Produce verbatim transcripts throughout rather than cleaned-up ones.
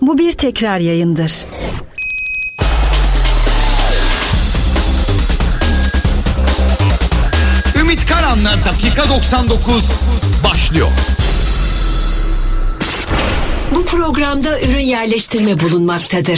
Bu bir tekrar yayındır. Ümit Karan'la dakika doksan dokuz başlıyor. Bu programda ürün yerleştirme bulunmaktadır.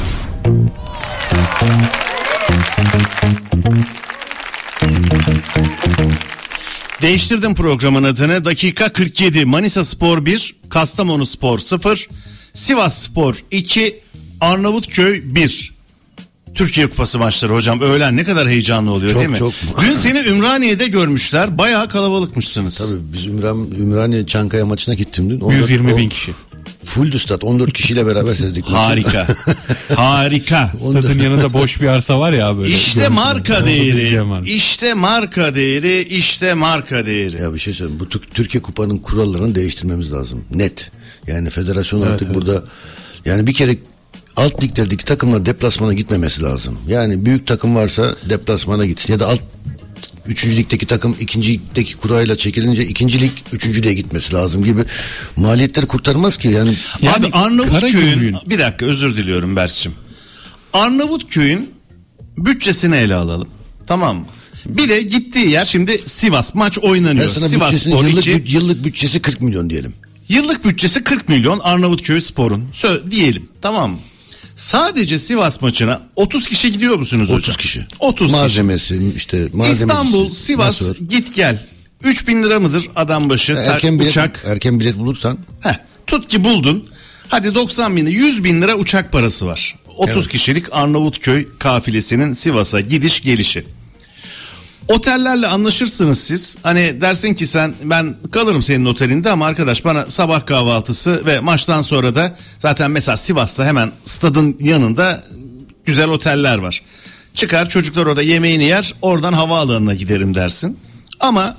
Değiştirdim programın adını. Dakika kırk yedi. Manisa Spor bir, Kastamonu Spor sıfır, Sivas Spor iki, Arnavutköy bir. Türkiye Kupası maçları hocam. Öğlen ne kadar heyecanlı oluyor, çok, değil mi? Çok. Dün seni Ümraniye'de görmüşler. Bayağı kalabalıkmışsınız. Tabii biz Ümran, Ümraniye Çankaya maçına gittim dün. yüz yirmi bin kişi. Full stat, on dört kişiyle beraber seyredik. Harika. Harika. Stadın yanında boş bir arsa var ya böyle. İşte marka değeri. İşte marka değeri. İşte marka değeri. Ya bir şey söyleyeyim. Bu Türkiye Kupası'nın kurallarını değiştirmemiz lazım. Net. Yani federasyon evet, artık evet. burada yani bir kere alt liglerdeki takımlar deplasmana gitmemesi lazım. Yani büyük takım varsa deplasmana gitsin ya da alt üçüncü ligdeki takım ikinci ligdeki kurayla çekilince ikinci lig üçüncü lige gitmesi lazım gibi maliyetleri kurtarmaz ki yani. Yani abi Arnavutköy'ün bir dakika özür diliyorum Berk'cim. Arnavutköy'ün bütçesini ele alalım. Tamam mı? Bir de gittiği yer şimdi Sivas, maç oynanıyor. Sivas Spor yıllık, iki. yıllık bütçesi kırk milyon diyelim. Yıllık bütçesi kırk milyon Arnavutköy Spor'un. Sö- diyelim. Tamam mı? Sadece Sivas maçına otuz kişi gidiyor musunuz hocam? otuz kişi. otuz malzemesi kişi. işte malzemesi. İstanbul, Sivas git gel. üç bin lira mıdır adam başı? Erken bilet, uçak. erken bilet bulursan. Heh, tut ki buldun. Hadi doksan bin, yüz bin lira uçak parası var. otuz evet. kişilik Arnavutköy kafilesinin Sivas'a gidiş gelişi. Otellerle anlaşırsınız siz. Hani dersin ki sen ben kalırım senin otelinde ama arkadaş bana sabah kahvaltısı ve maçtan sonra da zaten mesela Sivas'ta hemen stadın yanında güzel oteller var. Çıkar çocuklar orada yemeğini yer, oradan havaalanına giderim dersin. Ama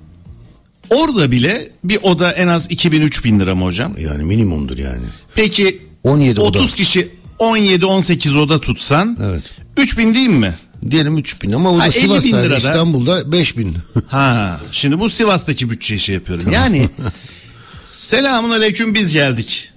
orada bile bir oda en az iki bin üç bin lira mı hocam? Yani minimumdur yani. Peki on yedi otuz oda. kişi on yedi on sekiz oda tutsan evet. üç bin değil mi? Diyelim üç bin ama o da Sivas'ta, İstanbul'da beş bin. Ha, şimdi bu Sivas'taki bütçeyi şey yapıyorum. Yani selamun aleyküm biz geldik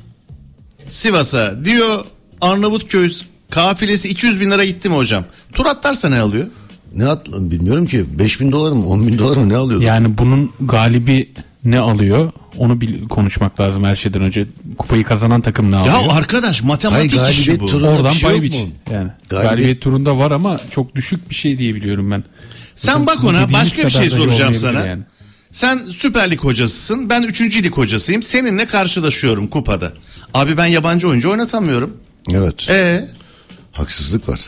Sivas'a diyor Arnavutköy kafilesi iki yüz bin lira gitti mi hocam? Tur atlarsa ne alıyor? Ne at bilmiyorum ki beş bin dolar mı on bin dolar mı ne alıyordu? Yani bunun galibi ne alıyor? Onu bil, konuşmak lazım her şeyden önce. Kupayı kazanan takım ne alıyor? Ya arkadaş matematik Hayır, işi bu. Oradan şey pay biç. Yani galibiyet, galibiyet turunda var ama çok düşük bir şey diye biliyorum ben. Sen Bütün bak ona başka bir şey soracağım sana. Yani. Sen Süper Lig hocasısın. Ben üçüncü Lig hocasıyım. Seninle karşılaşıyorum kupada. Abi ben yabancı oyuncu oynatamıyorum. Evet. Ee? Haksızlık var.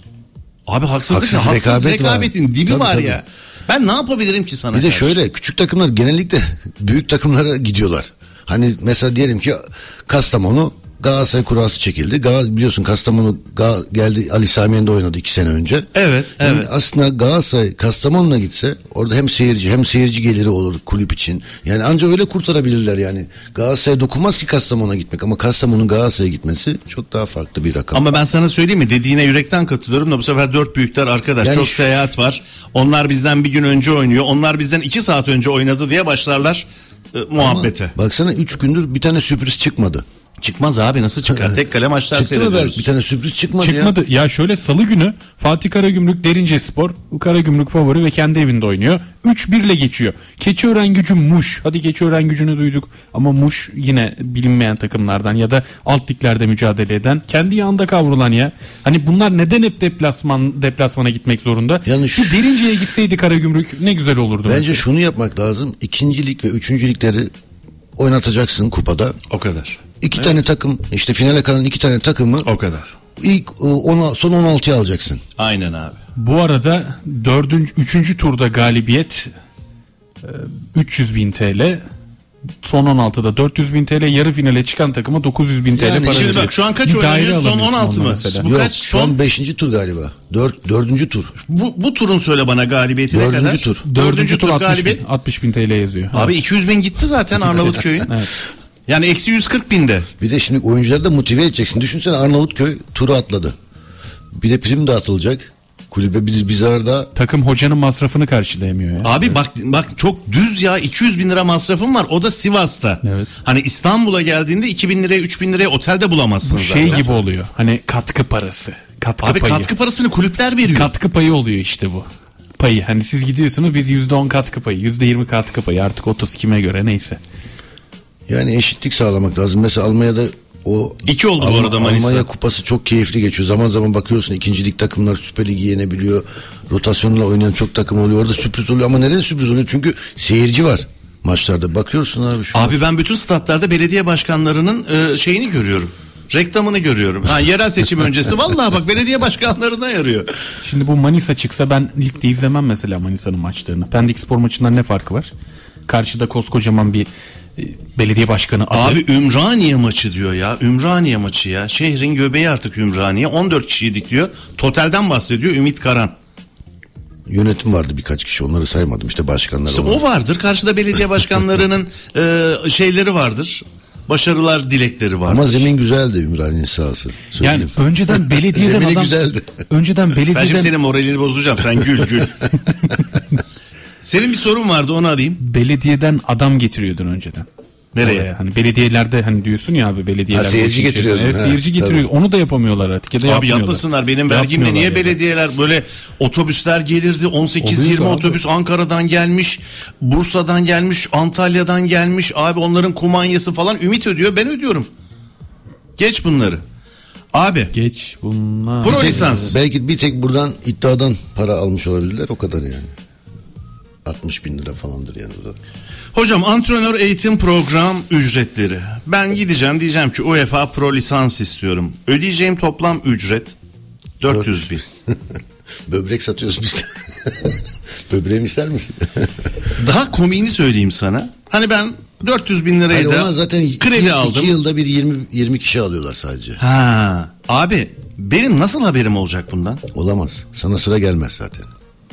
Abi haksızlık Haksız haksız rekabet rekabetin var. dibi Tabii, var tabii. ya. Ben ne yapabilirim ki sana? Bir de karşı? şöyle küçük takımlar genellikle büyük takımlara gidiyorlar. Hani mesela diyelim ki Kastamonu Galatasaray kurası çekildi. Gal- biliyorsun Kastamonu Gal- geldi Ali Sami Yen'de oynadı iki sene önce. Evet, yani evet. Aslında Galatasaray Kastamonu'na gitse orada hem seyirci hem seyirci geliri olur kulüp için. Yani ancak öyle kurtarabilirler yani. Galatasaray'a dokunmaz ki Kastamonu'na gitmek ama Kastamonu'nun Galatasaray'a gitmesi çok daha farklı bir rakam. Ama ben sana söyleyeyim mi? Dediğine yürekten katılıyorum da bu sefer dört büyükler arkadaş Yani çok şu... seyahat var. Onlar bizden bir gün önce oynuyor. Onlar bizden iki saat önce oynadı diye başlarlar e, muhabbete. Ama baksana üç gündür bir tane sürpriz çıkmadı. Çıkmaz abi nasıl çıkar? Tek kale maçlar Çıktı mı seyrediyoruz. belki bir tane sürpriz çıkmadı, Çıkmadı. ya. Ya şöyle salı günü Fatih Karagümrük Derince-Spor, Karagümrük favori ve kendi evinde oynuyor. üç birle geçiyor. Keçiören-Gücü Muş. Hadi Keçiören-Gücü'nü duyduk ama Muş yine bilinmeyen takımlardan ya da alt liglerde mücadele eden, kendi yanında kavrulan ya. Hani bunlar neden hep deplasman deplasmana gitmek zorunda? Yani şu, şu Derince'ye gitseydi Karagümrük ne güzel olurdu. Bence mesela. şunu yapmak lazım. İkinci lig ve üçüncü ligleri oynatacaksın kupada. O kadar. İki evet. tane takım işte finale kalan iki tane takımı o kadar. İlk ona, son on altıya alacaksın. Aynen abi. Bu arada dördüncü, üçüncü turda galibiyet üç yüz bin T L. Son on altıda dört yüz bin T L, yarı finale çıkan takıma dokuz yüz bin T L yani para şimdi veriyor. bak şu an kaç Bir oynanıyor? Son on altı mı? Mesela. Bu Yok kaç? şu Son... an beşinci tur galiba. Dört, dördüncü tur. Bu, bu turun söyle bana galibiyeti ne kadar? Dördüncü tur. Dördüncü tur altmış bin, altmış bin T L yazıyor. Abi evet. iki yüz bin gitti zaten Arnavutköy'ün. Evet. Yani eksi yüz kırk binde. Bir de şimdi oyuncuları da motive edeceksin. Düşünsene Arnavutköy turu atladı. Bir de prim dağıtılacak. Kulübe biz biz arada Takım hocanın masrafını karşılayamıyor ya. Abi bak bak çok düz ya, iki yüz bin lira masrafım var, o da Sivas'ta. Evet. Hani İstanbul'a geldiğinde iki bin liraya üç bin liraya otelde bulamazsın Bu zaten. şey gibi oluyor. Hani katkı parası. Katkı Abi payı. katkı parasını kulüpler veriyor. Katkı payı oluyor işte bu. Payı. Hani siz gidiyorsunuz, bir yüzde on katkı payı, yüzde yirmi katkı payı, artık otuz kime göre neyse. yani eşitlik sağlamak lazım. Mesela Almanya'da o İki oldu bu Alm- arada Manisa. Almanya kupası çok keyifli geçiyor. Zaman zaman bakıyorsun ikinci lig takımlar Süper Lig'i yenebiliyor. Rotasyonla oynayan çok takım oluyor. Orada sürpriz oluyor ama neden sürpriz oluyor? Çünkü seyirci var maçlarda. Bakıyorsun abi şu Abi ben bütün statlarda belediye başkanlarının e, şeyini görüyorum. Reklamını görüyorum. Ha, yerel seçim öncesi vallahi bak belediye başkanlarına yarıyor. Şimdi bu Manisa çıksa ben ligde izlemem mesela Manisa'nın maçlarını. Pendik Spor maçından ne farkı var? Karşıda koskocaman bir e, belediye başkanı adı. Abi Ümraniye maçı diyor ya. Ümraniye maçı ya. Şehrin göbeği artık Ümraniye. on dört kişiydik diyor. Totalden bahsediyor Ümit Karan. yönetim vardı birkaç kişi, onları saymadım işte başkanlar. İşte onlar. o vardır. Karşıda belediye başkanlarının e, şeyleri vardır. Başarılar dilekleri vardır. Ama zemin güzeldi Ümraniye'nin sahası. Yani Söyleyeyim. önceden belediyeden Zemini adam güzeldi. önceden Ben şimdi belediyeden senin moralini bozacağım. Sen gül gül. Senin bir sorun vardı, onu alayım. belediyeden adam getiriyordun önceden. Nereye? Oraya. Hani belediyelerde hani diyorsun ya abi, belediyeler Ha, seyirci bu işin getiriyordun. içerisinde. Evet, Ha, seyirci getiriyor. Onu da yapamıyorlar artık ya da Abi yapmıyorlar. yapmasınlar, benim vergimle Yapmıyorlar niye ya. belediyeler böyle otobüsler gelirdi, on sekiz Oluyor yirmi abi. otobüs Ankara'dan gelmiş, Bursa'dan gelmiş, Antalya'dan gelmiş, abi onların kumanyası falan Ümit ödüyor, ben ödüyorum. Geç bunları. Abi Geç bunlar. pro lisans. Belki bir tek buradan iddiadan para almış olabilirler, o kadar yani. altmış bin lira falandır yani bu da. Hocam antrenör eğitim program ücretleri. Ben gideceğim diyeceğim ki UEFA pro lisans istiyorum. Ödeyeceğim toplam ücret dört yüz bin. Böbrek satıyoruz biz. Böbreğimi ister misin? Daha komiğini söyleyeyim sana. Hani ben dört yüz bin lirayı Hayır, da ona zaten kredi iki, aldım. iki yılda bir yirmi yirmi kişi alıyorlar sadece. Ha, abi benim nasıl haberim olacak bundan? Olamaz. Sana sıra gelmez zaten.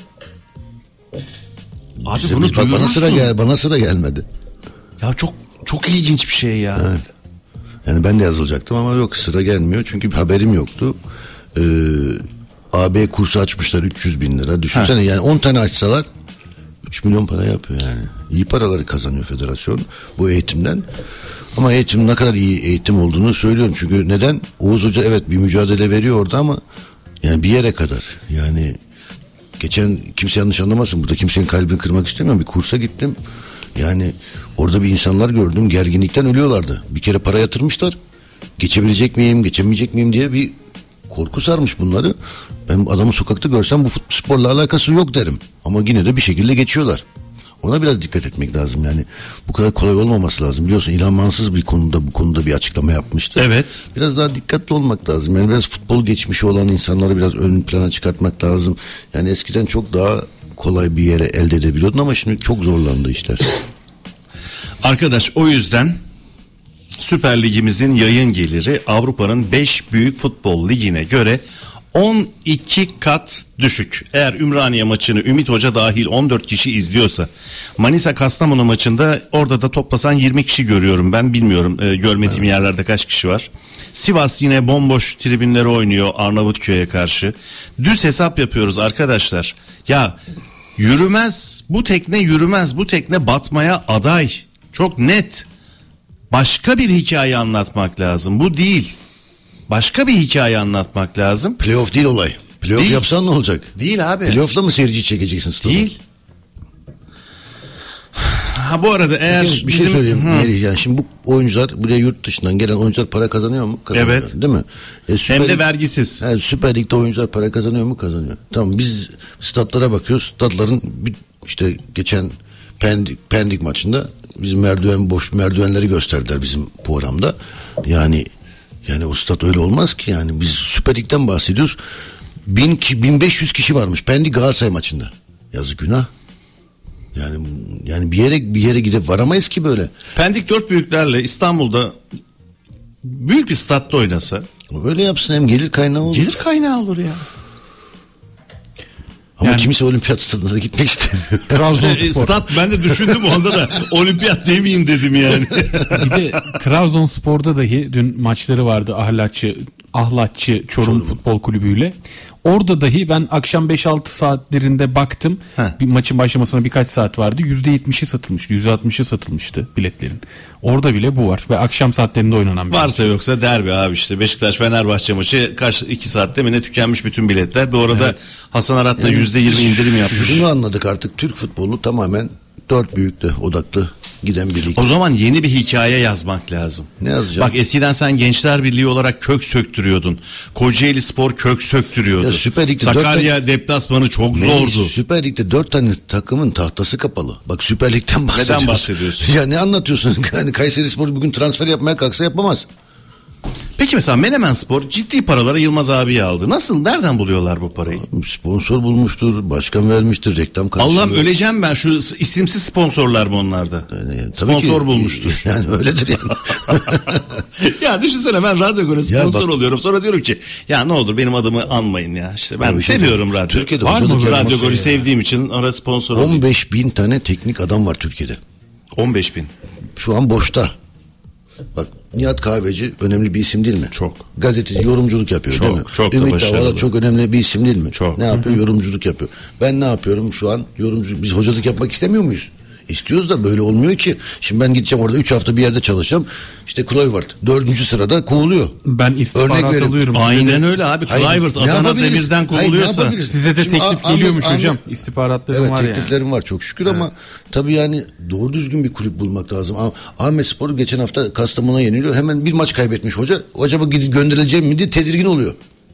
Abi İşte bunu biz- bak, bana duyurursun. sıra gel bana sıra gelmedi. Ya çok çok ilginç bir şey ya. Evet. Yani ben de yazılacaktım ama yok, sıra gelmiyor çünkü haberim yoktu. Ee, A B kursu açmışlar üç yüz bin lira. Düşünsene Ha. yani on tane açsalar üç milyon para yapıyor yani. İyi paraları kazanıyor federasyon bu eğitimden. Ama eğitim ne kadar iyi eğitim olduğunu söylüyorum. Çünkü neden? Oğuz Hoca evet bir mücadele veriyor orada ama yani bir yere kadar. Yani geçen kimse yanlış anlamasın, burada kimsenin kalbini kırmak istemiyorum. Bir kursa gittim. Yani orada bir insanlar gördüm, gerginlikten ölüyorlardı. Bir kere para yatırmışlar. Geçebilecek miyim, geçemeyecek miyim diye bir korku sarmış bunları. Ben adamı sokakta görsem bu fut- sporla alakası yok derim. Ama yine de bir şekilde geçiyorlar. Ona biraz dikkat etmek lazım yani. Bu kadar kolay olmaması lazım. Biliyorsun İlhan Mansız bir konuda bu konuda bir açıklama yapmıştı. Evet. Biraz daha dikkatli olmak lazım. Yani biraz futbol geçmişi olan insanları biraz ön plana çıkartmak lazım. Yani eskiden çok daha kolay bir yere elde edebiliyordun ama şimdi çok zorlandı işler. Arkadaş o yüzden Süper Ligimizin yayın geliri Avrupa'nın beş büyük futbol ligine göre on iki kat düşük. Eğer Ümraniye maçını Ümit Hoca dahil on dört kişi izliyorsa, Manisa Kastamonu maçında orada da toplasan yirmi kişi görüyorum ben, bilmiyorum e, görmediğim evet. yerlerde kaç kişi var. Sivas yine bomboş tribünlere oynuyor Arnavutköy'e karşı. Düz hesap yapıyoruz arkadaşlar. Ya yürümez, bu tekne yürümez, bu tekne batmaya aday. Çok net. Başka bir hikaye anlatmak lazım. Bu değil. Başka bir hikaye anlatmak lazım. Playoff değil olay. Playoff Değil. yapsan ne olacak? Değil abi. Playoff'la mı seyirci çekeceksin stada? Değil. Ha bu arada eğer Bir, bir bizim... şey söyleyeyim Hı. Melih, yani şimdi bu oyuncular buraya yurt dışından gelen oyuncular para kazanıyor mu? Kazanıyor, Evet. Değil mi? E, Süper Hem de Lig- vergisiz. Yani Süper Lig'de oyuncular para kazanıyor mu? Kazanıyor. Tamam, biz statlara bakıyoruz. Statların bir, işte geçen Pendik, Pendik maçında bizim merdiven boş merdivenleri gösterdiler bizim programda. Yani yani o stat öyle olmaz ki yani. Biz Süper Lig'den bahsediyoruz. Bin, ki- bin beş yüz kişi varmış Pendik Galatasaray maçında. Yazık, günah. Yani yani bir yere bir yere gidip varamayız ki böyle. Pendik dört büyüklerle İstanbul'da büyük bir statta oynasa Öyle yapsın, hem gelir kaynağı olur. gelir kaynağı olur ya. Ama Yani- kimse olimpiyat stadına da gitmek istemiyor. E, Trabzonspor. stat ben de düşündüm o anda da olimpiyat demeyeyim dedim yani. Bir de Trabzonspor'da dahi dün maçları vardı Ahlatçı Ahlatçı Çorum Futbol Kulübü'yle. Orada dahi ben akşam beş altı saatlerinde baktım. Heh. Bir maçın başlamasına birkaç saat vardı. yüzde yetmişi satılmıştı. yüzde altmışı satılmıştı biletlerin. Orada bile bu var ve akşam saatlerinde oynanan bir Varsa maç. yoksa derbi abi işte. Beşiktaş Fenerbahçe maçı kaç iki saatte mi ne tükenmiş bütün biletler. Bu arada Evet. Hasan Arat da yüzde yirmi indirim yapmış. Şunu anladık artık, Türk futbolu tamamen dört büyükte odaklı giden bir lig. O zaman yeni bir hikaye yazmak lazım. Ne yazacağım? Bak eskiden sen Gençler Birliği olarak kök söktürüyordun. Kocaeli Spor kök söktürüyordu. Ya Süper Lig'de Sakarya dört deplasmanı çok Melis, zordu. Süper Lig'de dört tane takımın tahtası kapalı. Bak Süper Lig'den bahsediyorsun. Neden bahsediyorsun? Ya ne anlatıyorsun? Yani Kayseri Spor bugün transfer yapmaya kalksa yapamaz. Peki mesela Menemen Spor ciddi paralara Yılmaz abiyi aldı. Nasıl? Nereden buluyorlar bu parayı? Sponsor bulmuştur, başkan vermiştir, reklam karşılığı. Allah'ım öleceğim ben. Şu isimsiz sponsorlar mı onlarda? Yani tabii Sponsor ki- bulmuştur. Yani öyledir yani. Ya düşünsene ben Radyo Gol'e Ya sponsor bak- oluyorum. Sonra diyorum ki ya ne olur benim adımı anmayın ya. İşte ben Ya bir şey seviyorum diyeyim. radyo. Türkiye'de Var mı hocalık böyle Radyo yapması Gol'ü ya. sevdiğim için ara sponsor olayım. on beş bin tane teknik adam var Türkiye'de. on beş bin. Şu an boşta. Bak Nihat Kahveci önemli bir isim değil mi? Çok. Gazeteci, yorumculuk yapıyor Çok, değil mi? çok da Ümit başarılı. Davala çok önemli bir isim değil mi? Çok. Ne yapıyor? Yorumculuk yapıyor. Ben ne yapıyorum şu an? Yorumculuk. Biz hocalık yapmak istemiyor muyuz? İstiyoruz da böyle olmuyor ki. Şimdi ben gideceğim orada üç hafta bir yerde çalışacağım. İşte Kluivert dördüncü sırada kovuluyor. Ben Örnek istihbarat verin. alıyorum. Size Aynen de, öyle abi. Hayır, Kluivert ne Adana yapabiliriz? Demir'den Hayır, ne kovuluyorsa. yapabiliriz? size de Şimdi teklif Ahmet- geliyormuş Ahmet- hocam. İstihbaratlarım Evet var yani. tekliflerim var çok şükür ama tabii yani doğru düzgün bir kulüp bulmak lazım. Ah- Ahmet Spor geçen hafta Kastamonu'ya yeniliyor. Hemen bir maç kaybetmiş hoca. Acaba gidip gönderileceğim mi diye tedirgin oluyor.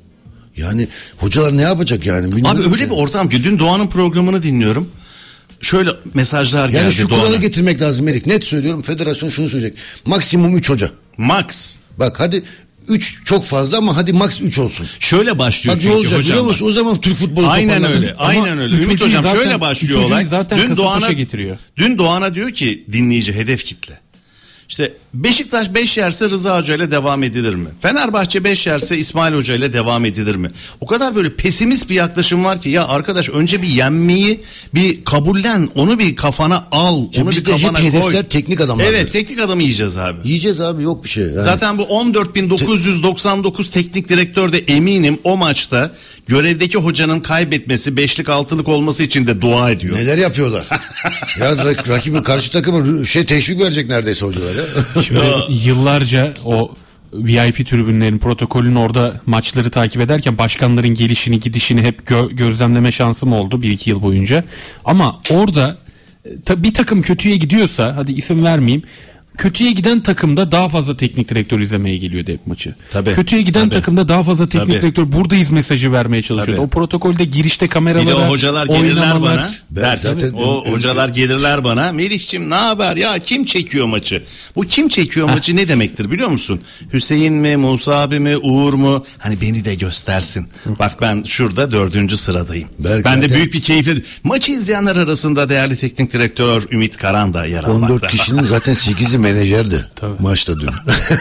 Yani hocalar ne yapacak yani? Abi Bilmiyorum öyle ki. bir ortam ki dün Doğan'ın programını dinliyorum. Şöyle mesajlar Yani geldi şu Doğan'a. kuralı getirmek lazım Melik. Net söylüyorum, federasyon şunu söyleyecek. Maksimum üç hoca. Max. Bak hadi üç çok fazla ama hadi max üç olsun. Şöyle başlıyor Bak ne çünkü olacak hocam. biliyor musun? O zaman Türk futbolu Aynen toparlanır. öyle. Ama Aynen öyle. üç Ümit hocayı hocam zaten- şöyle üç başlıyor hocayı olay. zaten Dün Kasımpaşa Doğan'a getiriyor. Dün Doğan'a diyor ki dinleyici hedef kitle. İşte Beşiktaş beş yerse Rıza Hoca ile devam edilir mi? Fenerbahçe beş yerse İsmail Hoca ile devam edilir mi? O kadar böyle pesimist bir yaklaşım var ki ya arkadaş önce bir yenmeyi bir kabullen, onu bir kafana al, Ya onu bir bizde hep kafana koy. hedefler teknik adamlardır. Evet, teknik adamı yiyeceğiz abi. Yiyeceğiz abi, yok bir şey. Yani. Zaten bu on dört bin dokuz yüz doksan dokuz teknik direktör de eminim o maçta görevdeki hocanın kaybetmesi, beşlik altılık olması için de dua ediyor. Neler yapıyorlar? ya rak- rakibi karşı takımı şey teşvik verecek neredeyse hocalar ya. Şimdi yıllarca o V I P tribünlerin protokolünün orada maçları takip ederken başkanların gelişini gidişini hep gö- gözlemleme şansım oldu bir iki yıl boyunca. Ama orada e, ta- bir takım kötüye gidiyorsa, hadi isim vermeyeyim, kötüye giden takımda daha fazla teknik direktör izlemeye geliyordu hep maçı. Tabii, Kötüye giden tabii. takımda daha fazla teknik Tabii. direktör buradayız mesajı vermeye çalışıyordu. Tabii. O protokolde girişte kameralara Bir de o hocalar gelirler oynamalar- bana. Ben Der, zaten- o hocalar gelirler bana. Melih'ciğim ne haber ya, kim çekiyor maçı? Bu kim çekiyor maçı ne demektir biliyor musun? Hüseyin mi, Musa abi mi, Uğur mu? Hani beni de göstersin. Bak ben şurada dördüncü sıradayım. Belki ben de zaten- büyük bir keyifle. Maçı izleyenler arasında değerli teknik direktör Ümit Karan da yer almakta. on dört kişinin zaten sekizi menajerdi maçta dün.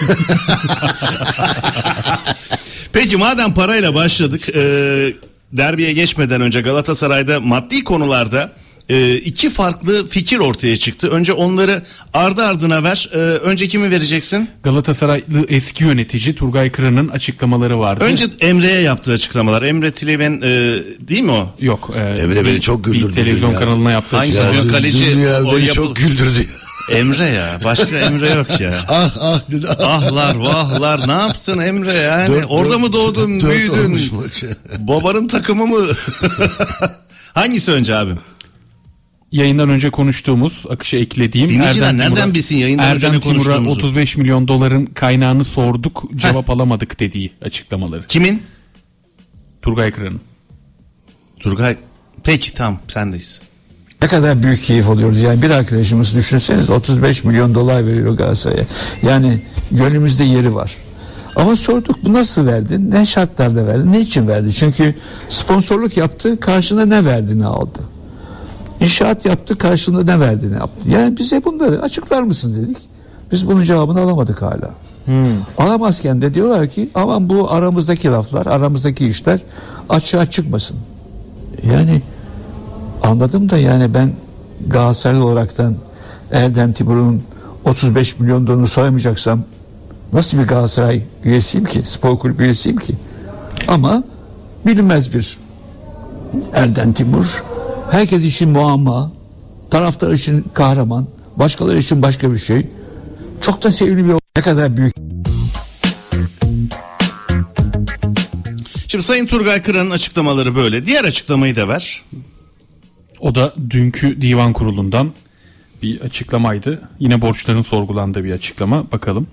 Peki madem parayla başladık, e, derbiye geçmeden önce Galatasaray'da maddi konularda e, iki farklı fikir ortaya çıktı. Önce onları ardı ardına ver. E, önce kimi vereceksin? Galatasaraylı eski yönetici Turgay Kıran'ın açıklamaları vardı. Önce Emre'ye yaptığı açıklamalar. Emre Tilev'in e, değil mi o? Yok. E, Emre beni çok güldürdü Bir televizyon ya. kanalına yaptığı Hangisi? açıklama. Diyor, kaleci, dün ya o beni yapı- çok güldürdü. Emre ya. Başka Emre yok ya. ah ah dedi. Ah. Ahlar vahlar ne yaptın Emre yani? Dört- Orada dört- mı doğdun, dört büyüdün? olmuş maçı. Babanın takımı mı? Hangisi önce abim? Yayından önce konuştuğumuz, akışa eklediğim Dinleyiciler Erdem nereden Timur'a- bilsin yayından önce ne Erdem Timur'a konuştuğumuzu? otuz beş milyon doların kaynağını sorduk, cevap alamadık dediği açıklamaları. Kimin? Turgay Kıran'ın. Turgay. Peki tamam sendeyiz. Ne kadar büyük keyif alıyoruz. Yani bir arkadaşımız düşünseniz otuz beş milyon dolar veriyor Galatasaray'a. Yani gönlümüzde yeri var. Ama sorduk, bu nasıl verdin? Ne şartlarda verdin? Ne için verdin? Çünkü sponsorluk yaptı, karşılığında ne verdiğini aldı. İnşaat yaptı, karşılığında ne verdiğini yaptı. Yani bize bunları açıklar mısın dedik. Biz bunun cevabını alamadık hala. Hmm. Alamazken de diyorlar ki aman bu aramızdaki laflar, aramızdaki işler açığa çıkmasın. Yani anladım da yani ben Galatasaraylı olaraktan Erdem Timur'un otuz beş milyon dolarını soyamayacaksam nasıl bir Galatasaray üyesiyim ki, spor kulübü üyesiyim ki? Ama bilinmez bir Erden Timur. Herkes için muamma, taraftar için kahraman, başkaları için başka bir şey. Çok da sevimli bir, ne kadar büyük. Şimdi Sayın Turgay Kıran'ın açıklamaları böyle. Diğer açıklamayı da ver. O da dünkü divan kurulundan bir açıklamaydı. Yine borçların sorgulandığı bir açıklama. Bakalım.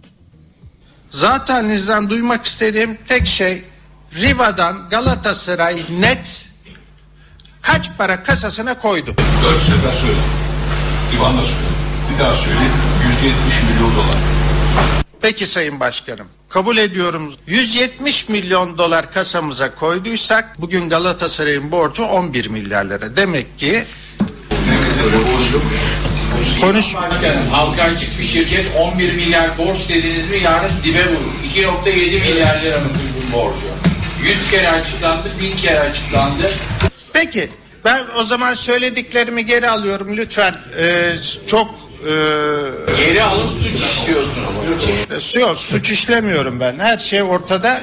Zaten sizden duymak istediğim tek şey, Riva'dan Galatasaray net kaç para kasasına koydu? Dört sefer söyledim. Divan da söyledim. Bir daha söyleyeyim. yüz yetmiş milyon dolar. Peki Sayın Başkanım, kabul ediyorum. yüz yetmiş milyon dolar kasamıza koyduysak bugün Galatasaray'ın borcu on bir milyar lira. Demek ki Ne kadar borcu? konuş. Başkanım, halka açık bir şirket on bir milyar borç dediniz mi yarın dibe vurur. iki nokta yedi milyar lira mı kulübün borcu? yüz kere açıklandı, bin kere açıklandı. Peki ben o zaman söylediklerimi geri alıyorum lütfen. Ee, çok e, Geri alın, suç işliyorsunuz. Suç iş- Yok, suç işlemiyorum ben. Her şey ortada.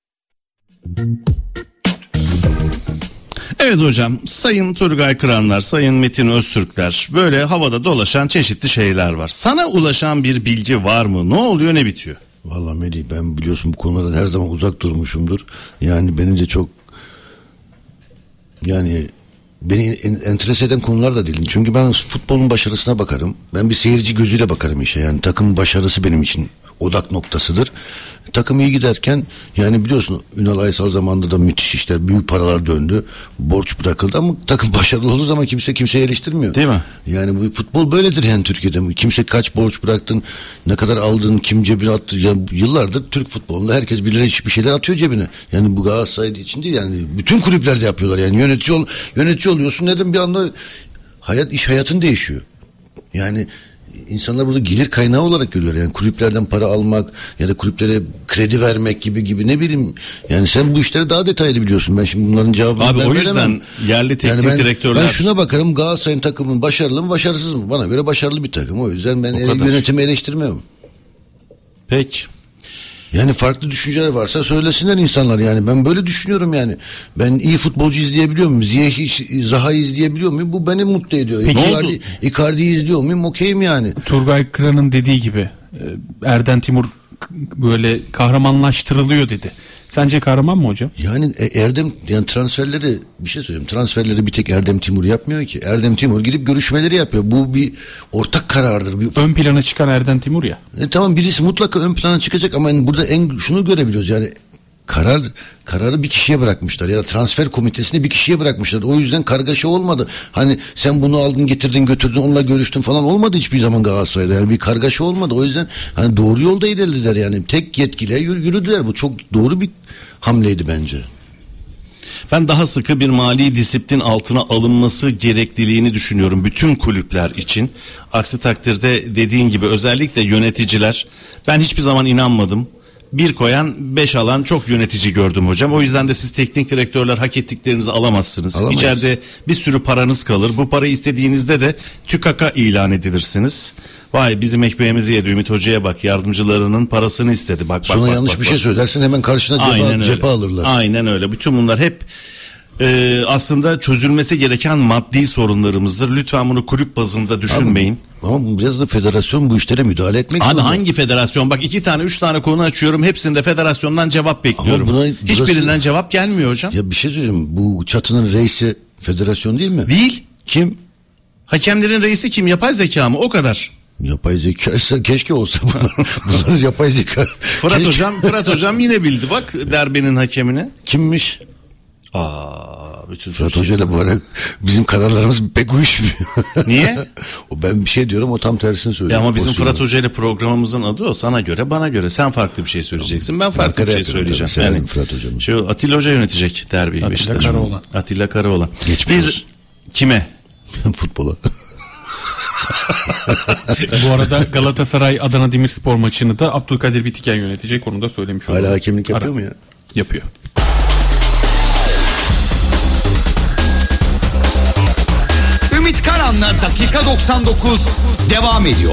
Evet hocam, Sayın Turgay Kıranlar, Sayın Metin Öztürkler, böyle havada dolaşan çeşitli şeyler var. Sana ulaşan bir bilgi var mı? Ne oluyor, ne bitiyor? Vallahi Melih, ben biliyorsun bu konulardan her zaman uzak durmuşumdur. Yani beni de çok, yani beni en, enterese eden konular da değilim. Çünkü ben futbolun başarısına bakarım. Ben bir seyirci gözüyle bakarım işe. Yani takımın başarısı benim için odak noktasıdır. Takım iyi giderken, yani biliyorsun Ünal Aysal zamanında da müthiş işler, büyük paralar döndü, borç bırakıldı ama takım başarılı olduğu zaman kimse kimseyi eleştirmiyor. Değil mi? Yani bu futbol böyledir yani Türkiye'de. Kimse kaç borç bıraktın, ne kadar aldın, kim cebine attı. Ya yıllardır Türk futbolunda herkes birileri bir şeyler atıyor cebine. Yani bu Galatasaray için değil, yani bütün kulüplerde yapıyorlar. Yani yönetici ol, yönetici oluyorsun, neden bir anda hayat, iş hayatın değişiyor. Yani İnsanlar burada gelir kaynağı olarak görüyor. Yani kulüplerden para almak ya da kulüplere kredi vermek gibi gibi, ne bileyim. Yani sen bu işleri daha detaylı biliyorsun. Ben şimdi bunların cevabını Abi ben o yüzden veremem. yerli teknik yani ben, direktörler... Ben şuna bakarım, Galatasaray'ın takımın başarılı mı başarısız mı? Bana göre başarılı bir takım. O yüzden ben O el, kadar. yönetimi eleştirmem. Peki. Yani farklı düşünceler varsa söylesinler insanlar, yani ben böyle düşünüyorum yani. Ben iyi futbolcu izleyebiliyor muyum? Ziyech, Zaha'yı izleyebiliyor muyum? Bu beni mutlu ediyor. Peki. Icardi, Icardi'yi izliyor muyum? Okeyim yani. Turgay Kıran'ın dediği gibi e, Erden Timur k- böyle kahramanlaştırılıyor dedi. Sence kahraman mı hocam? Yani e, Erdem, yani transferleri, bir şey söyleyeyim, transferleri bir tek Erdem Timur yapmıyor ki. Erdem Timur gidip görüşmeleri yapıyor. Bu bir ortak karardır. Bir, Ön plana çıkan Erden Timur ya. e, tamam, birisi mutlaka ön plana çıkacak ama yani burada en şunu görebiliyoruz, yani karar kararı bir kişiye bırakmışlar ya da transfer komitesini bir kişiye bırakmışlar. O yüzden kargaşa olmadı. Hani sen bunu aldın, getirdin, götürdün, onunla görüştün falan, olmadı hiçbir zaman Galatasaray'da. Yani bir kargaşa olmadı. O yüzden hani doğru yolda ilerlediler yani. Tek yetkiliye yürü- yürüdüler. Bu çok doğru bir hamleydi bence. Ben daha sıkı bir mali disiplin altına alınması gerekliliğini düşünüyorum bütün kulüpler için. Aksi takdirde dediğin gibi özellikle yöneticiler, ben hiçbir zaman inanmadım. Bir koyan beş alan çok yönetici gördüm hocam. O yüzden de siz teknik direktörler hak ettiklerinizi alamazsınız. Alamayız. İçeride bir sürü paranız kalır. Bu parayı istediğinizde de tükaka ilan edilirsiniz. Vay bizim ekmeğimizi yedi, Ümit Hoca'ya bak, yardımcılarının parasını istedi. Bak bak Sonra bak, yanlış bak, bir bak. şey söylersin, hemen karşına Aynen cephe, öyle. cephe alırlar. Aynen öyle. Bütün bunlar hep e, aslında çözülmesi gereken maddi sorunlarımızdır. Lütfen bunu kulüp bazında düşünmeyin. Ama biraz da federasyon bu işlere müdahale etmek Abi zorunda. hangi federasyon? Bak iki tane üç tane konu açıyorum. Hepsinde federasyondan cevap bekliyorum. buna- Hiçbirinden burası- cevap gelmiyor hocam. Ya bir şey söyleyeyim, bu çatının reisi federasyon değil mi? Değil. Kim? Hakemlerin reisi kim? Yapay zeka mı? O kadar. Yapay zeka ise keşke olsa bunlar. Bunlar yapay zeka. Fırat Keşke- hocam, Fırat hocam yine bildi bak derbinin hakemini. Kimmiş? Aa, bütün Fırat Hoca ile bu ara bizim kararlarımız pek uyuşmuyor. Niye? O ben bir şey diyorum, o tam tersini söylüyor. Ya ama bizim O Fırat söylüyor. Hoca ile programımızın adı o. Sana göre, bana göre. Sen farklı bir şey söyleyeceksin. Ben farklı Makara bir şey yapıyorum söyleyeceğim. tabii, severim Yani Fırat Hocam'ı. şu Atilla Hoca yönetecek derbiyi. Atilla Beşiktaş. Karaoğlan. Atilla Karaoğlan. Geçmiş Bir olsun. kime? Futbola. Bu arada Galatasaray Adana Demirspor maçını da Abdülkadir Bitiken yönetecek, onu da söylemiş olalım. Hala hakemlik yapıyor Ara- mu ya? Yapıyor. Ümit Karan'la dakika doksan dokuz devam ediyor.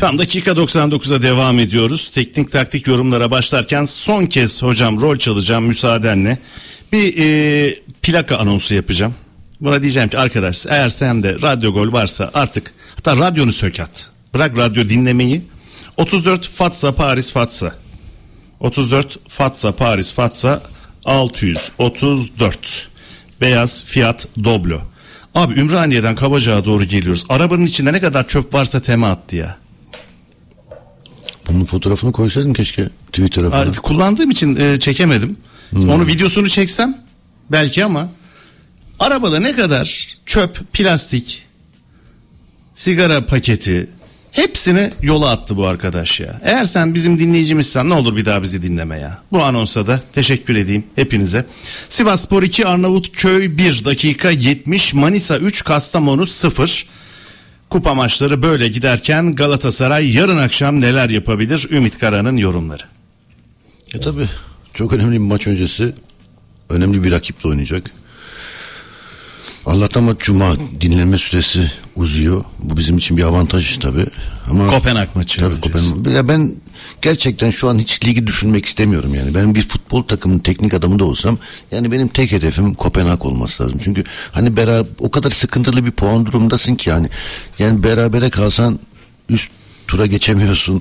Tamam, dakika doksan dokuza devam ediyoruz. Teknik taktik yorumlara başlarken son kez hocam rol çalacağım müsaadenle. Bir e, plaka anonsu yapacağım. Buna diyeceğim ki arkadaş, eğer sende Radyo Gol varsa artık hatta radyonu sök at. Bırak radyo dinlemeyi. otuz dört Fatsa Paris Fatsa. otuz dört Fatsa Paris Fatsa altı yüz otuz dört. Beyaz Fiat Doblo. Abi Ümraniye'den Kabacak'a doğru geliyoruz. Arabanın içinde ne kadar çöp varsa tema attı ya. Bunun fotoğrafını koysaydın keşke Twitter'a falan. Aa, kullandığım için e, çekemedim. Hmm. Onu videosunu çeksem belki ama arabada ne kadar çöp, plastik, sigara paketi hepsini yola attı bu arkadaş ya. Eğer sen bizim dinleyicimizsen ne olur bir daha bizi dinleme ya. Bu anonsa da teşekkür edeyim hepinize. Sivasspor iki, Arnavutköy bir, dakika yetmiş, Manisa üç, Kastamonu sıfır. Kupa maçları böyle giderken Galatasaray yarın akşam neler yapabilir? Ümit Karan'ın yorumları. Ya tabii çok önemli bir maç öncesi. Önemli bir rakiple oynayacak. Allah'tan maç cuma, dinlenme süresi uzuyor. Bu bizim için bir avantaj tabii. Ama Kopenhag maçı. Tabii Kopenhag. Ya ben gerçekten şu an hiç ligi düşünmek istemiyorum yani. Ben bir futbol takımının teknik adamı da olsam yani benim tek hedefim Kopenhag olması lazım. Çünkü hani beraber o kadar sıkıntılı bir puan durumundasın ki yani. Yani berabere kalsan üst tura geçemiyorsun.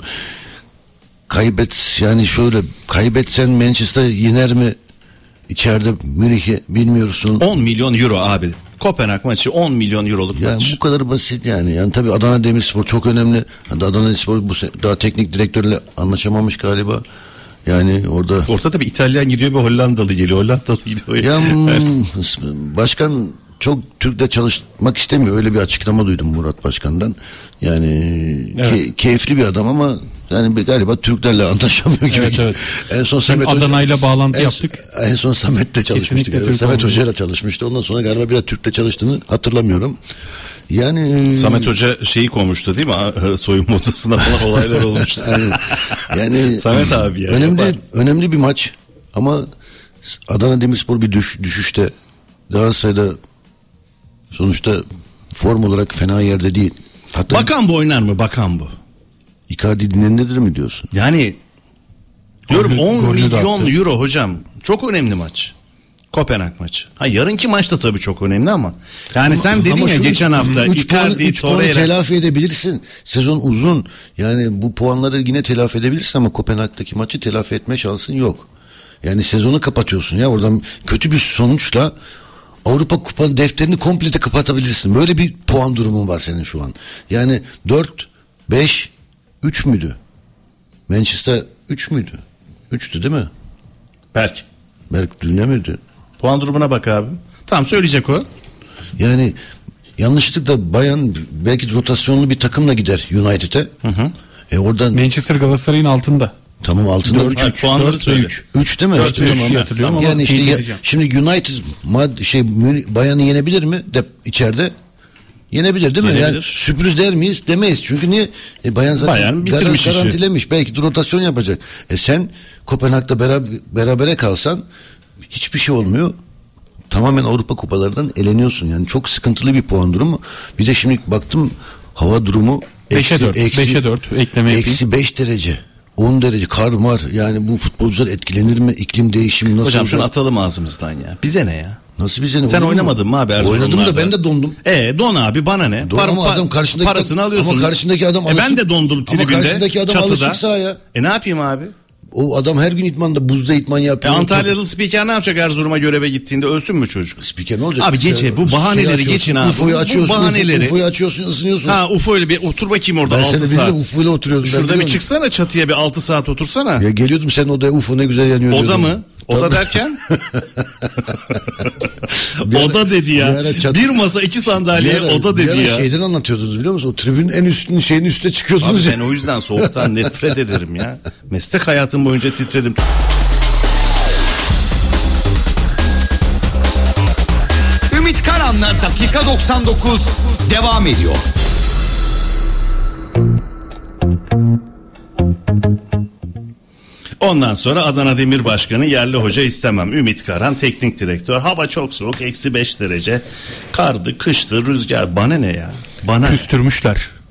Kaybet yani şöyle kaybetsen Manchester yener mi? İçeride Münih'i bilmiyorsun. on milyon euro abi. Kopenhag maçı on milyon euroluk ya maç. Bu kadar basit yani. Yani tabii Adana Demirspor çok önemli. Adana Demirspor bu daha teknik direktörle anlaşamamış galiba. Yani orada ortada bir İtalyan gidiyor, bir Hollandalı geliyor. Hollandalı gidiyor. Ya başkan çok Türk'le çalışmak istemiyor. Öyle bir açıklama duydum Murat Başkan'dan. Yani evet. key, keyifli bir adam ama yani galiba Türklerle anlaşamıyor gibi. Evet, evet. En son Samet Adana'yla bağlantı en, yaptık. En son Samet'le çalışmıştık. Yani. Samet Hoca'yla çalışmıştı. Ondan sonra galiba biraz Türk'le çalıştığını hatırlamıyorum. Yani Samet Hoca şeyi kovmuştu değil mi? Soyunma odasında falan olaylar olmuştu. yani, yani Samet abi ya. Önemli yapar. önemli bir maç ama Adana Demirspor bir düş, düşüşte. Galatasaray'da sonuçta form olarak fena yerde değil. Hatta Bakan bu oynar mı? Bakan bu. Icardi dinlenilir mi diyorsun? Yani diyorum Golü, on golü milyon euro hocam. Çok önemli maç. Kopenhag maçı. Ha yarınki maç da tabii çok önemli ama. Yani ama, sen dedin ya geçen üç, hafta üç Icardi, puanı Torreira telafi edebilirsin. Sezon uzun. Yani bu puanları yine telafi edebilirsin ama Kopenhag'daki maçı telafi etme şansın yok. Yani sezonu kapatıyorsun ya. Oradan kötü bir sonuçla Avrupa Kupa defterini komple de kapatabilirsin. Böyle bir puan durumun var senin şu an. Yani dört, beş, üç müydü? Manchester üç müydü? üçtü değil mi? Berk. Berk dinlemedi. Puan durumuna bak abi. Tamam söyleyecek o. Yani yanlışlıkla Bayern belki rotasyonlu bir takımla gider United'e. Hı hı. E oradan Manchester Galatasaray'ın altında. Tamam altında üç, üç, puanları söyle. üç değil mi? dört, İşte, üç tamam. hatırlıyorum ama yani işte ya, edeceğim. şimdi United mad, şey Bayern'i yenebilir mi? De içeride yenebilir değil mi? Yenebilir. Yani sürpriz der miyiz? Demeyiz. Çünkü niye? E, Bayern zaten Bayern bitirmiş gar- garantilemiş. Işi. Belki de rotasyon yapacak. E sen Kopenhag'da beraber, berabere kalsan hiçbir şey olmuyor. Tamamen Avrupa kupalarından eleniyorsun. Yani çok sıkıntılı bir puan durumu. Bir de şimdi baktım hava durumu beşe dört. beşe dört ekleme yapayım. Eksi beş derece. on derece kar var. Yani bu futbolcular etkilenir mi? İklim değişimi nasıl Hocam olacak? şunu atalım ağzımızdan ya. Bize ne ya? Nasıl bize ne? Sen Olur oynamadın mı abi Erzurum'larda? Oynadım da ben de dondum. E don abi bana ne? Don ama adam karşındaki parasını alıyorsun. Ama karşındaki adam e ben alışık- de dondum tribünde. Ama karşındaki adam çatıda. alışık sahaya. E ne yapayım abi? O adam her gün idmanda buzda idman E yapıyor. Antalyalı spiker ne yapacak Erzurum'a göreve gittiğinde, ölsün mü çocuk? Spiker ne olacak? Abi geçe bu bahaneleri geçin abi. U F O'yu açıyorsun. Bu bahaneleri. U F O'yu açıyorsun ısınıyorsun. Ha U F O ile bir otur bakayım orada ben altı seni saat. bildim U F O ile oturuyordum. Şurada bir çıksana çatıya bir altı saat otursana. Ya geliyordum sen odaya U F O ne güzel yanıyor. Oda diyordum. mı? Oda Tabii. derken? Bir ara- Oda dedi ya. bir ara çat- Bir masa iki sandalye Bir ara- oda bir dedi ara ya. şeyden anlatıyordunuz biliyor musun? O tribünün en üstünün şeyin üstüne Abi çıkıyordunuz ya. ben o yüzden soğuktan nefret ederim ya. Meslek hayatım boyunca titredim. Ümit Karan'la dakika doksan dokuz devam ediyor. Ondan sonra Adana Demir Başkanı yerli hoca istemem. Ümit Karan teknik direktör. Hava çok soğuk, eksi beş derece. Kardı, kıştı, rüzgar. Bana ne ya? Bana ne? Küstürmüşler.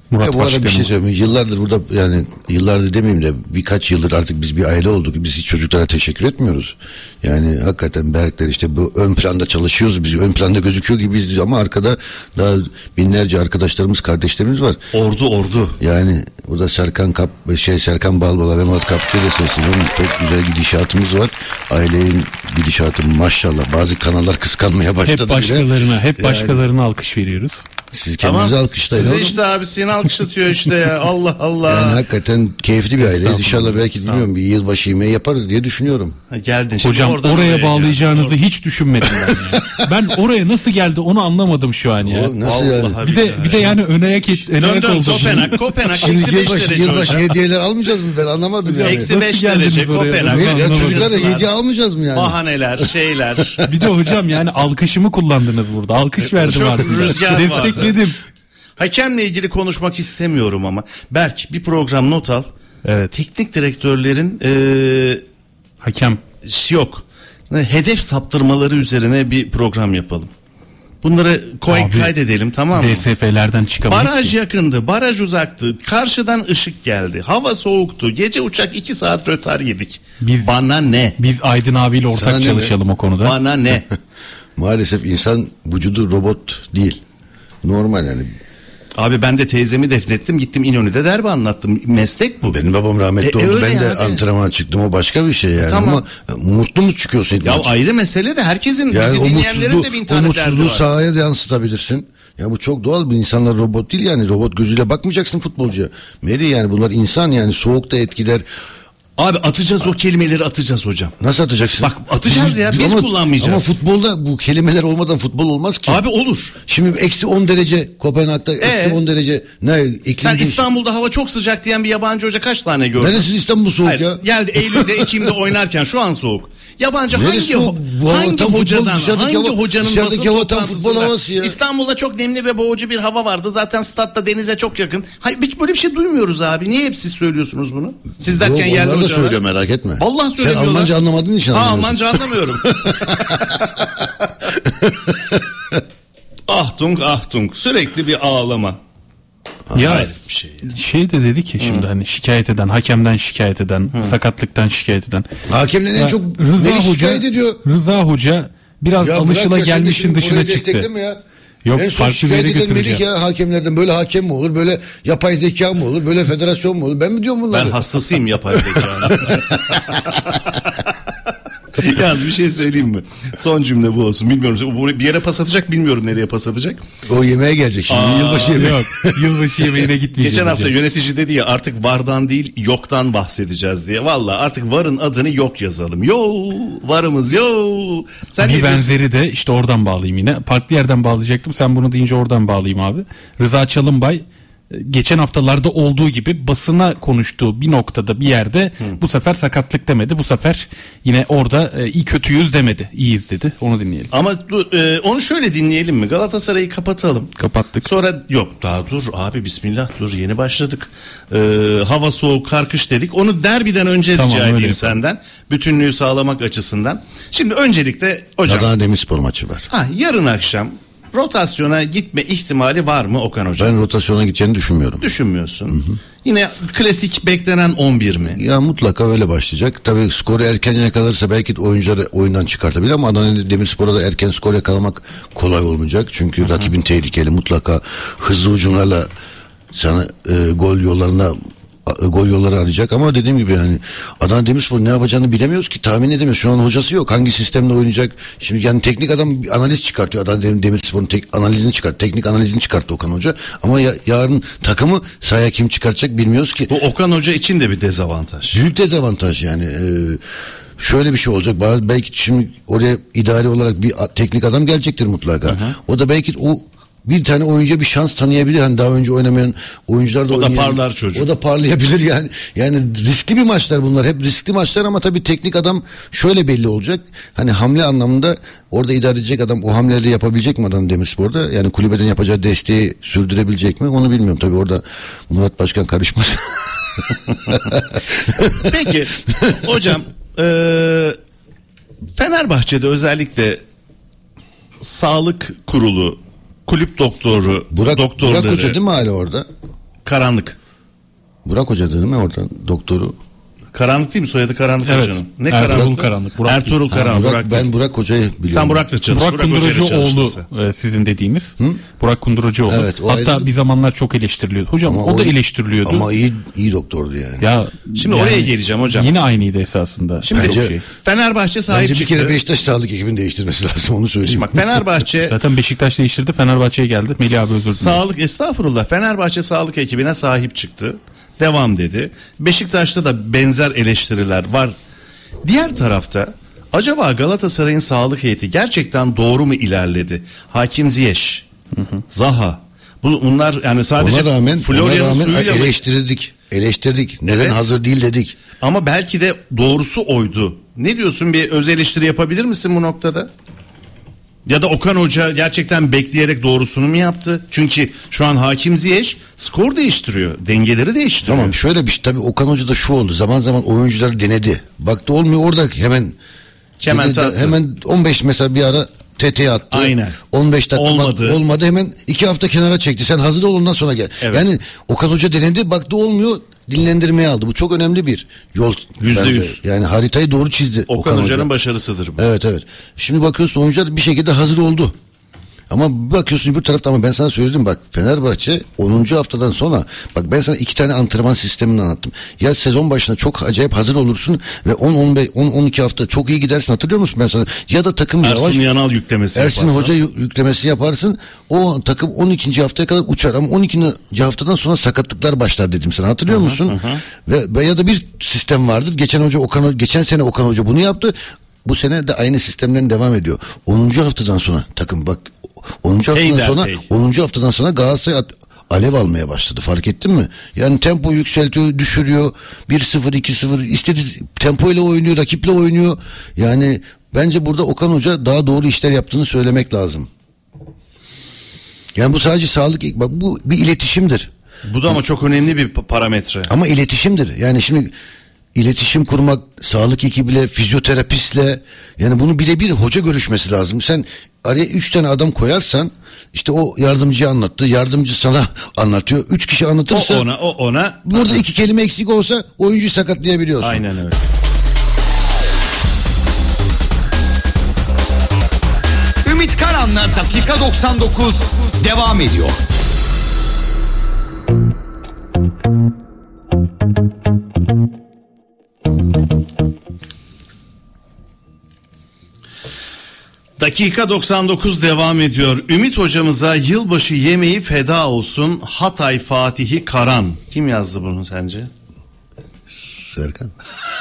Murat Ya bu arada bir Başkanım. şey söyleyeyim. Yıllardır burada, yani yıllardır demeyeyim de birkaç yıldır artık biz bir aile olduk. Biz hiç çocuklara teşekkür etmiyoruz. Yani hakikaten Berkler işte bu ön planda çalışıyoruz. Biz ön planda gözüküyor gibiyiz ama arkada daha binlerce arkadaşlarımız, kardeşlerimiz var. Ordu ordu. Yani burada Serkan Kap, şey Serkan Balbala ve Murat Kapı'ya da sesleniyorum. Çok güzel gidişatımız var. Ailenin gidişatı maşallah. Bazı kanallar kıskanmaya başladı. Hep başkalarına, bile. hep Yani başkalarına alkış veriyoruz. siz kendinizi alkışlayın. Size oğlum. işte abi seni alkışlatıyor işte ya. Allah Allah. Yani hakikaten keyifli bir aileyiz. Estağfurullah. İnşallah belki Sağ bilmiyorum bir yılbaşı yemeği yaparız diye düşünüyorum. Ha, geldin şimdi Hocam oradan oraya oraya bağlayacağınızı geldin. hiç düşünmedim ben ya. Ben oraya nasıl geldi onu anlamadım şu an ya. O nasıl yani? Vallahi Bir de billahi. bir de yani ön ayak et, ön Dön ayak dön oldu. Kopenhag, Kopenhag Şimdi eksi beş yılbaşı, derece yılbaşı hocam. hediyeler almayacağız mı? Ben anlamadım yani. Eksi Nasıl beş geldiniz derece oraya? Kopenhag. Ben Ne, ya anlamadım. çocuklara Sıkıntılar, hediye almayacağız mı yani? Bahaneler, şeyler. Bir de hocam yani alkışımı kullandınız burada. Alkış verdim Çok artık. rüzgar vardı. Destekledim. Hakemle ilgili konuşmak istemiyorum ama. Berk bir program not al. Evet. Teknik direktörlerin eee Hakem. yok. Hedef saptırmaları üzerine bir program yapalım. Bunları koy Abi, kaydedelim, tamam mı? D S F'lerden çıkamayız Baraj ki. yakındı, baraj uzaktı, karşıdan ışık geldi, hava soğuktu, gece uçak iki saat rötar yedik. Biz- Bana ne? Biz Aydın abiyle Sana ortak ne çalışalım o konuda. Bana ne? Maalesef insan vücudu robot değil. Normal yani. Abi ben de teyzemi defnettim, gittim İnönü'de derbi anlattım. Meslek bu. Benim babam rahmetli E, e, oldu. öyle Ben de yani. antrenman çıktım. O başka bir şey yani. Tamam. Ama mutlu mu çıkıyorsun? Ya maç? ayrı mesele de herkesin, Yani bizi o dinleyenlerin mutsuzluğu, de bin o tane derdi mutsuzluğu var. sahaya da yansıtabilirsin. Ya bu çok doğal. Bir insanlar robot değil yani. Robot gözüyle bakmayacaksın futbolcuya. Meri yani bunlar insan yani. Soğuk da etkiler. Abi atacağız o kelimeleri atacağız hocam. Nasıl atacaksın? Bak atacağız ya, biz ama, kullanmayacağız. Ama futbolda bu kelimeler olmadan futbol olmaz ki. Abi olur. Şimdi eksi on derece Kopenhag'da eksi Ee? on derece ne iklim Sen değiş- İstanbul'da hava çok sıcak diyen bir yabancı hoca kaç tane gördün? Neresi İstanbul soğuk Hayır, ya? geldi Eylül'de Ekim'de oynarken şu an soğuk. Yabancı Neresi hangi soğuk? ho- Bu hava hangi tam futbol, hocadan dışarıdaki hangi hava- hocanın dışarıdaki basın hava tam futbol toplantısında havası ya. İstanbul'da çok nemli ve boğucu bir hava vardı. Zaten statta denize çok yakın. Hayır hiç böyle bir şey duymuyoruz abi. Niye hep siz söylüyorsunuz bunu? Siz derken Yok, yerli onlar da hocalar. söylüyor merak etme. Vallahi Sen söylemiyorlar. Almanca anlamadığın için Ha, anlamıyorsun. Almanca anlamıyorum. Ahtung ahtung sürekli bir ağlama. Ya Hayret bir şey. şey de dedi ki şimdi hani şikayet eden, hakemden şikayet eden, sakatlıktan şikayet eden. Hakemden en Ya çok Rıza beni Hoca şikayet ediyor. Rıza Hoca biraz Ya alışıla bırak ya, sen de gelmişin şimdi dışına orayı çıktı. destekleme ya. Yok, en son farklı bir şikayet yere eden Melih götüreceğim. ya hakemlerden. Böyle hakem mi olur? Böyle yapay zeka mı olur? Böyle federasyon mu olur? Ben mi diyorum bunları? Ben hastasıyım yapay zekanın. Yalnız bir şey söyleyeyim mi? Son cümle bu olsun. Bilmiyorum. Bu bir yere pas atacak, bilmiyorum nereye pas atacak. O yemeğe gelecek şimdi. Aa, Yılbaşı yemeği. Yok, yılbaşı yemeğine gitmeyeceğiz. Geçen hafta hocam. yönetici dedi ya artık vardan değil yoktan bahsedeceğiz diye. Valla artık varın adını yok yazalım. Yo varımız yo. Sen ne Bir diyorsun? benzeri de işte oradan bağlayayım yine. Farklı yerden bağlayacaktım. Sen bunu deyince oradan bağlayayım abi. Rıza Çalınbay geçen haftalarda olduğu gibi basına konuştuğu bir noktada bir yerde bu sefer sakatlık demedi. Bu sefer yine orada e, iyi kötüyüz demedi. İyiyiz dedi. Onu dinleyelim. Ama dur, e, onu şöyle dinleyelim mi? Galatasaray'ı kapatalım. Kapattık. Sonra yok daha dur abi bismillah dur yeni başladık. Ee, hava soğuk kar kış dedik. Onu derbiden önce Tamam, rica öyle edeyim yapalım. senden. Bütünlüğü sağlamak açısından. Şimdi öncelikle hocam. Adana Demirspor maçı var. Ha, yarın akşam rotasyona gitme ihtimali var mı Okan hocam? Ben rotasyona gideceğini düşünmüyorum. Düşünmüyorsun. Hı hı. Yine klasik beklenen on bir mi? Ya mutlaka öyle başlayacak. Tabii skoru erken yakalarsa belki oyuncuları oyundan çıkartabilir ama Adana Demirspor'a da erken skor yakalamak kolay olmayacak. Çünkü Hı-hı. rakibin tehlikeli, mutlaka hızlı hücumlarla sana e, gol yollarına e, gol yolları arayacak ama dediğim gibi yani Adana Demirspor ne yapacağını bilemiyoruz ki, tahmin edemiyoruz. Şu an hocası yok. Hangi sistemle oynayacak? Şimdi yani teknik adam bir analiz çıkartıyor. Adana Demirspor'un tek analizini çıkart. Teknik analizini çıkarttı Okan Hoca. Ama ya, yarın takımı sahaya kim çıkartacak bilmiyoruz ki. Bu Okan Hoca için de bir dezavantaj. Büyük dezavantaj yani. Ee, şöyle bir şey olacak. Bazı, belki şimdi oraya idari olarak bir teknik adam gelecektir mutlaka. Hı hı. O da belki o bir tane oyuncuya bir şans tanıyabilir. Hani daha önce oynamayan oyuncular da o da oynayan, parlar çocuk. O da parlayabilir yani. Yani riskli bir maçlar bunlar. Hep riskli maçlar ama tabii teknik adam şöyle belli olacak. Hani hamle anlamında orada idare edecek adam o hamleleri yapabilecek mi Adana Demirspor'da? Yani kulübeden yapacağı desteği sürdürebilecek mi? Onu bilmiyorum. Tabii orada Murat Başkan karışmaz. Peki hocam e, Fenerbahçe'de özellikle sağlık kurulu, kulüp doktoru, Burak, doktorları. Burak Hoca değil mi hala orada? Karanlık. Burak Hoca değil mi oradan doktoru? Karanlık değil mi? Soyadı Karanlık Evet. Hoca'nın. Ne Ertuğrul Karanlık? Karanlık. Burak Ertuğrul Ha, Karanlık. Burak, Burak ben değil. Burak Hoca'yı biliyorum. Sen Burak'la çalıştın. Burak Hoca'yla Kunduracıoğlu çalıştın sen. e, sizin dediğiniz. Burak Kunduracıoğlu. Evet, o Hatta ayrı. bir zamanlar çok eleştiriliyordu. Hocam Ama o da o- eleştiriliyordu. Ama iyi iyi doktordu yani. Ya Şimdi yani oraya geleceğim hocam. Yine aynıydı esasında. Şimdi Çok Bence- şey. Fenerbahçe sahip Bence bir çıktı. kere Beşiktaş sağlık ekibini değiştirmesi lazım, onu söyleyeyim. Bak Fenerbahçe Zaten Beşiktaş değiştirdi, Fenerbahçe'ye geldi. Melih abi özür dilerim. sağlık estağfurullah Fenerbahçe sağlık ekibine sahip çıktı. Devam dedi. Beşiktaş'ta da benzer eleştiriler var. Diğer tarafta acaba Galatasaray'ın sağlık heyeti gerçekten doğru mu ilerledi? Hakim Ziyech, Zaha. Bu bunlar yani sadece Ona rağmen, ona Florya'nın rağmen suyuyla mı? eleştirdik. Eleştirdik. Neden Evet. hazır değil dedik. Ama belki de doğrusu oydu. Ne diyorsun, bir öz eleştiri yapabilir misin bu noktada? Ya da Okan Hoca gerçekten bekleyerek doğrusunu mu yaptı? Çünkü şu an Hakim Ziyech skor değiştiriyor. Dengeleri değiştiriyor. Tamam, şöyle bir şey, tabii Okan Hoca da şu oldu. Zaman zaman oyuncuları denedi. Baktı olmuyor, orada hemen Kemen dedi- attı. hemen on beş mesela bir ara T T'ye attı. Aynen. on beş dakika Olmadı. olmadı. olmadı hemen iki hafta kenara çekti. Sen hazır ol, ondan sonra gel. Evet. Yani Okan Hoca denedi, baktı olmuyor, dinlendirmeye aldı. Bu çok önemli bir yol. Yüzde bence. yüz. Yani haritayı doğru çizdi Okan, Okan, Hoca'nın Hoca. başarısıdır bu. Evet evet. Şimdi bakıyorsun oyuncular bir şekilde hazır oldu. Ama bir bakıyorsun bir tarafta, ama ben sana söyledim bak, Fenerbahçe onuncu haftadan sonra, bak ben sana iki tane antrenman sistemini anlattım. Ya sezon başına çok acayip hazır olursun ve on on beş on on iki hafta çok iyi gidersin, hatırlıyor musun ben sana? Ya da takım Ersun yavaş, Yanal yüklemesi Ersin yaparsan. Hoca yü- yüklemesi yaparsın. O takım on ikinci haftaya kadar uçar, ama on ikinci haftadan sonra sakatlıklar başlar dedim sana, hatırlıyor musun? Ve, ve ya da bir sistem vardır. Geçen hoca Okan geçen sene Okan Hoca bunu yaptı. Bu sene de aynı sistemden devam ediyor. onuncu haftadan sonra takım bak onuncu haftadan Hey sonra der, hey. onuncu haftadan sonra Galatasaray at- alev almaya başladı, fark ettin mi? Yani tempo yükseltiyor, düşürüyor. bir sıfır iki sıfır istediği tempoyla oynuyor, rakiple oynuyor. Yani bence burada Okan Hoca daha doğru işler yaptığını söylemek lazım. Yani bu sadece sağlık, bak bu bir iletişimdir. Bu da ama çok önemli bir pa- parametre. Ama iletişimdir. Yani şimdi iletişim kurmak, sağlık ekibiyle, fizyoterapistle, yani bunu birebir hoca görüşmesi lazım. Sen araya üç tane adam koyarsan, işte o yardımcı anlattı, yardımcı sana anlatıyor. Üç kişi anlatırsa, O ona, o ona. burada iki kelime eksik olsa oyuncuyu sakatlayabiliyorsun. Aynen öyle. Ümit Karan'la dakika doksan dokuz devam ediyor. Dakika doksan dokuz devam ediyor. Ümit hocamıza yılbaşı yemeği feda olsun. Hatay Fatihi Karan. Kim yazdı bunu sence? Serkan.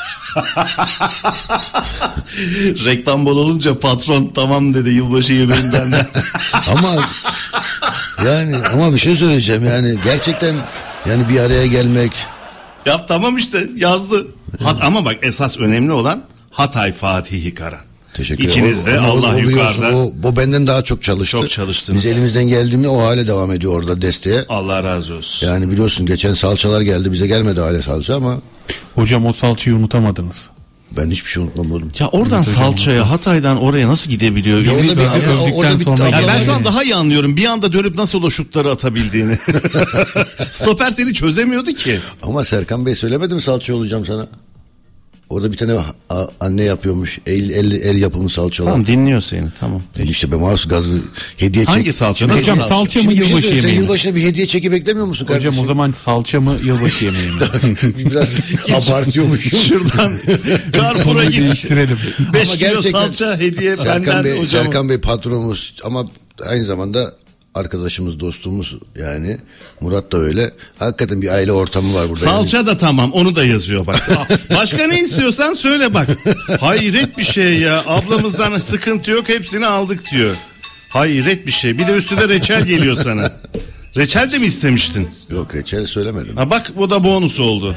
Reklam bol olunca patron tamam dedi yılbaşı yemeğinden de. Ama yani ama bir şey söyleyeceğim, yani gerçekten yani bir araya gelmek. Ya tamam işte yazdı. Hat, ama bak esas önemli olan Hatay Fatihi Karan. Teşekkür İkiniz de O- o- Allah o biliyorsun, yukarıda. O, o benden daha çok çalıştı. Çok çalıştınız. Biz elimizden geldiğinde o hale devam ediyor orada desteğe. Allah razı olsun. Yani biliyorsun geçen salçalar geldi, bize gelmedi hala salça, ama Hocam o salçayı unutamadınız. ben hiçbir şey unutmam oğlum. Ya oradan salçaya, Hatay'dan oraya nasıl gidebiliyor? Bizi- Orada bizi ama öldükten orada bir- sonra Ya Ya ben geldi. şu an daha iyi anlıyorum. Bir anda dönüp nasıl o şutları atabildiğini. Stoper seni çözemiyordu ki. Ama Serkan Bey söylemedi mi salça olacağım sana? Orada bir tane a- anne yapıyormuş. El, el, el yapımı salçalar. Tamam dinliyor seni tamam. E işte ben mouse gazlı hediye çek. Hangi salça? Şimdi- Nasıl Hocam salça? salça mı Şimdi bir şey yılbaşı söyle, sen yemeği mi? yılbaşına bir hediye çeki beklemiyor musun kardeşim? Hocam o zaman salça mı yılbaşı yemeği mi? Biraz abartıyormuşum. Şuradan Carrefour'a Konuyu git. değiştirelim. beş Ama kilo gerçekten salça hediye Serkan benden Bey, hocam. Serkan Bey patronumuz, ama aynı zamanda arkadaşımız, dostumuz yani. Murat da öyle. Hakikaten bir aile ortamı var burada. Salça da tamam onu da yazıyor bak. Başka ne istiyorsan söyle bak. Hayret bir şey ya. Ablamızdan sıkıntı yok hepsini aldık diyor. Hayret bir şey. Bir de üstüne reçel geliyor sana. Reçel de mi istemiştin? Yani. Yok, reçel söylemedim. Ha bak bu da bonus oldu.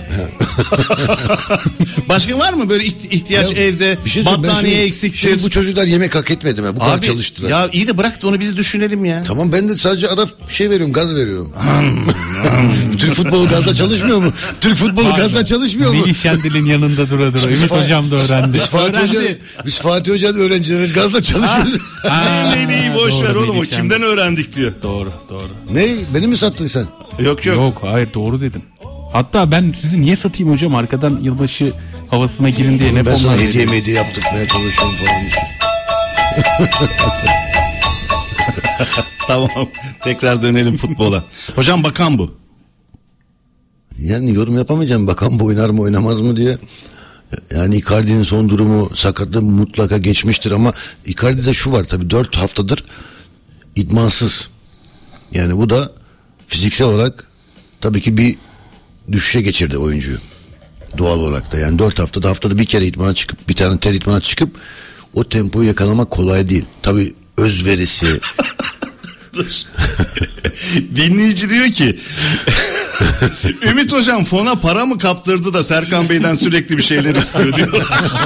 Başka var mı böyle iht- ihtiyaç Ya, evde? bir şey söyleyeyim, ben Battaniye şimdi- eksiktir. şimdi bu çocuklar yemek hak etmedi mi? Bu kadar Abi çalıştılar. ya iyi de bırak da onu biz düşünelim ya. Tamam, ben de sadece ara şey veriyorum, gaz veriyorum. Türk futbolu gazla çalışmıyor mu? Türk futbolu gazla çalışmıyor mu? Melih Şendil'in yanında dura dura. Ümit Fa- hocam da öğrendi. Biz Fatih Hoca, Öğrendi. biz Fatih Hoca'nın öğrencileriz, gazla çalışıyoruz. Ha, Meleği boş doğru, ver oğlum o Melih Şendil. kimden öğrendik diyor. Doğru doğru. Ne? Beni mi sattın sen? Yok yok. Yok hayır doğru dedim. Hatta ben sizi niye satayım hocam, arkadan yılbaşı havasına girin diye ne Ben sana fonlar hediye veriyorum. hediye yaptırmaya çalışıyorum falan. Tamam. Tekrar dönelim futbola. Hocam bakan bu. Yani yorum yapamayacağım, bakan bu oynar mı oynamaz mı diye. Yani Icardi'nin son durumu, sakatlığı mutlaka geçmiştir ama Icardi'de şu var tabii, dört haftadır idmansız. Yani bu da fiziksel olarak tabii ki bir düşüşe geçirdi oyuncuyu. Doğal olarak da yani dört haftada haftada bir kere idmana çıkıp bir tane ter idmana çıkıp o tempoyu yakalamak kolay değil. Tabii özverisi. Dinleyici diyor ki Ümit hocam fona para mı kaptırdı da Serkan Bey'den sürekli bir şeyler istiyor diyor.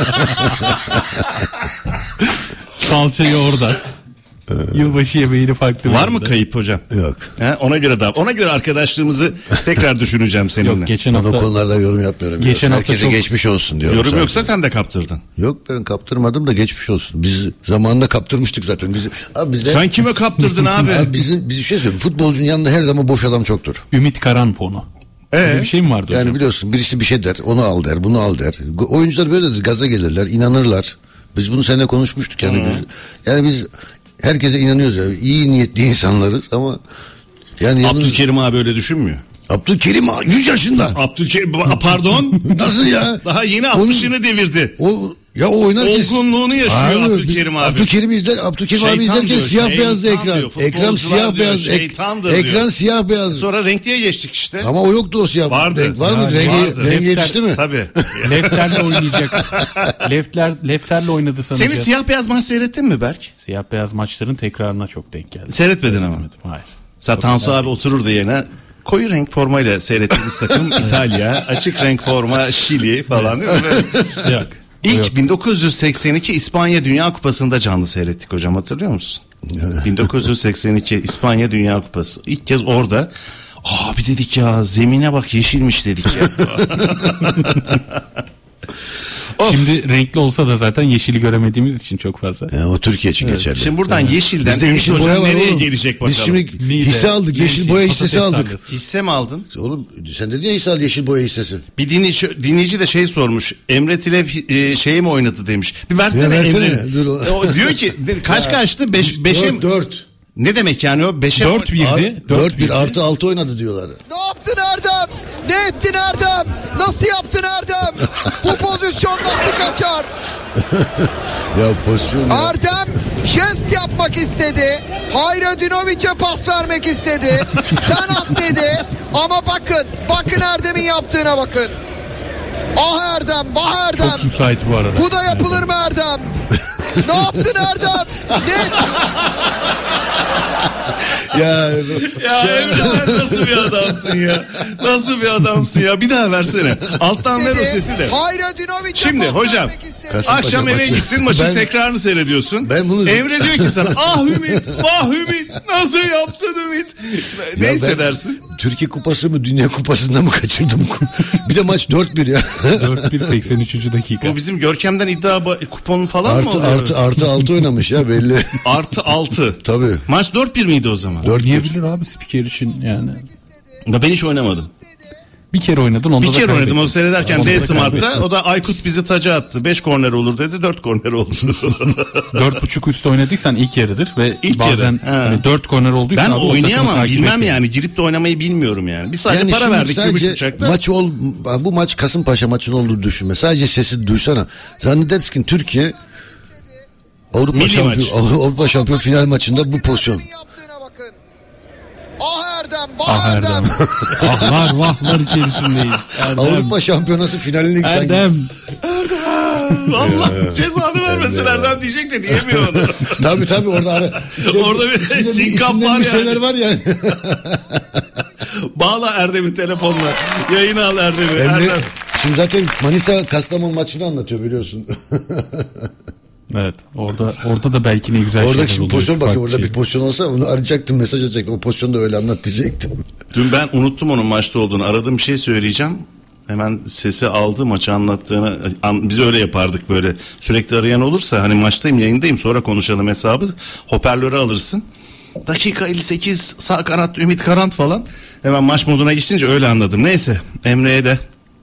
Salçayı orada. Yılbaşı yemeğini farklı. Var mı yerde. kayıp hocam? Yok. He, ona göre da ona göre arkadaşlığımızı tekrar düşüneceğim seninle. Yok geçen Ben o hafta. konularda yorum yapmıyorum. Geçen hafta Herkese çok- geçmiş olsun diyorum. Yorum sadece. yoksa sen de kaptırdın. Yok, ben kaptırmadım da geçmiş olsun. Biz zamanında kaptırmıştık zaten. Biz, abi bizde, Sen kime kaptırdın abi? abi bizim, biz bir şey söyleyeyim. Futbolcunun yanında her zaman boş adam çoktur. Ümit Karan fonu. Ee? Öyle bir şey mi vardı Yani hocam? biliyorsun birisi bir şey der, onu al der, bunu al der. Oyuncular böyledir, gaza gelirler, inanırlar. Biz bunu seninle konuşmuştuk yani. Biz, yani biz herkese inanıyoruz ya. İyi niyetli insanlarız ama yani yalnız- Abdülkerim abi öyle düşünmüyor. Abdülkerim yüz yaşında. Abdülkerim pardon. Nasıl ya? Daha yeni altmışını devirdi. O ya o oynarken Olgunluğunu yaşıyor Abi, Abdülkerim abi. Abdülkerim izler, Abdülkerim abi Şeytan izlerken diyor, siyah şeytan beyazdı ekran. diyor, Ekran futbolcular siyah diyor, beyaz. ek- şeytandır ekran diyor. siyah beyaz. Sonra renkliye geçtik işte. Ama o yoktu o siyah. Vardı. Renk var mı? Yani Rengi, vardı. rengi Lefter- yetişti mi? Tabii. Lefter'le oynayacak. Lefter, Lefter'le oynadı sanacağız. Seni siyah beyaz maç seyrettin mi Berk? Siyah beyaz maçların tekrarına çok denk geldi. Seyretmedin ama. Seyretmedim, hayır. Mesela Tansu abi otururdu yerine. Koyu renk formayla seyrettiğimiz takım İtalya, açık renk forma Şili falan değil mi? Böyle. Yok. İlk bin dokuz yüz seksen iki İspanya Dünya Kupası'nda canlı seyrettik hocam, hatırlıyor musun? bin dokuz yüz seksen iki İspanya Dünya Kupası. İlk kez orada abi dedik ya, zemine bak yeşilmiş dedik ya. Şimdi renkli olsa da zaten yeşili göremediğimiz için çok fazla. Yani o Türkiye için geçerli. Şimdi buradan yeşilden Bizde Ümit yeşil hocam boya var nereye oğlum. gelecek bakalım. Biz şimdi Niğde, hisse aldık. Yeşil Nevşehir, boya hissesi patates aldık. tarlası. Hisse mi aldın? Oğlum sen dedin ya hisse al, yeşil boya hissesi. Bir dinleyici, dinleyici de şey sormuş. Emre Tilev e, şey mi oynadı demiş. Bir versene, Ya versene, Emre. dur o- E, o diyor ki de- kaç kaçtı? Beş, beşe mi? Dört, dört. Ne demek yani o? Beşe Dört mi? birdi. Dört bir artı altı oynadı diyorlar. Ne yaptın Erdem? Ne ettin Erdem? Nasıl yaptın Erdem? Bu pozisyon nasıl kaçar? Ya pozisyon ya. Erdem jest yapmak istedi. Hayredinoviç'e pas vermek istedi. Sen at dedi. Ama bakın, bakın Erdem'in yaptığına bakın. Ah Erdem, bah Erdem. Çok müsait bu arada. Bu da yapılır mı Erdem? Ne yaptın Erdem? Ne? Ya, Ya Emre nasıl bir adamsın ya? Nasıl bir adamsın ya? Bir daha versene. Alttan ver o sesi de. Hayredinoviç'e Şimdi pas hocam vermek istedi. Kasımpaşa akşam eve maçı. gittin, maçın Ben- tekrarını seyrediyorsun. Ben bunu- Emre diyor ki sana ah Ümit, vah Ümit, nasıl yaptın Ümit? Ne Ya ben hissedersin? Türkiye Kupası mı, Dünya Kupası'nda mı kaçırdım? Bir de maç dört bir ya. dört bir seksen üçüncü dakika. Bu bizim Görkem'den iddia ba- kuponu falan mı Artı oluyor? artı artı altı oynamış ya belli. Artı altı. Tabii. Maç dört bir miydi o zaman? Oynayabilir abi spiker için yani. Ya ben hiç oynamadım. Bir kere oynadın onda Bir da kere oynadım kaybettin. onu seyrederken Onda da D Smart'ta. kaybettin. O da Aykut bizi taca attı. beş korner olur dedi. dört korner oldu. Dört buçuk üstü oynadıysan ilk yarıdır ve İlk bazen yarı, ha. hani dört korner olduysa Ben abi o takımı oynayamam, takip bilmem et yani. yani. Girip de oynamayı bilmiyorum yani. Biz sadece Yani para şimdi verdik gümüş sadece bıçakla. maç ol, bu maç Kasımpaşa maçının olduğunu düşünme. Sadece sesi duysana. Zannedersin ki Türkiye Avrupa Milli şampiyon, maç. Avrupa şampiyon final maçında bu pozisyon. Yaptığına bakın. Ah Erdem, bah Ah Erdem. Erdem. Ahlar vahlar içerisindeyiz. Erdem. Avrupa şampiyonası finaline sanki. Erdem. Allah cezanı vermesin Erdem diyecek de diyemiyor onu. Tabii tabii orada ara, Orada bir içinde sinkaf içinde var bir yani. şeyler var yani. Bağla Erdem'i telefonla. Yayını al Erdem'i. Emre, Erdem. şimdi zaten Manisa Kastamonu maçını anlatıyor biliyorsun. Evet orada orada da belki ne güzel Orada şeyler şimdi oluyor. pozisyon bakıyor. Farklı Orada şey. bir pozisyon olsa onu arayacaktım, mesaj atacaktım. O pozisyonu da öyle anlat diyecektim. Dün ben unuttum onun maçta olduğunu. Aradığım bir şey söyleyeceğim. Hemen sesi aldı, maçı anlattığını. An, biz öyle yapardık böyle. Sürekli arayan olursa hani maçtayım, yayındayım, sonra konuşalım hesabı. Hoparlörü alırsın. Dakika elli sekiz sağ kanat Ümit Karan falan. Hemen maç moduna geçince öyle anladım. Neyse, Emre'ye de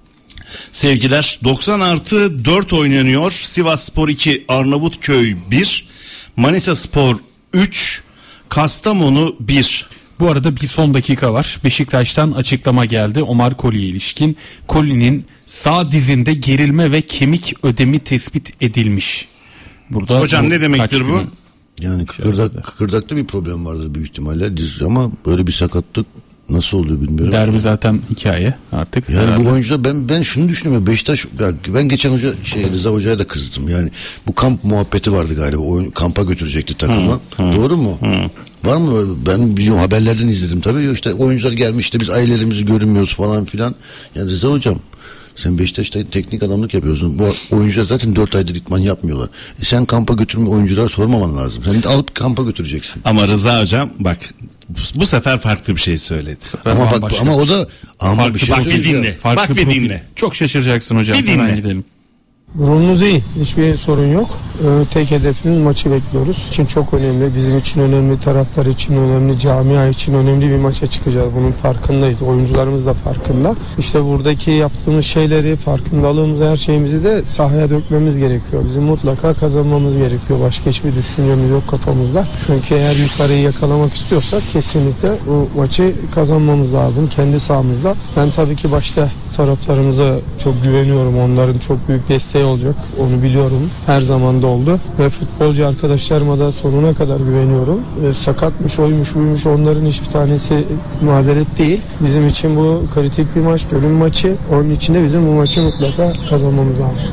sevgiler. doksan artı dört oynanıyor. Sivasspor iki, Arnavutköy bir, Manisaspor üç, Kastamonu bir. Bu arada bir son dakika var. Beşiktaş'tan açıklama geldi Omar Koli'ye ilişkin. Koli'nin sağ dizinde gerilme ve kemik ödemi tespit edilmiş. Burada hocam ne demektir bu? Günü... Yani kıkırdak, kıkırdakta bir problem vardır büyük ihtimalle diz, ama böyle bir sakatlık nasıl oluyor bilmiyorum. Derbi zaten hikaye artık. Yani herhalde. bu oyuncular, ben ben şunu düşünüyorum. Beşiktaş, ben geçen hoca şey Rıza Hoca'ya da kızdım. Yani bu kamp muhabbeti vardı galiba. Oyun, kampa götürecekti takımı. Hı, hı, Doğru mu? Hı. Var mı? Ben biliyorum, haberlerden izledim tabii. İşte oyuncular gelmiş, işte biz ailelerimizi görünmüyoruz falan filan. Yani Rıza Hocam, sen Beşiktaş'ta teknik adamlık yapıyorsun. Bu oyuncular zaten dört aydır idman yapmıyorlar. E sen kampa götürme, oyunculara sormaman lazım. Sen alıp kampa götüreceksin. Ama Rıza Hocam bak, bu, bu sefer farklı bir şey söyledi. Ama bak, başka. ama o da ama farklı, bir şey bak bir dinle. Farklı bak bir profil. dinle. Çok şaşıracaksın hocam. Bir dinle. Hemen gidelim. Durumumuz iyi. Hiçbir sorun yok. Ee, tek hedefimiz maçı bekliyoruz. İçin çok önemli. Bizim için önemli. Taraftar için önemli. Camia için önemli bir maça çıkacağız. Bunun farkındayız. Oyuncularımız da farkında. İşte buradaki yaptığımız şeyleri, farkındalığımızı, her şeyimizi de sahaya dökmemiz gerekiyor. Bizim mutlaka kazanmamız gerekiyor. Başka hiçbir düşüncemiz yok kafamızda. Çünkü eğer yukarıyı yakalamak istiyorsak kesinlikle bu maçı kazanmamız lazım. Kendi sahamızda. Ben tabii ki başta taraftarımıza çok güveniyorum. Onların çok büyük desteği olacak. Onu biliyorum. Her zaman da oldu. Ve futbolcu arkadaşlarıma da sonuna kadar güveniyorum. E, sakatmış, oymuş, buymuş, onların hiçbir tanesi mazeret değil. Bizim için bu kritik bir maç, bölüm maçı. Onun için de bizim bu maçı mutlaka kazanmamız lazım.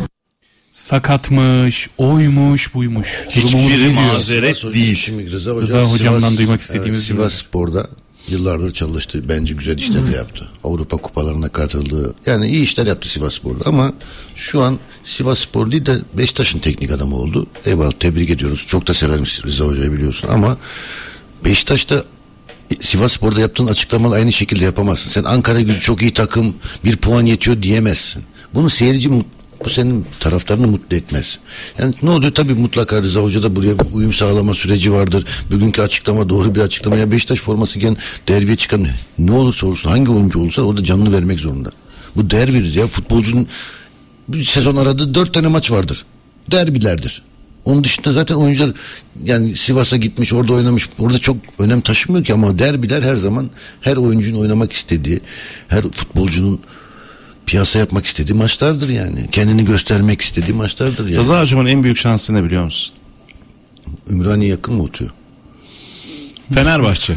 Sakatmış, oymuş, buymuş. Hiçbiri mazeret değil. Şimdi Rıza, Hocam, Rıza hocamdan Sivas, duymak istediğimiz evet, Sivasspor'da yıllardır çalıştı. Bence güzel işler de yaptı. Avrupa kupalarına katıldı. Yani iyi işler yaptı Sivasspor'da, ama şu an Sivasspor değil de Beşiktaş'ın teknik adamı oldu. Eyvallah, tebrik ediyoruz. Çok da severim Rıza Hoca'yı, biliyorsun, ama Beşiktaş'ta Sivasspor'da yaptığın açıklamaları aynı şekilde yapamazsın. Sen Ankara Gücü çok iyi takım, bir puan yetiyor diyemezsin. Bunu seyirci, bu senin taraftarını mutlu etmez. Yani ne oluyor? Tabii mutlaka Rıza Hoca da buraya uyum sağlama süreci vardır. Bugünkü açıklama doğru bir açıklama. Ya Beşiktaş forması giyen, derbiye çıkan ne olursa olsun, hangi oyuncu olursa orada canını vermek zorunda. Bu derbidir ya. Futbolcunun bir sezon aradığı dört tane maç vardır. Derbilerdir. Onun dışında zaten oyuncular, yani Sivas'a gitmiş, orada oynamış, orada çok önem taşımıyor ki, ama derbiler her zaman her oyuncunun oynamak istediği, her futbolcunun piyasa yapmak istediği maçlardır yani. Kendini göstermek istediği maçlardır yani. Rıza Hocam'ın en büyük şansı ne biliyor musun? Ümraniye yakın mı oturuyor? Fenerbahçe.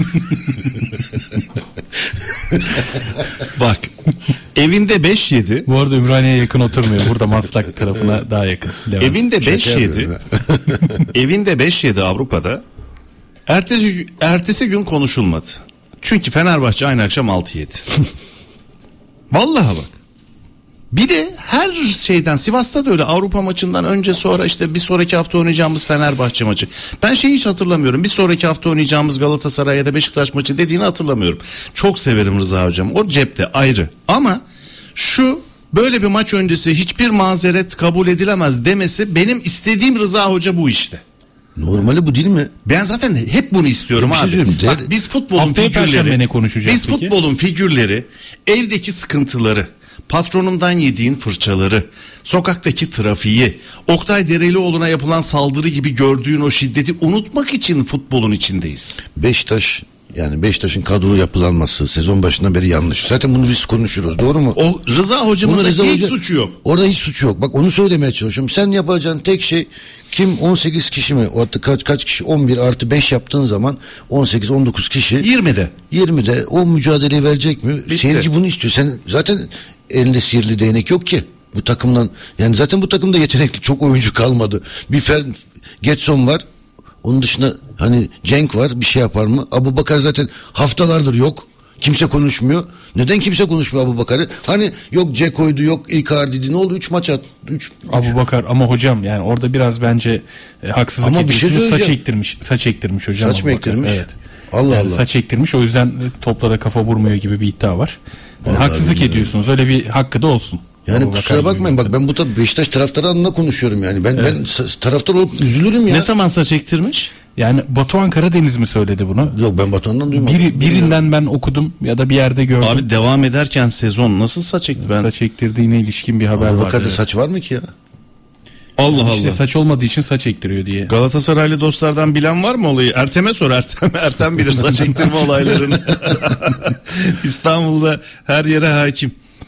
Bak, evinde beş yedi. Bu arada Ümraniye'ye yakın oturmuyor. Burada Maslak tarafına daha yakın. Levent. Evinde beş yedi. Evinde beş yedi Avrupa'da. Ertesi, ertesi gün konuşulmadı. Çünkü Fenerbahçe aynı akşam altı yedi. Vallahi bak. Bir de her şeyden, Sivas'ta da öyle, Avrupa maçından önce sonra, işte bir sonraki hafta oynayacağımız Fenerbahçe maçı. Ben şeyi hiç hatırlamıyorum. Bir sonraki hafta oynayacağımız Galatasaray ya da Beşiktaş maçı dediğini hatırlamıyorum. Çok severim Rıza Hocam. O cepte ayrı. Ama şu böyle bir maç öncesi hiçbir mazeret kabul edilemez demesi, benim istediğim Rıza Hoca bu işte. Normali bu değil mi? Ben zaten hep bunu istiyorum bir abi. Şey Bak, biz futbolun Haftaya figürleri, ne konuşacağız biz peki? futbolun figürleri, evdeki sıkıntıları, patronundan yediğin fırçaları, sokaktaki trafiği, Oktay Derelioğlu'na yapılan saldırı gibi gördüğün o şiddeti unutmak için futbolun içindeyiz. Beşiktaş, yani Beşiktaş'ın kadro yapılanması sezon başından beri yanlış. Zaten bunu biz konuşuyoruz, doğru mu? O Rıza Hocam'ın da hiç Hoca, suçu yok. Orada hiç suçu yok. Bak, onu söylemeye çalışıyorum. Sen yapacağın tek şey, kim on sekiz kişi mi? O kaç kaç kişi? on bir artı beş yaptığın zaman on sekiz on dokuz kişi. yirmide. yirmide o mücadeleyi verecek mi? Bitti. Seyirci bunu istiyor. Sen zaten elinde sihirli değnek yok ki. Bu takımdan, yani zaten bu takımda yetenekli çok oyuncu kalmadı. Bir Fer Getson var. Onun dışında hani Cenk var, bir şey yapar mı? Abubakar zaten haftalardır yok. Kimse konuşmuyor. Neden kimse konuşmuyor Abubakar'ı? Hani yok Ceko'ydu, yok Icardi'di. Ne oldu? üç maç attı. üç Abubakar, ama hocam yani orada biraz bence e, haksızlık ama bir şey ediyorsunuz. Saç ektirmiş. Saç ektirmiş hocam. Saç mı Abubakar. ektirmiş? Evet. Allah yani Allah. Saç ektirmiş, o yüzden toplara kafa vurmuyor gibi bir iddia var. Yani haksızlık bilmiyorum. ediyorsunuz. Öyle bir hakkı da olsun. Yani Abubakar kusura bakmayın, bak mesela. ben bu tabi Beşiktaş taraftarı adına konuşuyorum yani. Ben evet. ben taraftar olup üzülürüm ya. Ne zaman saç ektirmiş? Yani Batuhan Karadeniz mi söyledi bunu? Yok, ben Batuhan'dan duymadım. Biri, birinden ben okudum ya da bir yerde gördüm. Abi devam ederken sezon nasıl saç ekti? Ben... Saç ektirdiğine ilişkin bir haber var. Abubakar'da evet. saç var mı ki ya? Allah yani Allah. İşte saç olmadığı için saç ektiriyor diye. Galatasaraylı dostlardan bilen var mı olayı? Ertem'e sor, Ertem. Ertem bilir saç ektirme olaylarını. İstanbul'da her yere hakim.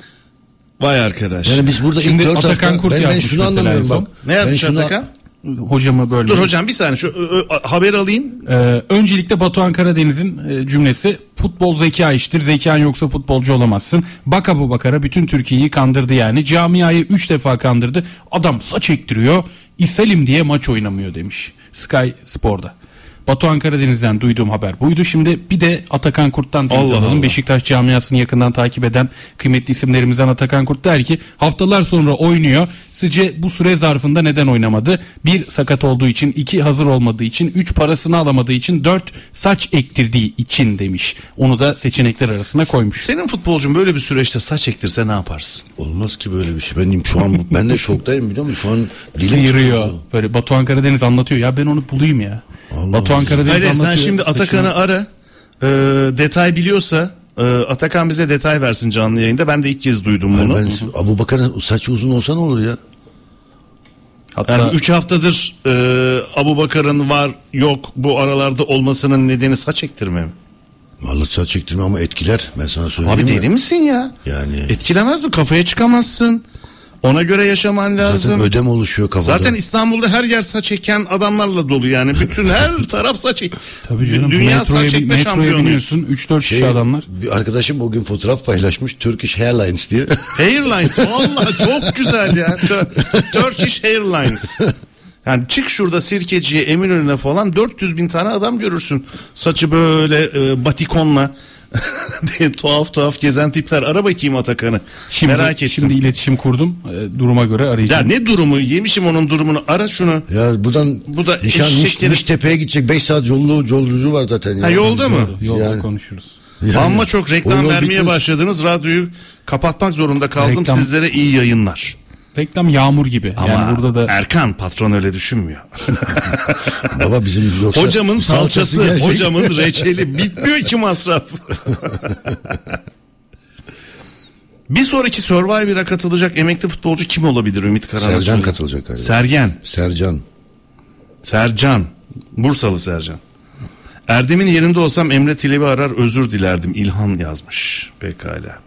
Vay arkadaş. Yani biz burada Şimdi ilk dört Atakan hafta Kurt ben, ben yazmış şunu mesela anlamıyorum en son. bak. Ne yazmış şunu- Atakan? Hocamı böyle. Dur hocam bir saniye şu ö, ö, haber alayım. Ee, öncelikle Batuhan Karadeniz'in e, cümlesi: futbol zeka iştir, zekan yoksa futbolcu olamazsın. Bak Abubakar'a bütün Türkiye'yi kandırdı yani. Camiayı üç defa kandırdı. Adam saç ektiriyor, İselim diye maç oynamıyor demiş Sky Spor'da. Batuhan Karadeniz'den duyduğum haber buydu. Şimdi bir de Atakan Kurt'tan tweet Allah alalım. Allah. Beşiktaş camiasını yakından takip eden kıymetli isimlerimizden Atakan Kurt der ki haftalar sonra oynuyor. Sizce bu süre zarfında neden oynamadı? Bir, sakat olduğu için; iki, hazır olmadığı için; üç, parasını alamadığı için; dört, saç ektirdiği için demiş. Onu da seçenekler arasına koymuş. Senin futbolcun böyle bir süreçte saç ektirse ne yaparsın? Olmaz ki böyle bir şey. Ben şu an ben de şoktayım, biliyor musun? Şu an dilim Sıyırıyor. tutuldu. Böyle Batuhan Karadeniz anlatıyor. Ya ben onu bulayım ya. Allah Batuhan Karadeniz Hayır anlatıyor. sen şimdi Atakan'ı ara. E, detay biliyorsa e, Atakan bize detay versin canlı yayında. Ben de ilk kez duydum bunu. Ben, Abubakar'ın saçı uzun olsa ne olur ya? Hatta Yani üç haftadır e, Abubakar'ın var yok bu aralarda olmasının nedeni saç ektirme mi? Vallahi saç çektirme ama etkiler. Ben sana söyleyeyim Abi mi? deli misin ya? Yani Etkilemez mi? Kafaya çıkamazsın. Ona göre yaşaman lazım. zaten ödem oluşuyor kafada. Zaten İstanbul'da her yer saç eken adamlarla dolu yani. Bütün her taraf saç ek. tabii canım, Dünya metroya, saç ekme metroya şampiyonuyuz. biniyorsun üç dört Şey, kişi adamlar. bir arkadaşım o gün fotoğraf paylaşmış, Turkish Airlines diye. Airlines vallahi çok güzel ya. Turkish Airlines. Yani çık şurada Sirkeci'ye, Eminönü'ne falan dört yüz bin tane adam görürsün. Saçı böyle e, batikonla diye tuhaf tuhaf gezen tipler. Ara bakayım Atakan'ı. Şimdi, Merak ettim. Şimdi iletişim kurdum. E, duruma göre Ya arayacağım. ne durumu? Yemişim onun durumunu. Ara şunu. Ya buradan Bu da Nişan, Niş, eşekleri- Niştepe'ye gidecek beş saat yolu yolculuğu var zaten. Ha, ya. yolda mı? Yolda Yani- konuşuruz. Yani Amma çok reklam o yol vermeye bitmez. başladınız. Radyoyu kapatmak zorunda kaldım. Reklam- Sizlere iyi yayınlar. Reklam yağmur gibi. Ama yani burada da Erkan patron öyle düşünmüyor. Baba bizim yoksa Hocamın salçası, gelecek. hocamın reçeli bitmiyor ki masraf. Bir sonraki Survivor'a katılacak emekli futbolcu kim olabilir Ümit Karan'a? Sercan söyle. katılacak galiba. Sergen. Sercan. Sercan. Bursalı Sercan. Erdem'in yerinde olsam Emre Tilebi arar özür dilerdim. İlhan yazmış. Pekala.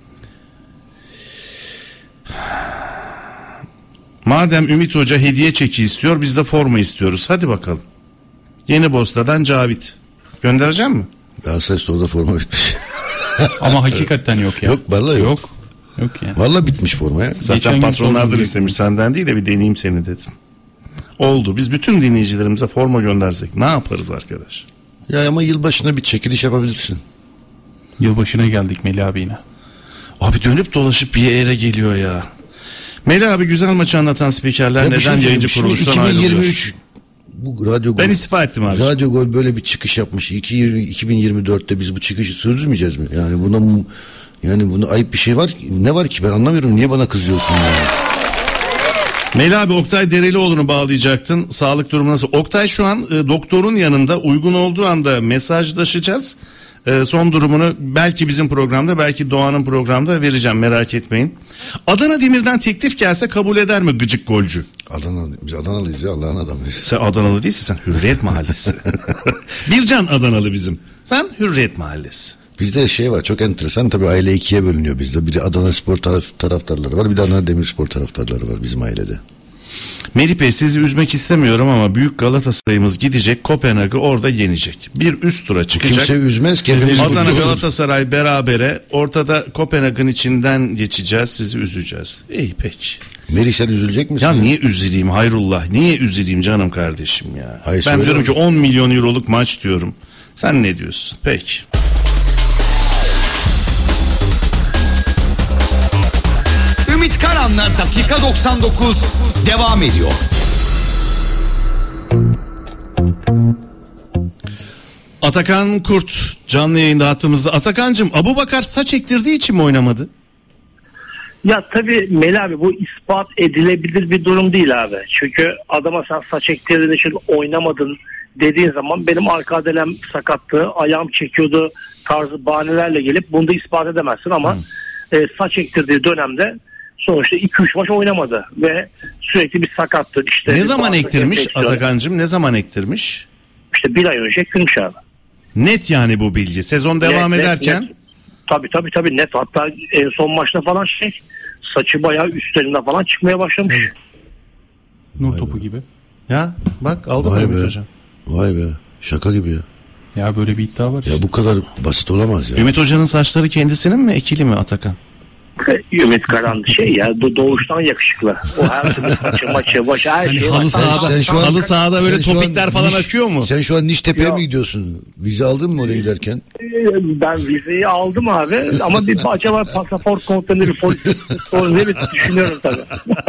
Madem Ümit Hoca hediye çeki istiyor, biz de forma istiyoruz. Hadi bakalım. Yeni Bosta'dan Cavit. Göndereceğim mi? Galatasaray Store'da forma bitmiş. ama hakikaten yok ya. Yok vallahi yok. Yok. Yok yani. Vallahi bitmiş forma ya. Zaten Geçen gün patronlardan sordum. istemiş, senden değil de bir deneyeyim seni dedim. Oldu. Biz bütün dinleyicilerimize forma göndersek ne yaparız arkadaş? Ya ama yılbaşına bir çekiliş yapabilirsin. Yılbaşına geldik Melih abi yine. Abi dönüp dolaşıp bir yere geliyor ya. Melih abi güzel maçı anlatan spikerler Ya bir şey neden söyleyeyim. yayıncı Şimdi kuruluştan iki bin yirmi ayrılıyor? üç bu Radyo Gol. Ben istifa ettim abi. Radyo Gol böyle bir çıkış yapmış. iki bin yirmi dörtte biz bu çıkışı sürdürmeyeceğiz mi? Yani buna yani bunda ayıp bir şey var. Ne var ki ben anlamıyorum. Niye bana kızıyorsun yani? Melih abi Oktay Derelioğlu'nu bağlayacaktın. Sağlık durumu nasıl? Oktay şu an e, doktorun yanında, uygun olduğu anda mesajlaşacağız. E, son durumunu belki bizim programda, belki Doğan'ın programda vereceğim, merak etmeyin. Adana Demir'den teklif gelse kabul eder mi gıcık golcü? Adana, biz Adanalıyız ya, Allah'ın adamıyız. Sen Adanalı değilsin, sen Hürriyet Mahallesi. Bircan Adanalı bizim. Sen Hürriyet Mahallesi. Bizde şey var, çok enteresan, tabii aile ikiye bölünüyor bizde. Biri Adana Spor taraf, taraftarları var, bir de Adana Demirspor taraftarları var bizim ailede. Melih Bey, sizi üzmek istemiyorum ama büyük Galatasaray'ımız gidecek, Kopenhag'ı orada yenecek. Bir üst tura çıkacak. Kimse üzmez ki. hepimiz Adana mutlu oluruz. Galatasaray berabere, ortada Kopenhag'ın içinden geçeceğiz, sizi üzeceğiz. İyi peki. Melih sen üzülecek misin? Ya niye üzüleyim Hayrullah, niye üzüleyim canım kardeşim ya. Hayır, ben söyle diyorum mi? ki on milyon euroluk maç diyorum. Sen ne diyorsun? Peki. Ümit Karan'la dakika doksan dokuz devam ediyor. Atakan Kurt canlı yayında hattımızda. Atakan'cığım, Abubakar saç ektirdiği için mi oynamadı? Ya tabii Melih abi, bu ispat edilebilir bir durum değil abi. Çünkü adama sen saç ektirdiğin için oynamadın dediğin zaman benim arka adelem sakattı, ayağım çekiyordu tarzı bahanelerle gelip bunu da ispat edemezsin ama e, saç ektirdiği dönemde sonuçta iki üç maç oynamadı ve sürekli bir sakattı. İşte ne zaman ektirmiş Atakan'cığım? Ne zaman ektirmiş? İşte bir ay önce ektirmiş abi. Net yani bu bilgi. Sezon devam net, ederken. Net, net. Tabii tabii tabii net. Hatta en son maçta falan şey saçı bayağı üstlerinden falan çıkmaya başlamış. Evet. Nur topu gibi. Ya bak aldım Vay Ümit be. Hocam. Vay be. Şaka gibi ya. Ya böyle bir iddia var. Ya bu kadar basit olamaz ya. Ümit Hoca'nın saçları kendisinin mi ekili mi Atakan? Ümit Karan şey ya doğuştan yakışıklı. O her türlü saçı maçı başı her hani şey. Halı sahada, sen an, halı sahada böyle topikler falan niş, akıyor mu? Sen şu an Niştepe'ye mi gidiyorsun? Vize aldın mı oraya giderken? Ben vizeyi aldım abi ama bir acaba pasaport kontrolü polis sorunu diye bir düşünüyorum tabii.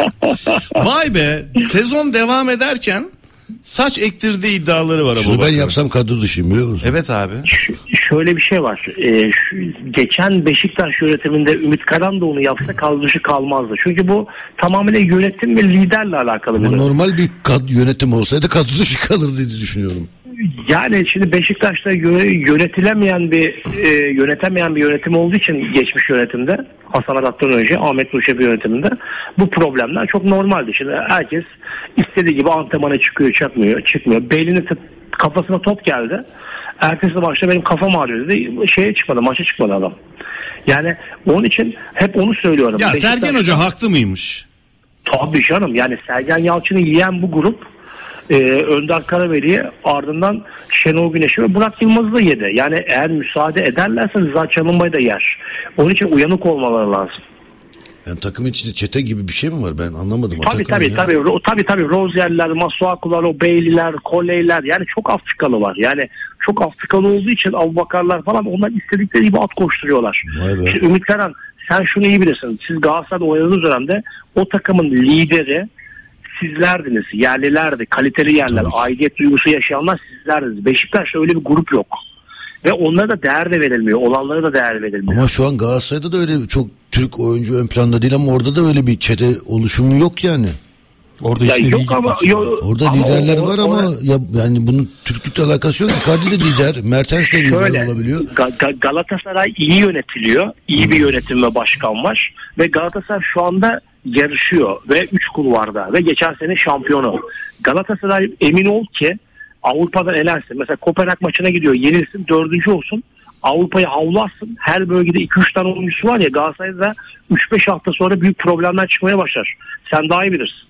Vay be, sezon devam ederken saç ektirdiği iddiaları var. Şunu ben bakıyorum. Yapsam kadro dışıyım biliyor musun? Evet abi. Ş- şöyle bir şey var. Ee, şu, geçen Beşiktaş yönetiminde Ümit Karan da onu yapsa kadro dışı kalmazdı. Çünkü bu tamamen yönetim ve liderle alakalı. Ama bir normal bir kad- yönetim olsaydı kadro dışı kalırdı diye düşünüyorum. Yani şimdi Beşiktaş'ta yönetilemeyen bir e, yönetemeyen bir yönetim olduğu için geçmiş yönetimde Hasan Arat'tan önce Ahmet Nur Çebi yönetiminde bu problemler çok normaldi. Şimdi herkes istediği gibi antrenmana çıkıyor, çıkmıyor, çıkmıyor. Beylinin kafasına top geldi. Ertesi maçta benim kafam ağrıyor dedi. Şeye çıkmadı, maça çıkmadı adam. Yani onun için hep onu söylüyorum. Ya Beşiktaş... Sergen Hoca haklı mıymış? Tabii canım. Yani Sergen Yalçın'ı yiyen bu grup Ee, Önder Karaveli'yi ardından Şenol Güneş'i ve Burak Yılmaz'ı da yedi. Yani eğer müsaade ederlerse Rıza Çalınbay'ı da yer. Onun için uyanık olmaları lazım. Yani takım içinde çete gibi bir şey mi var? Ben anlamadım. Tabii tabii, ya. tabii tabii tabii tabii Rozier'ler, Masuaku'lar, o Beyliler, Koley'ler yani çok Afrikalı var. Yani çok Afrikalı olduğu için Abubakarlar falan onlar istedikleri gibi at koşturuyorlar. İşte Ümit Karan sen şunu iyi bilirsin. Siz Galatasaray'da oynadığınız dönemde o takımın lideri sizlerdiniz, yerlilerdi, kaliteli yerler, aidiyet duygusu yaşayanlar sizlerdiniz. Beşiktaş'ta öyle bir grup yok. Ve onlara da değer de verilmiyor, olanlara da değer verilmiyor. Ama şu an Galatasaray'da da öyle çok Türk oyuncu ön planda değil ama orada da öyle bir çete oluşumu yok yani. Orada işte yok ama, yok, orada ama liderler o, var o, ama o, ya, yani bunun Türklükle alakası yok. Icardi de lider, Mertens de lider şöyle, olabiliyor. Ga- Galatasaray iyi yönetiliyor, iyi hmm. bir yönetim ve başkan var ve Galatasaray şu anda yarışıyor ve üç kulvarda ve geçen sene şampiyonu. Galatasaray emin ol ki Avrupa'dan elersin. Mesela Kopenhag maçına gidiyor, yenilsin, dördüncü olsun. Avrupa'yı havlarsın. Her bölgede iki üç tane oyuncusu var ya, Galatasaray'da üç beş hafta sonra büyük problemler çıkmaya başlar. Sen daha iyi bilirsin.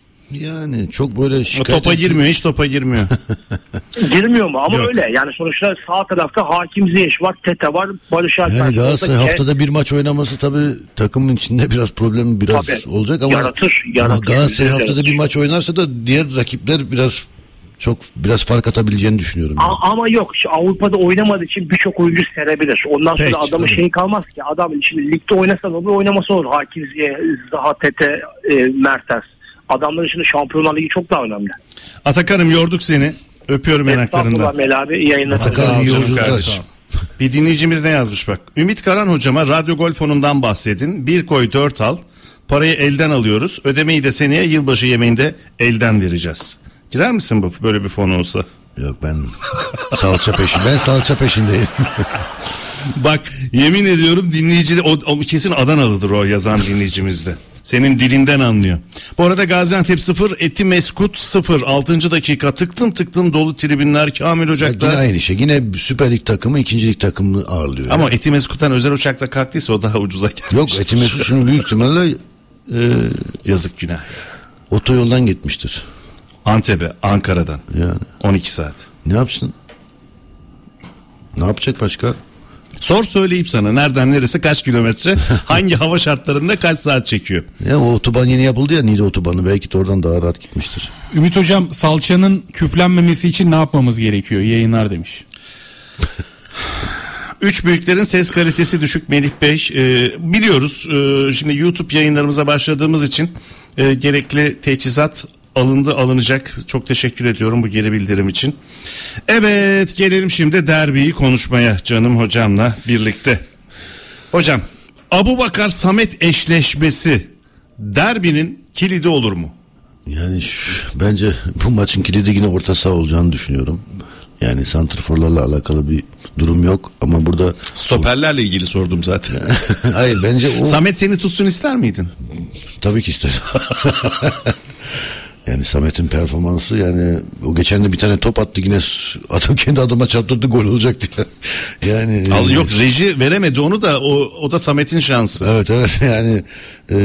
Yani çok böyle şikayet... O topa girmiyor, hiç topa girmiyor. Girmiyor mu? Ama Yok. öyle. Yani sonuçta sağ tarafta Hakim Ziyech var, Tete var, Barış Alper. Yani Galatasaray Ke- haftada bir maç oynaması tabii takımın içinde biraz problem biraz Tabii. olacak ama, Yaratır, yaratır. ama Galatasaray Yaratır. haftada bir maç oynarsa da diğer rakipler biraz çok biraz fark atabileceğini düşünüyorum. Yani. A- ama yok. Şu Avrupa'da oynamadığı için birçok oyuncu serebilir. Ondan sonra Peki, adamın tabii. şeyi kalmaz ki. Adam şimdi ligde oynasa da olur, oynaması olur. Hakim Ziyech, Zaha, Tete, e, Mertens. Adamların şimdi Şampiyonlar Ligi çok daha önemli. Atakan'ım yorduk seni. Öpüyorum yanaklarından. Estağfurullah Mel abi. İyi yayınlar. Atakan iyi yolculuklar. Bir dinleyicimiz ne yazmış bak. Ümit Karan hocama radyo gol fonundan bahsedin. Bir koy dört al. Parayı elden alıyoruz. Ödemeyi de seneye yılbaşı yemeğinde elden vereceğiz. Girer misin bu böyle bir fon olsa? Yok ben salça peşin. Ben salça peşindeyim. Bak yemin ediyorum dinleyici de o, o kesin Adanalıdır o yazan dinleyicimiz de. Senin dilinden anlıyor. Bu arada Gaziantep sıfır, Etimeskut sıfır. altıncı dakika tıktım tıktım dolu tribünler Kamil Ocak'ta. Yine aynı şey. Yine Süper Lig takımı ikinci lig takımını ağırlıyor. Ama yani. Etimeskut'tan özel uçakta kalktıysa o daha ucuza gelmiştir. Yok Etimeskut şimdi büyük ihtimalle e, yazık günah. Otoyoldan gitmiştir. Antep'e, Ankara'dan. Yani. on iki saat. Ne yapsın? Ne yapacak başka? Sor söyleyeyim sana nereden neresi kaç kilometre hangi hava şartlarında kaç saat çekiyor. Ya o otoban yeni yapıldı ya Niğde otobanı belki de oradan daha rahat gitmiştir. Ümit hocam salçanın küflenmemesi için ne yapmamız gerekiyor? Yayınlar demiş. Üç büyüklerin ses kalitesi düşük Melih Bey. Ee, biliyoruz ee, şimdi YouTube yayınlarımıza başladığımız için e, gerekli teçhizat alındı alınacak. Çok teşekkür ediyorum bu geri bildirim için. Evet gelelim şimdi derbiyi konuşmaya canım hocamla birlikte. Hocam Abubakar Samet eşleşmesi derbinin kilidi olur mu? Yani şu, bence bu maçın kilidi yine orta saha olacağını düşünüyorum. Yani santrforlarla alakalı bir durum yok ama burada stoperlerle ilgili sordum zaten. Hayır bence o... Samet seni tutsun ister miydin? Tabii ki isterim. Yani Samet'in performansı, yani o geçen de bir tane top attı yine, adam kendi adıma çarptırdı, gol olacaktı. Yani Al, yok reji veremedi onu da, o o da Samet'in şansı. Evet evet yani e,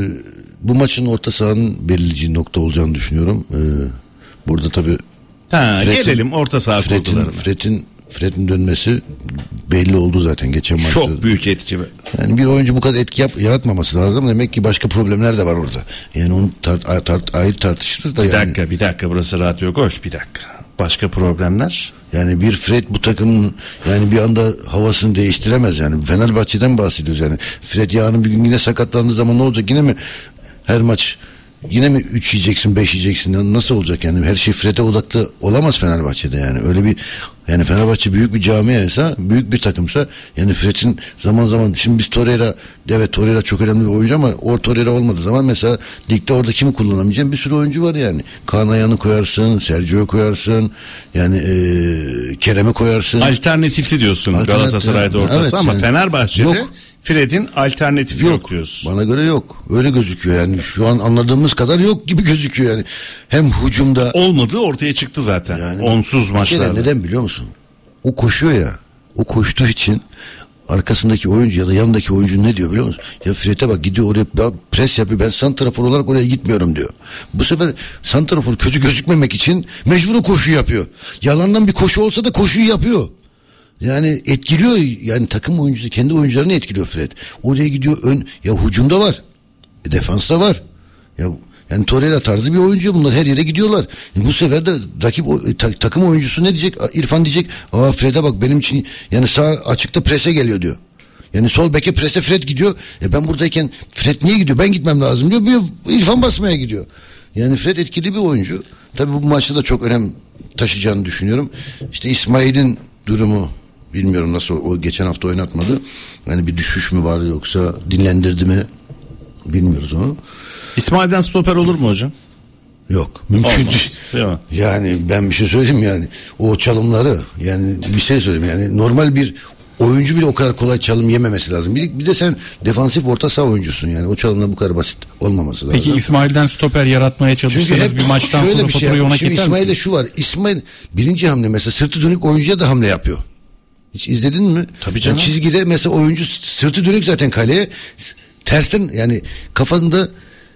bu maçın orta sahanın belirleyici nokta olacağını düşünüyorum. E, burada tabii ha, gelelim orta saha Fred'in Fred'in Fred'in dönmesi belli oldu zaten geçen maçta. Çok büyük etki. Yani bir oyuncu bu kadar etki yap, yaratmaması lazım. Demek ki başka problemler de var orada. Yani onu tar- tar- ayrı tartışırız da. Bir yani. dakika bir dakika burası radyo gol, bir dakika. Başka problemler? Yani bir Fred bu takımın yani bir anda havasını değiştiremez yani. Fenerbahçe'den bahsediyoruz yani. Fred yarın bir gün yine sakatlandığı zaman ne olacak? Yine mi her maç yine mi üç yiyeceksin, beş yiyeceksin? Yani nasıl olacak yani? Her şey Fred'e odaklı olamaz Fenerbahçe'de yani. Öyle bir, yani Fenerbahçe büyük bir camiaysa, büyük bir takımsa, yani Fred'in zaman zaman, şimdi biz Torreira, evet Torreira çok önemli bir oyuncu ama o Torreira olmadığı zaman mesela ligde orada kimi kullanamayacağım bir sürü oyuncu var yani. Kaan Ayhan'ı koyarsın, Sergio'yu koyarsın, yani e, Kerem'i koyarsın. Alternatifli diyorsun Alternatif, Galatasaray'da ortası, evet, ama yani, Fenerbahçe'de yok. Fred'in alternatifi yok, yok diyorsun. Bana göre yok. Öyle gözüküyor yani. Şu an anladığımız kadar yok gibi gözüküyor yani. Hem hücumda olmadığı ortaya çıktı zaten. Yani onsuz maçlarda. Neden biliyor musun? O koşuyor ya. O koştuğu için arkasındaki oyuncu ya da yanındaki oyuncu ne diyor biliyor musun? Ya Fred'e bak, gidiyor oraya pres yapıyor. Ben santrafor olarak oraya gitmiyorum diyor. Bu sefer santrafor kötü gözükmemek için mecbur koşu yapıyor. Yalandan bir koşu olsa da koşuyu yapıyor. Yani etkiliyor, yani takım oyuncusu kendi oyuncularını etkiliyor Fred. Oraya gidiyor, ön ya hücumda var. E, defansta var. Ya yani Torreira tarzı bir oyuncu, bunlar her yere gidiyorlar. Yani bu sefer de rakip o, ta, takım oyuncusu ne diyecek? İrfan diyecek, "Aa Fred'e bak, benim için yani sağ açıkta prese geliyor" diyor. Yani sol beke prese Fred gidiyor. E ben buradayken Fred niye gidiyor? Ben gitmem lazım diyor. Bir İrfan basmaya gidiyor. Yani Fred etkili bir oyuncu. Tabii bu maçta da çok önem taşıyacağını düşünüyorum. İşte İsmail'in durumu bilmiyorum, nasıl, o geçen hafta oynatmadı. Yani bir düşüş mü var yoksa dinlendirdi mi bilmiyoruz onu. İsmail'den stoper olur mu hocam? Yok, mümkün Olmaz, değil. değil yani ben bir şey söyleyeyim, yani o çalımları, yani bir şey söyleyeyim, yani normal bir oyuncu bile o kadar kolay çalım yememesi lazım. Bir, bir de sen defansif orta saha oyuncusun, yani o çalımlar bu kadar basit olmaması lazım. Peki İsmail'den stoper yaratmaya çalışsanız bir maçtan sonra şöyle bir faturayı şey, ona şimdi keser İsmail'de misiniz? şu var, İsmail birinci hamle mesela sırtı dönük oyuncuya da hamle yapıyor. Hiç izledin mi? Tabii canım. Yani çizgide mesela oyuncu sırtı dönük zaten kaleye, tersten yani kafasında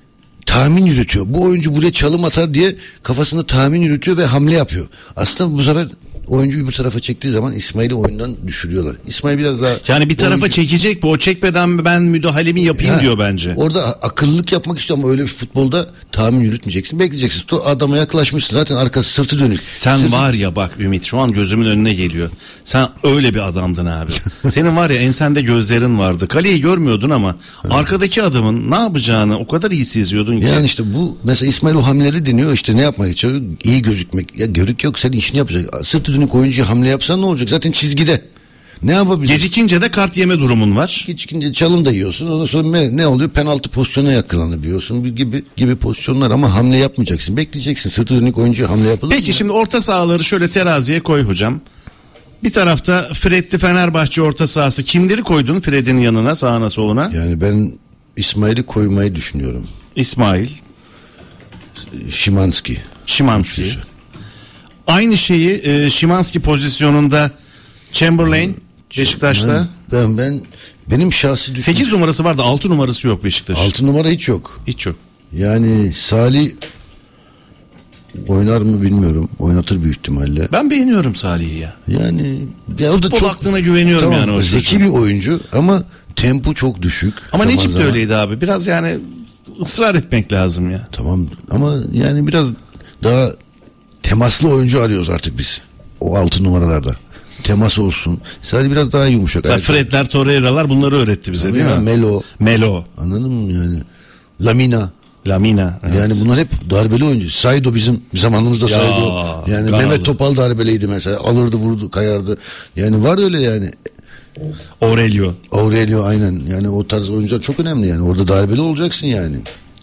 tahmin yürütüyor. Bu oyuncu buraya çalım atar diye kafasında tahmin yürütüyor ve hamle yapıyor. Aslında bu sefer oyuncuyu bir tarafa çektiği zaman İsmail'i oyundan düşürüyorlar. İsmail biraz daha... Yani bir tarafa oyuncu... çekecek bu. O çekmeden ben müdahalemi yapayım ha, diyor bence. Orada akıllılık yapmak istiyor ama öyle bir futbolda tahmin yürütmeyeceksin. Bekleyeceksin. Adama yaklaşmışsın. Zaten arkası sırtı dönük. Sen sırtı... var ya bak Ümit, şu an gözümün önüne geliyor. Sen öyle bir adamdın abi. Senin var ya ensende gözlerin vardı. Kaleyi görmüyordun ama arkadaki adamın ne yapacağını o kadar iyi seziyordun ki. Yani işte bu mesela İsmail o hamleleri deniyor. İşte ne yapmaya çalışıyor? İyi gözükmek. Ya görük yok, senin işini yapacak. Sırtı dönük oyuncu hamle yapsan ne olacak? Zaten çizgide. Ne yapabilirsin? Gecikince de kart yeme durumun var. Gecikince çalım da yiyorsun. Ondan sonra ne, ne oluyor? Penaltı pozisyonuna yakalanabiliyorsun gibi gibi pozisyonlar, ama hamle yapmayacaksın. Bekleyeceksin. Sırtı dönük oyuncu hamle yapılır Peki mı? Şimdi orta sahaları şöyle teraziye koy hocam. Bir tarafta Fred'li Fenerbahçe orta sahası. Kimleri koydun Fred'in yanına, sağına soluna? Yani ben İsmail'i koymayı düşünüyorum. İsmail. Şimanski. Şimanski. Aynı şeyi e, Şimanski pozisyonunda Chamberlain Beşiktaş'ta. Ben, ben benim şahsi düşüncem. sekiz numarası vardı, altı numarası yok Beşiktaş'ın. altı numara hiç yok. Hiç yok. Yani Salih oynar mı bilmiyorum. Oynatır büyük ihtimalle. Ben beğeniyorum Salih'i ya. Yani ya orada futbol çok aklına güveniyorum, tamam, yani o zeki çocuğun. bir oyuncu ama tempo çok düşük. Ama zaman Necip de zaman. öyleydi abi. Biraz yani ısrar etmek lazım ya. Tamam ama yani biraz daha temaslı oyuncu arıyoruz artık biz. O altı numaralarda. Temas olsun. Sadece biraz daha yumuşak. Mesela Fredler, Torreira'lar bunları öğretti bize, değil ya, mi? Melo. Melo. Anladın mı yani? Lamina. Lamina. Evet. Yani bunlar hep darbeli oyuncu. Saido bizim zamanımızda Ya, Saido. Yani Ganalı. Mehmet Topal darbeliydi mesela. Alırdı, vurdu, kayardı. Yani var öyle yani. Aurelio. Aurelio aynen. Yani o tarz oyuncular çok önemli yani. Orada darbeli olacaksın yani.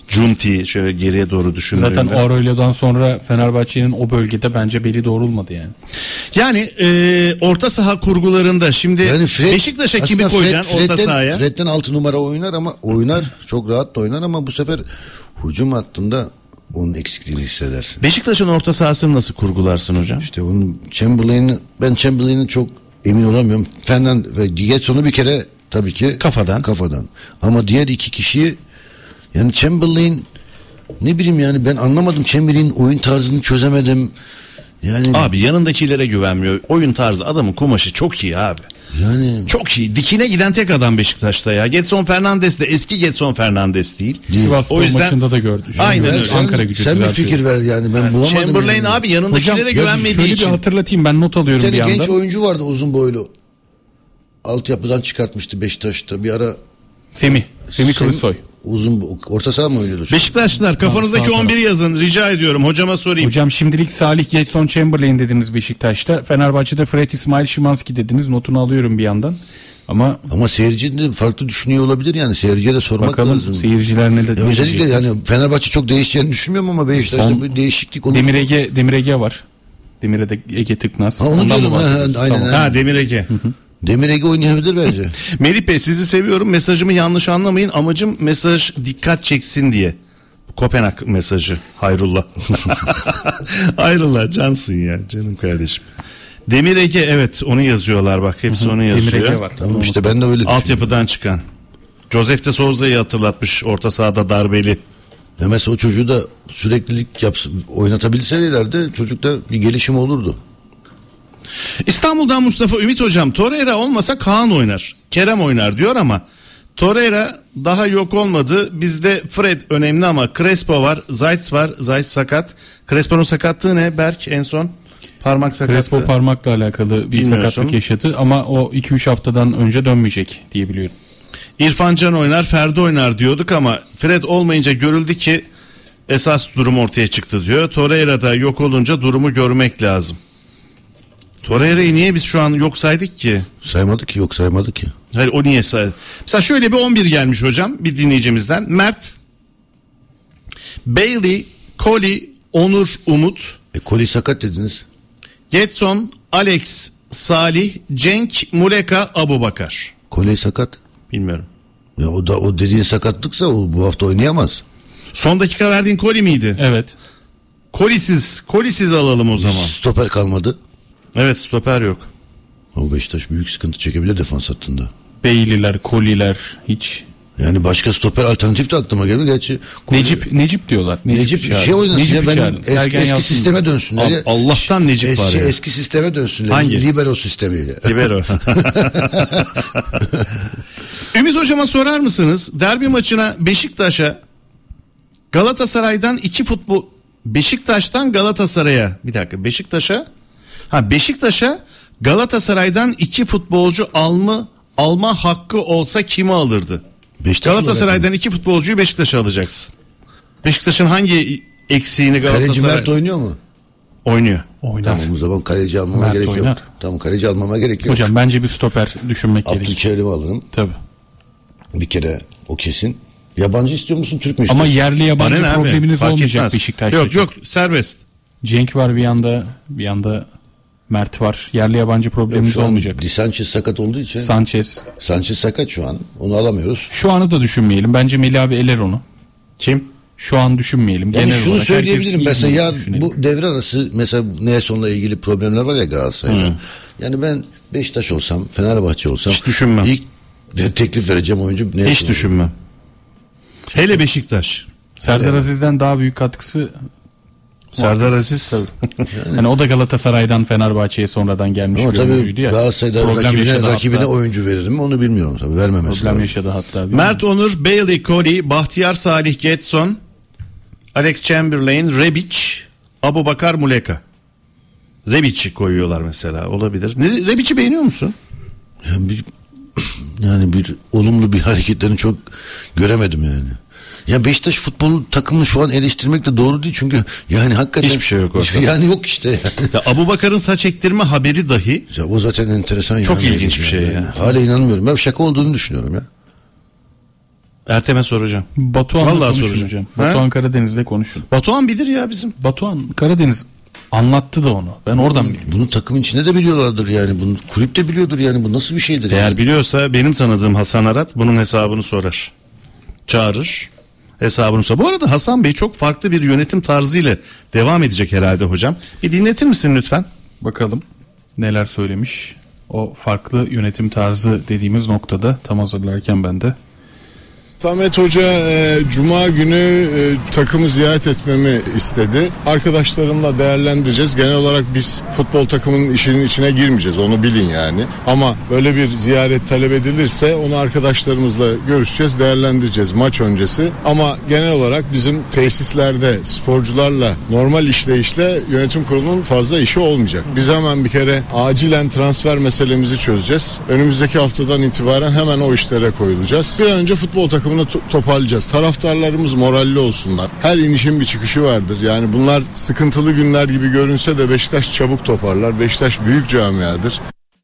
Cunti şöyle geriye doğru düşündüğümde. Zaten Aurelio'dan sonra Fenerbahçe'nin o bölgede bence beli doğrulmadı yani. Yani e, orta saha kurgularında şimdi Yani Fred, Beşiktaş'a kimi aslında koyacaksın Fred, orta Fred'den, sahaya? Fred'den altı numara oynar ama oynar çok rahat da oynar ama bu sefer hücum hattında onun eksikliğini hissedersin. Beşiktaş'ın orta sahasını nasıl kurgularsın hocam? İşte onun Chamberlain'i ben Chamberlain'i çok emin olamıyorum. Fernand ve Getson'u bir kere tabii ki kafadan. Kafadan. Ama diğer iki kişiyi yani Chamberlain ne bileyim yani ben anlamadım Chamberlain'in oyun tarzını çözemedim. Yani abi yanındakilere güvenmiyor. Oyun tarzı adamın kumaşı çok iyi abi. Yani çok iyi. Dikine giden tek adam Beşiktaş'ta ya. Getson Fernandes de eski Getson Fernandes değil. Sivas o yüzden maçında da gördü. Aynen öyle. Sen, Ankara Gücü sen bir fikir ver yani ben yani bulamadım. Chamberlain yani. abi yanındakilere Hocam, güvenmediği şöyle için. bir hatırlatayım ben not alıyorum Senin bir anda. genç oyuncu vardı uzun boylu. Altyapıdan çıkartmıştı Beşiktaş'ta bir ara. Semih. Semih Kılıçsoy. Uzun orta saha mı oynuyordu? Beşiktaşlılar kafanızdaki on bir yazın rica ediyorum hocama sorayım. Hocam şimdilik Salih Getson Chamberlain dediniz Beşiktaş'ta. Fenerbahçe'de Fred İsmail Şimanski dediniz. Notunu alıyorum bir yandan. Ama ama seyirci de farklı düşünüyor olabilir yani seyirciye de sormak bakalım, lazım. Seyirciler ne de özellikle yani Fenerbahçe çok değişeceğini düşünmüyorum ama Beşiktaş'ta bir değişiklik olur. Demir Ege, Demir Ege var. Demir Ege Tıknaz. Ha, onu Ondan diyorum, mı ha, aynen, tamam. Ha Demir Ege. Hı hı. Demir Ege oynayabilir bence. Melih Bey sizi seviyorum. Mesajımı yanlış anlamayın. Amacım mesaj dikkat çeksin diye. Kopenhag mesajı. Hayrullah. Hayrullah cansın ya canım kardeşim. Demir Ege evet onu yazıyorlar bak. Hepsi hı hı. onu yazıyor. Demir Ege var. Tamam işte ben de öyle düşünüyorum. Altyapıdan çıkan. Josef de Souza'yı hatırlatmış orta sahada darbeli. Ya mesela o çocuğu da süreklilik yapsın, oynatabilselerdi çocukta bir gelişim olurdu. İstanbul'dan Mustafa Ümit hocam Torreira olmasa Kaan oynar. Kerem oynar diyor ama Torreira daha yok olmadı. Bizde Fred önemli ama Crespo var, Zayt var. Zayt sakat. Crespo'nun sakatlığı ne Berk en son? Parmak sakatlığı. Crespo parmakla alakalı bir Bilmiyorsun. sakatlık yaşadı ama o iki üç haftadan önce dönmeyecek diye biliyorum. İrfan Can oynar, Ferdi oynar diyorduk ama Fred olmayınca görüldü ki esas durum ortaya çıktı diyor. Torreira da yok olunca durumu görmek lazım. Torreira'yı niye biz şu an yok saydık ki? Saymadık ki yok saymadık ki. Hayır o niye saydı? Mesela şöyle bir on bir gelmiş hocam bir dinleyicimizden. Mert, Bailey, Koli, Onur, Umut. E Koli sakat dediniz. Getson, Alex, Salih, Cenk, Muleka, Abubakar. Koli sakat. Bilmiyorum. Ya o da o dediğin sakatlıksa o bu hafta oynayamaz. Son dakika verdiğin Koli miydi? Evet. Kolisiz, Kolisiz alalım o zaman. Stoper kalmadı. Evet stoper yok. O Beşiktaş büyük sıkıntı çekebilir defans hattında. Beyliler, Koliler hiç. Yani başka stoper alternatif de aklıma geldi. Gerçi Koli... Necip Necip diyorlar. Necip, Necip şey oynasın Necip ya ben eski, eski sisteme dönsünler. Al, Allah'tan Necip eski, var ya. Eski sisteme dönsünler. Hangi? Libero sistemiyle. Libero. Ümit hocama sorar mısınız? Derbi maçına Beşiktaş'a Galatasaray'dan iki futbol Beşiktaş'tan Galatasaray'a bir dakika Beşiktaş'a ha Beşiktaş'a Galatasaray'dan iki futbolcu alma alma hakkı olsa kimi alırdı? Beşiktaş Galatasaray'dan iki futbolcuyu Beşiktaş'a alacaksın. Beşiktaş'ın hangi eksiğini Galatasaray? Kaleci Mert oynuyor mu? Oynuyor. Oynar. Tamam o zaman kaleci almama Mert gerek oynar. yok. Tamam kaleci almama gerek yok. Hocam bence bir stoper düşünmek gerekiyor. Abdülkerim'i alırım. Tabii. Bir kere o kesin. Yabancı istiyor musun Türk mü Ama istiyorsun? yerli yabancı Bana ne abi? probleminiz Fark olmayacak etmez. Beşiktaş'ta. Yok yok serbest. Cenk var bir yanda, bir yanda Mert var. Yerli yabancı Yok, probleminiz şu an olmayacak. Di Sanchez sakat olduğu için. Sanchez. Sanchez sakat şu an. Onu alamıyoruz. Şu anı da düşünmeyelim. Bence Melih abi eler onu. Kim? Şu an düşünmeyelim. Yani Genel şunu olarak söyleyebilirim. herkes Mesela iyi yar, düşünelim. bu devre arası mesela Nelson'la ilgili problemler var ya Galatasaray'da. Yani ben Beşiktaş olsam, Fenerbahçe olsam Hiç düşünmem. İlk ve teklif vereceğim oyuncu Nelson. Hiç düşünmem. Hele Beşiktaş. Serdar Aziz'den daha büyük katkısı Serdar Aziz. yani. yani o da Galatasaray'dan Fenerbahçe'ye sonradan gelmiş Ama bir tabii oyuncuydu ya. Galatasaray'da Problem rakibine, yaşadı rakibine hatta. oyuncu verir mi onu bilmiyorum tabii. Vermemesi Problem lazım. yaşadı hatta. Mert Onur, Bailey, Koli, Bahtiyar Salih, Getson, Alex Chamberlain, Rebic, Abubakar, Muleka. Rebic'i koyuyorlar mesela olabilir. Ne, Rebic'i beğeniyor musun? Yani bir, yani bir olumlu bir hareketlerini çok göremedim yani. Ya Beşiktaş futbol takımını şu an eleştirmek de doğru değil çünkü yani hakikaten hiçbir şey yok ortada. Yani yok işte. Yani. Ya Abubakar'ın saç ektirme haberi dahi ya o zaten enteresan. çok yani. ilginç bir şey yani. ya. Hala inanmıyorum. Ben şaka olduğunu düşünüyorum ya. Ertem'e soracağım. Batuhan'la Vallahi konuşun soracağım. hocam. Ha? Batuhan Karadeniz'le konuşun. Batuhan bilir ya bizim. Batuhan Karadeniz anlattı da onu. Ben oradan biliyorum. Bunu takımın içinde de biliyorlardır yani. Bunu kulüp de biliyordur yani. Bu nasıl bir şeydir? Eğer yani? biliyorsa benim tanıdığım Hasan Arat bunun hesabını sorar. Çağırır. Hesabını sorar. Bu arada Hasan Bey çok farklı bir yönetim tarzıyla devam edecek herhalde hocam. Bir dinletir misin lütfen? Bakalım neler söylemiş. O farklı yönetim tarzı dediğimiz noktada tam hazırlarken ben de. Samet Hoca e, Cuma günü e, takımı ziyaret etmemi istedi. Arkadaşlarımla değerlendireceğiz. Genel olarak biz futbol takımının işinin içine girmeyeceğiz, onu bilin yani. Ama böyle bir ziyaret talep edilirse onu arkadaşlarımızla görüşeceğiz, değerlendireceğiz maç öncesi. Ama genel olarak bizim tesislerde sporcularla normal işleyişle yönetim kurulunun fazla işi olmayacak. Biz hemen bir kere acilen transfer meselemizi çözeceğiz. Önümüzdeki haftadan itibaren hemen o işlere koyulacağız. Bir an önce futbol takımı takımını to- toparlayacağız. Taraftarlarımız moralli olsunlar. Her inişin bir çıkışı vardır. Yani bunlar sıkıntılı günler gibi görünse de Beşiktaş çabuk toparlar. Beşiktaş büyük camiadır.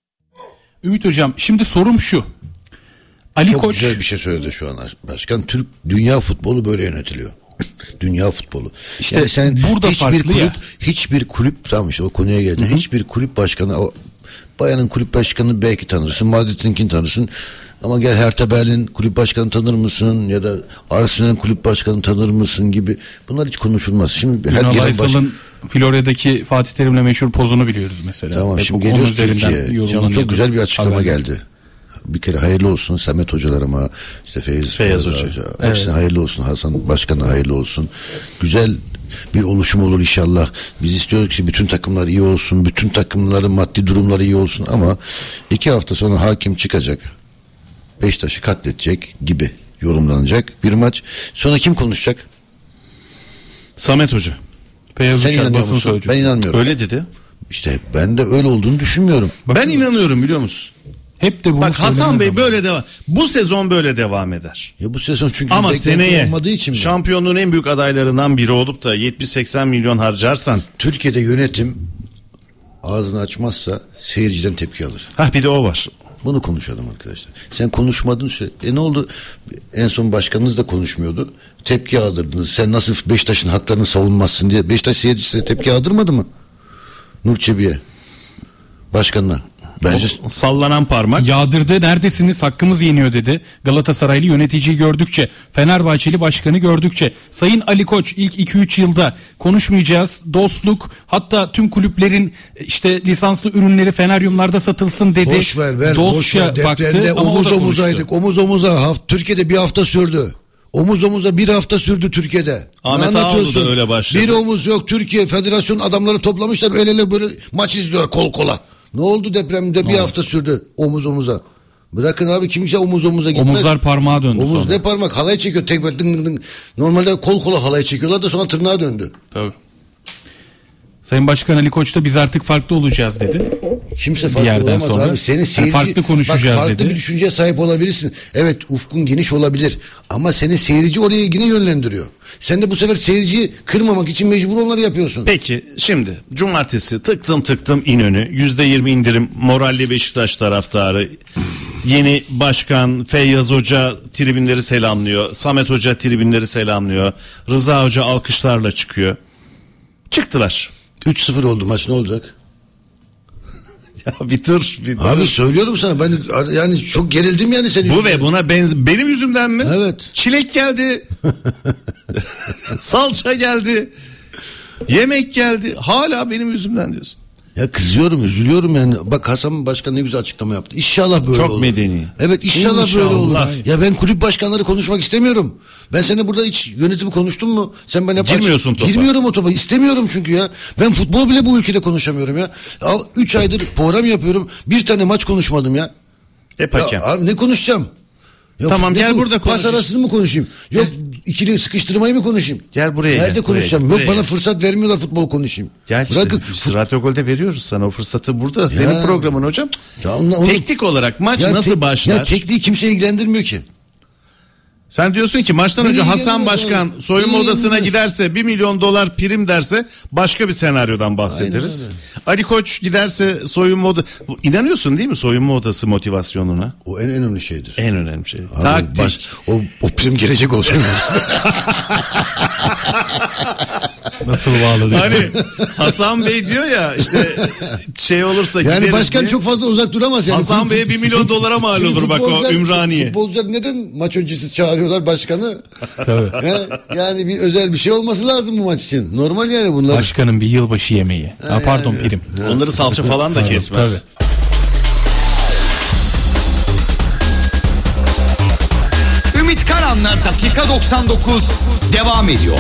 Ümit Hocam, şimdi sorum şu. Ali Çok Koç... güzel bir şey söyledi şu an başkan. Türk dünya futbolu böyle yönetiliyor. Dünya futbolu. İşte yani sen burada hiçbir farklı kulüp, ya. hiçbir kulüp tamam işte o konuya geldi. Hiçbir kulüp başkanı, o Bayern'in kulüp başkanını belki tanırsın, Madrid'inkini tanırsın. Ama gel Hertha Berlin kulüp başkanı tanır mısın ya da Arsenal'in kulüp başkanı tanır mısın gibi bunlar hiç konuşulmaz. Şimdi her Ünal gelen Aysal'ın baş... Florya'daki Fatih Terim'le meşhur pozunu biliyoruz mesela. Tamam Hep şimdi onun geliyoruz üzerinden Türkiye'ye. Yani çok güzel bir açıklama haberler. geldi. Bir kere hayırlı olsun Samet hocalarıma, işte Feyyaz, Feyyaz Hoca. Hoca. Evet. Hepsine hayırlı olsun, Hasan Başkan'a hayırlı olsun. Güzel bir oluşum olur inşallah. Biz istiyoruz ki bütün takımlar iyi olsun, bütün takımların maddi durumları iyi olsun ama iki hafta sonra hakim çıkacak. Beşiktaş'ı katledecek gibi yorumlanacak bir maç. Sonra kim konuşacak? Samet Hoca. Feyyaz Sen Uçar, inanıyor basın musun? sözcüsü. Ben inanmıyorum. Öyle dedi. İşte ben de öyle olduğunu düşünmüyorum. Ben inanıyorum biliyor musun? Hep de bunu Bak Hasan söylemez Bey ama. böyle devam. Bu sezon böyle devam eder. Ya bu sezon çünkü Ama beklenti seneye olmadığı için mi? şampiyonluğun en büyük adaylarından biri olup da yetmiş seksen milyon harcarsan. Türkiye'de yönetim ağzını açmazsa seyirciden tepki alır. Hah bir de o var. Bunu konuşalım arkadaşlar. Sen konuşmadın süre. E ne oldu? En son başkanınız da konuşmuyordu. Tepki aldırdınız. Sen nasıl Beşiktaş'ın haklarını savunmazsın diye. Beşiktaş seyircisi tepki aldırmadı mı? Nur Çebi'ye. Başkanına. Bence O sallanan parmak. Yağdırdı, neredesiniz, hakkımız yeniyor dedi. Galatasaraylı yöneticiyi gördükçe, Fenerbahçeli başkanı gördükçe, Sayın Ali Koç ilk iki üç yılda konuşmayacağız, dostluk, hatta tüm kulüplerin işte lisanslı ürünleri Feneryumlarda satılsın dedi. boş ver ver. Dostça boş ver. baktı Depremde ama o omuz da konuştu. omuzaydık. Omuz omuza. Haft, Türkiye'de bir hafta sürdü. Omuz omuza bir hafta sürdü Türkiye'de. Ahmet Ne Ağaoğlu anlatıyorsun? da öyle başladı. Bir omuz yok. Türkiye Federasyon adamları toplamışlar. El ele böyle maç izliyorlar kol kola. Ne oldu depremde bir hafta sürdü omuz omuza. Bırakın abi kimse omuz omuza gitmez. Omuzlar parmağa döndü Omuz sonra. ne parmak halay çekiyor tek böyle ding ding ding. Normalde kol kola halay çekiyorlar da sonra tırnağa döndü. Tabii. Sayın Başkan Ali Koç da biz artık farklı olacağız dedi. Kimse Bir farklı yerden olamaz sonra. abi. Senin Yani seyirci, farklı konuşacağız bak, farklı dedi. bir düşünceye sahip olabilirsin. Evet ufkun geniş olabilir. Ama senin seyirci oraya yine yönlendiriyor. Sen de bu sefer seyirciyi kırmamak için mecbur onları yapıyorsun. Peki şimdi cumartesi tıktım tıktım İnönü yüzde yirmi indirim moralli Beşiktaş taraftarı. Yeni başkan Feyyaz Hoca tribünleri selamlıyor. Samet Hoca tribünleri selamlıyor. Rıza Hoca alkışlarla çıkıyor. Çıktılar. üç sıfır oldu maç ne olacak? Ya bir dur. Bir dur. Abi söylüyorum sana ben yani çok gerildim yani senin Bu yüzünden. ve buna benz benim yüzümden mi? Evet. Çilek geldi. Salça geldi. Yemek geldi. Hala benim yüzümden diyorsun. Ya kızıyorum üzülüyorum yani. Bak Hasan Başkan ne güzel açıklama yaptı. İnşallah böyle Çok olur. medeni. Evet inşallah, İnşallah. böyle olur. Ya ben kulüp başkanları konuşmak istemiyorum. Ben seninle burada hiç yönetimi konuştum mu? Sen bana Girmiyorsun topa. Girmiyorum o topa. İstemiyorum çünkü ya. Ben futbol bile bu ülkede konuşamıyorum ya. Al üç aydır program yapıyorum. Bir tane maç konuşmadım ya. Hep Ya hakem. abi ne konuşacağım? Yok, Tamam, ne gel ko- burada Pas konuşuruz. arasını mı konuşayım? Yok ikili sıkıştırmayı mı konuşayım? Gel buraya Nerede gel, konuşacağım? buraya Yok gel, bana buraya. fırsat vermiyorlar futbol konuşayım. Gel işte Bırakın. biz Radyo Gol'de veriyoruz sana o fırsatı burada. Senin programın hocam. Ya onunla- onu- Teknik olarak maç Ya nasıl tek- başlar? Ya tekniği kimse ilgilendirmiyor ki. Sen diyorsun ki maçtan Beni önce Hasan ilgilenmez Başkan abi. soyunma Beni odasına ilgilenmez. giderse bir milyon dolar prim derse başka bir senaryodan bahsederiz. Aynen Ali Koç giderse soyunma odası... İnanıyorsun değil mi soyunma odası motivasyonuna? O en önemli şeydir. En önemli şey. Abi, Taktik. baş- o, o prim gelecek olsun. Nasıl bağladı? Hani Hasan Bey diyor ya işte şey olursa Yani gideriz başkan diye. çok fazla uzak duramaz yani. Hasan Bey'e bir milyon dolara mal Şimdi olur bak o futbolcular- Ümraniye. Futbolcular neden maç öncesi çağırıyorlar başkanı? Tabii. He? Yani bir özel bir şey olması lazım bu maç için. Normal yani bunlar. Başkanın bir yılbaşı yemeği. Ha, pardon prim. Onları salça falan da kesmez. Tabii. Ümit Karan'la dakika doksan dokuz devam ediyor.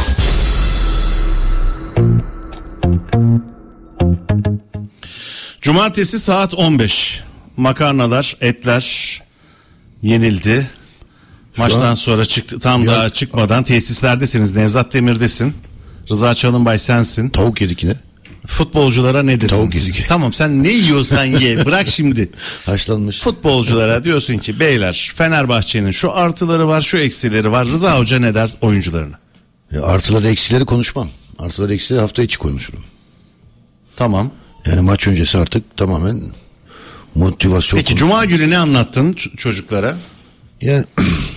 Cumartesi saat on beş. Makarnalar, etler yenildi. Maçtan an- sonra çıktı. Tam Ya- daha çıkmadan tesislerdesiniz. Nevzat Demir'desin. Rıza Çalınbay sensin. Tavuk yedik yine. Futbolculara ne dedin? Tavuk yedik. Tamam sen ne yiyorsan ye. Bırak şimdi. Haşlanmış. Futbolculara diyorsun ki beyler Fenerbahçe'nin şu artıları var şu eksileri var. Rıza Hoca ne der oyuncularına? Ya artıları eksileri konuşmam. Artıları eksileri hafta içi konuşurum. Tamam. Yani maç öncesi artık tamamen motivasyon. Peki konusu. Cuma günü ne anlattın ç- çocuklara? Yani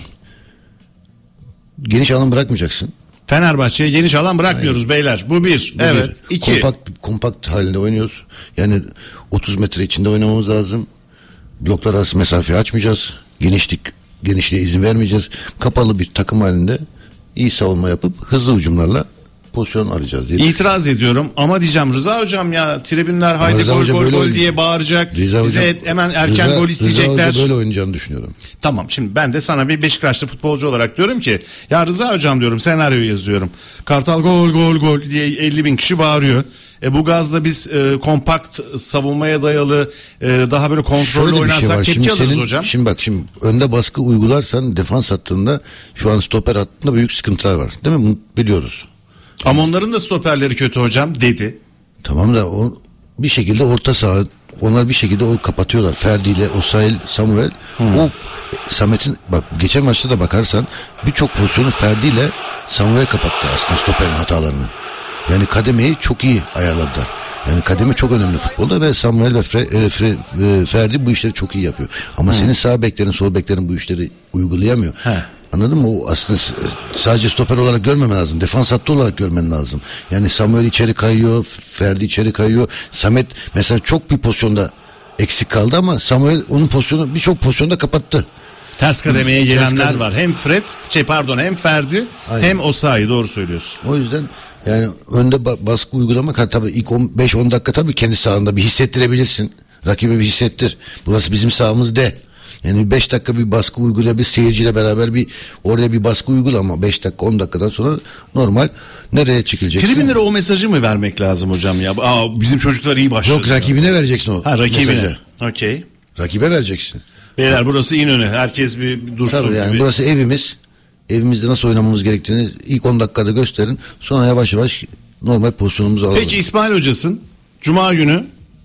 geniş alan bırakmayacaksın. Fenerbahçe'ye geniş alan bırakmıyoruz beyler. Bu bir. Bu evet. bir. İki. Kompakt, kompakt halinde oynuyoruz. Yani otuz metre içinde oynamamız lazım. Bloklar arası mesafeyi açmayacağız. Genişlik, genişliğe izin vermeyeceğiz. Kapalı bir takım halinde iyi savunma yapıp hızlı hücumlarla pozisyon arayacağız diye. İtiraz ediyorum ama diyeceğim Rıza hocam ya tribünler haydi Rıza gol Hoca gol böyle gol oynuyor. diye bağıracak. Rıza Bize Hocam- hemen erken Rıza- gol isteyecekler. Rıza Hoca böyle oynayacağını düşünüyorum. Tamam şimdi ben de sana bir Beşiktaşlı futbolcu olarak diyorum ki ya Rıza hocam diyorum senaryo yazıyorum. Kartal gol gol gol diye elli bin kişi bağırıyor. E bu gazla biz e, kompakt savunmaya dayalı e, daha böyle kontrollü Şöyle bir şey oynarsak var. tepki Şimdi alırız senin, hocam. şimdi bak şimdi önde baskı uygularsan defans hattında şu an stoper hattında büyük sıkıntılar var. Değil mi? Bunu biliyoruz. Ama onların da stoperleri kötü hocam dedi. Tamam da o bir şekilde orta saha onlar bir şekilde o kapatıyorlar. Ferdi ile Osail, Samuel. O Samet'in bak geçen maçta da bakarsan birçok pozisyonu Ferdi ile Samuel kapattı aslında stoperin hatalarını. Yani kademeyi çok iyi ayarladılar. Yani kademe çok önemli futbolda ve Samuel ve Fre, e, Fre, e, Ferdi bu işleri çok iyi yapıyor. Ama senin sağ beklerin, sol beklerin bu işleri uygulayamıyor. He. Anladın mı? O aslında s- sadece stoper olarak görmemen lazım. Defans hattı olarak görmen lazım. Yani Samuel içeri kayıyor, Ferdi içeri kayıyor. Samet mesela çok bir pozisyonda eksik kaldı ama Samuel onun pozisyonu birçok pozisyonda kapattı. Ters kademeye Ters gelenler kademe. var. Hem Fred şey pardon hem Ferdi Aynen. hem Osayi doğru söylüyorsun. O yüzden yani önde ba- baskı uygulamak ha, tabii ilk beş on dakika tabii kendi sahanda bir hissettirebilirsin. Rakibe bir hissettir. Burası bizim sahamız de. Yani beş dakika bir baskı uygula bir seyirciyle beraber bir oraya bir baskı uygula ama beş dakika on dakikadan sonra normal nereye çekileceksin? Tribünlere o mesajı mı vermek lazım hocam ya? Aa, bizim çocuklar iyi başladı. Yok rakibine vereceksin o Ha rakibine. mesajı. Okey. Rakibe vereceksin. Beyler burası İnönü. Herkes bir, bir dursun. Tabii yani gibi. burası evimiz. Evimizde nasıl oynamamız gerektiğini ilk on dakikada gösterin. Sonra yavaş yavaş normal pozisyonumuzu alalım. Peki İsmail hocasın. Cuma günü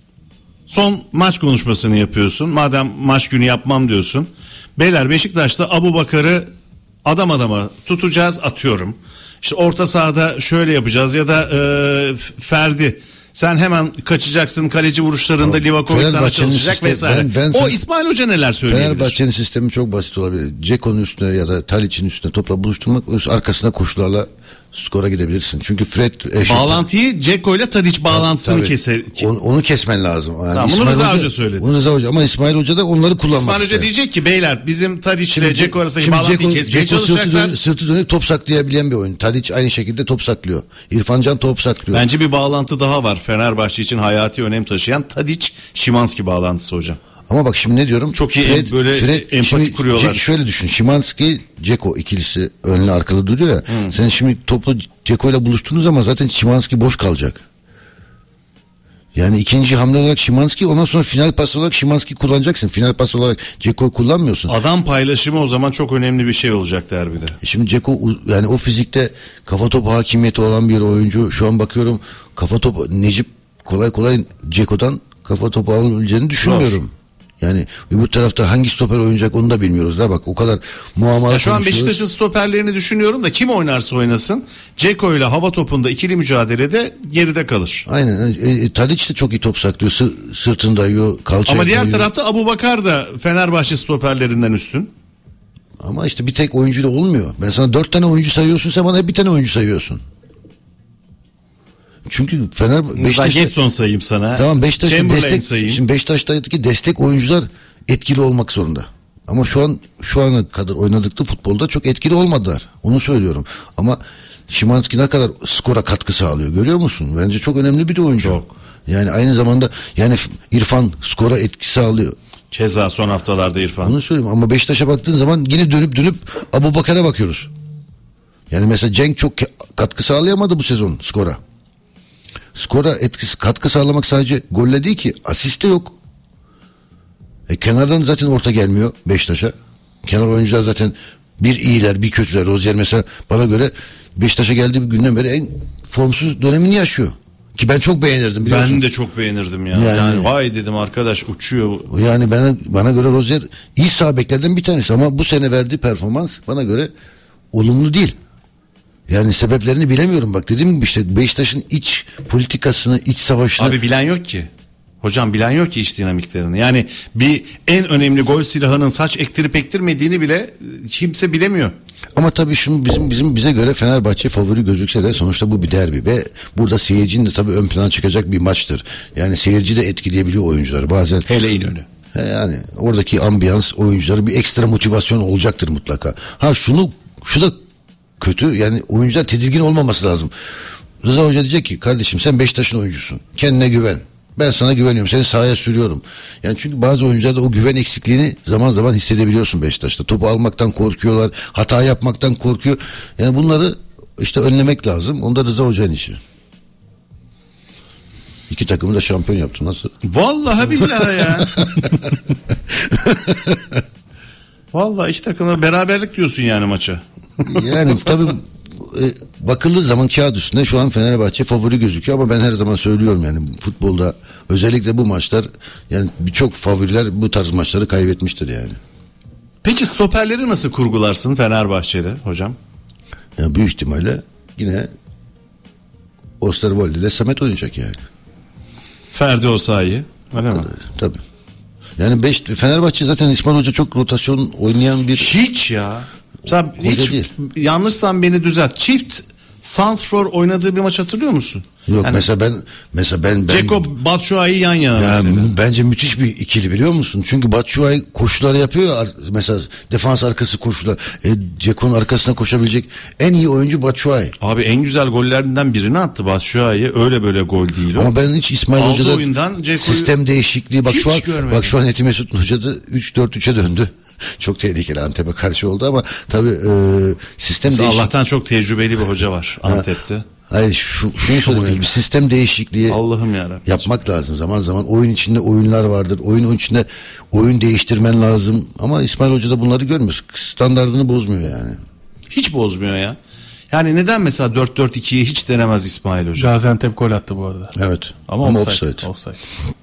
son maç konuşmasını yapıyorsun. Madem maç günü yapmam diyorsun. Beyler Beşiktaş'ta Abubakar'ı adam adama tutacağız atıyorum. İşte orta sahada şöyle yapacağız ya da e, Ferdi sen hemen kaçacaksın kaleci vuruşlarında Livakovic sana Fenerbahçe'nin çalışacak sistemi- vesaire. ben- ben- o İsmail Hoca neler söyleyebilir? Fenerbahçe'nin sistemi çok basit olabilir. Ceko'nun üstüne ya da Tadić'in üstüne topla buluşturmak arkasına koşularla skora gidebilirsin. Çünkü Fred eşit. Bağlantıyı Ceko ile Tadić bağlantısını Tabii. keser. Onu, onu kesmen lazım. Yani Tamam, bunu İsmail Rıza Hoca söyledi. Bunu Rıza Hoca ama İsmail Hoca da onları kullanmak İsmail Hoca ister. diyecek ki beyler bizim Tadić ile Ceko arasındaki şimdi bağlantıyı Dzeko- kesmeye Dzeko sırtı, çalışacaklar. dönük, sırtı dönük top saklayabilen bir oyun. Tadić aynı şekilde top saklıyor. İrfan Can top saklıyor. Bence bir bağlantı daha var Fenerbahçe için hayati önem taşıyan Tadić-Şimanski bağlantısı hocam. Ama bak şimdi ne diyorum? Çok iyi böyle empati şimdi kuruyorlar. Ce- şöyle düşün. Şimanski, Dzeko ikilisi önlü arkalı duruyor ya. Sen şimdi topu Dzeko ile buluştuğunuz zaman zaten Şimanski boş kalacak. Yani ikinci hamle olarak Şimanski, ondan sonra final pas olarak Şimanski kullanacaksın. Final pas olarak Dzeko'yu kullanmıyorsun. Adam paylaşımı o zaman çok önemli bir şey olacak derbide. E Şimdi Dzeko u- yani o fizikte kafa topu hakimiyeti olan bir oyuncu. Şu an bakıyorum kafa topu Necip kolay kolay Dzeko'dan kafa topu alabileceğini düşünmüyorum. Yani bu tarafta hangi stoper oynayacak onu da bilmiyoruz da bak o kadar muamala. Ya şu an Beşiktaş'ın stoperlerini düşünüyorum da kim oynarsa oynasın Dzeko ile hava topunda ikili mücadelede geride kalır. Aynen. E, e, Tadic de çok iyi top saklıyor. Sı, sırtını dayıyor, kalçaya Ama diğer koyuyor. tarafta Abubakar da Fenerbahçe stoperlerinden üstün. Ama işte bir tek oyuncu da olmuyor. Ben sana dört tane oyuncu sayıyorsun, sen bana hep bir tane oyuncu sayıyorsun. Çünkü Fener Beşiktaş'ta Getson sayayım sana. Tamam Beşiktaş'ta Chamberlain destek sayayım. şimdi Beşiktaş'taki destek oyuncular etkili olmak zorunda. Ama şu an şu ana kadar oynadıkları futbolda çok etkili olmadılar. Onu söylüyorum. Ama Szymański ne kadar skora katkı sağlıyor görüyor musun? Bence çok önemli bir de oyuncu. Çok. Yani aynı zamanda yani İrfan skora etki sağlıyor. Ceza son haftalarda İrfan. Onu söyleyeyim ama Beşiktaş'a baktığın zaman yine dönüp dönüp Abubakar'a bakıyoruz. Yani mesela Cenk çok katkı sağlayamadı bu sezon skora. Skora etkisi katkı sağlamak sadece golle değil ki asist de yok. E, kenardan zaten orta gelmiyor Beşiktaş'a. Kenar oyuncular zaten bir iyiler bir kötüler. Rozier mesela bana göre Beşiktaş'a geldiği günden beri en formsuz dönemini yaşıyor. Ki ben çok beğenirdim biliyorsun. Ben de çok beğenirdim ya. Yani, yani vay dedim arkadaş uçuyor. Yani bana, bana göre Rozier iyi sağ beklerden bir tanesi ama bu sene verdiği performans bana göre olumlu değil. Yani sebeplerini bilemiyorum bak dediğim gibi işte Beşiktaş'ın iç politikasını, iç savaşını. Abi bilen yok ki. Hocam bilen yok ki iç dinamiklerini. Yani bir en önemli gol silahının saç ektirip ektirmediğini bile kimse bilemiyor. Ama tabii şimdi bizim bizim bize göre Fenerbahçe favori gözükse de sonuçta bu bir derbi ve burada seyircinin de tabii ön plana çıkacak bir maçtır. Yani seyirci de etkileyebiliyor oyuncuları bazen. Hele İnönü. Yani oradaki ambiyans oyuncuları bir ekstra motivasyon olacaktır mutlaka. Ha şunu şu da kötü yani oyuncular tedirgin olmaması lazım. Rıza Hoca diyecek ki kardeşim sen Beşiktaş'ın oyuncusun. Kendine güven. Ben sana güveniyorum. Seni sahaya sürüyorum. Yani çünkü bazı oyuncularda o güven eksikliğini zaman zaman hissedebiliyorsun Beşiktaş'ta. Topu almaktan korkuyorlar. Hata yapmaktan korkuyor. Yani bunları işte önlemek lazım. Onda Rıza Hoca'nın işi. İki takımı da şampiyon yaptı. Nasıl? Vallahi billahi ya. Vallahi iki takımda beraberlik diyorsun yani maça. Yani tabii e, bakıldığı zaman kağıt üstünde şu an Fenerbahçe favori gözüküyor ama ben her zaman söylüyorum yani futbolda özellikle bu maçlar yani birçok favoriler bu tarz maçları kaybetmiştir yani. Peki stoperleri nasıl kurgularsın Fenerbahçe'de hocam? Yani büyük ihtimalle yine Osterwolde ile Samet oynayacak yani. Ferdi Osayi öyle mi? Tabii. Yani beş, Fenerbahçe zaten İsmail Hoca çok rotasyon oynayan bir... Hiç ya. Sen Hoca hiç değil. yanlışsan beni düzelt. Çift santrfor oynadığı bir maç hatırlıyor musun? Yok yani, mesela ben mesela ben ben Dzeko Batshuayi yan yana ya, mesela. bence müthiş bir ikili biliyor musun? Çünkü Batshuayi koşuları yapıyor ya, mesela defans arkası koşular. E, Dzeko'nun arkasına koşabilecek en iyi oyuncu Batshuayi. Abi en güzel gollerinden birini attı Batshuayi. Öyle böyle gol değil o. Ama ben hiç İsmail Aldığı Hoca'da oyundan sistem değişikliği bak hiç şu an görmedim. bak şu an Eti Mesut Hoca da üç dört üçe döndü. Çok tehlikeli Antep'e karşı oldu ama tabii e, sistem değişikliği. Allah'tan çok tecrübeli bir hoca var Antep'te. Hayır şu, şunu söyleyeyim bir sistem değişikliği Allah'ım yarabbim. yapmak lazım zaman zaman oyun içinde oyunlar vardır oyun içinde oyun değiştirmen lazım ama İsmail Hoca da bunları görmüyor standardını bozmuyor yani. Hiç bozmuyor ya. Yani neden mesela dört dört ikiyi hiç denemez İsmail Hoca? Gaziantep gol attı bu arada. Evet. Ama, Ama offside. offside. offside.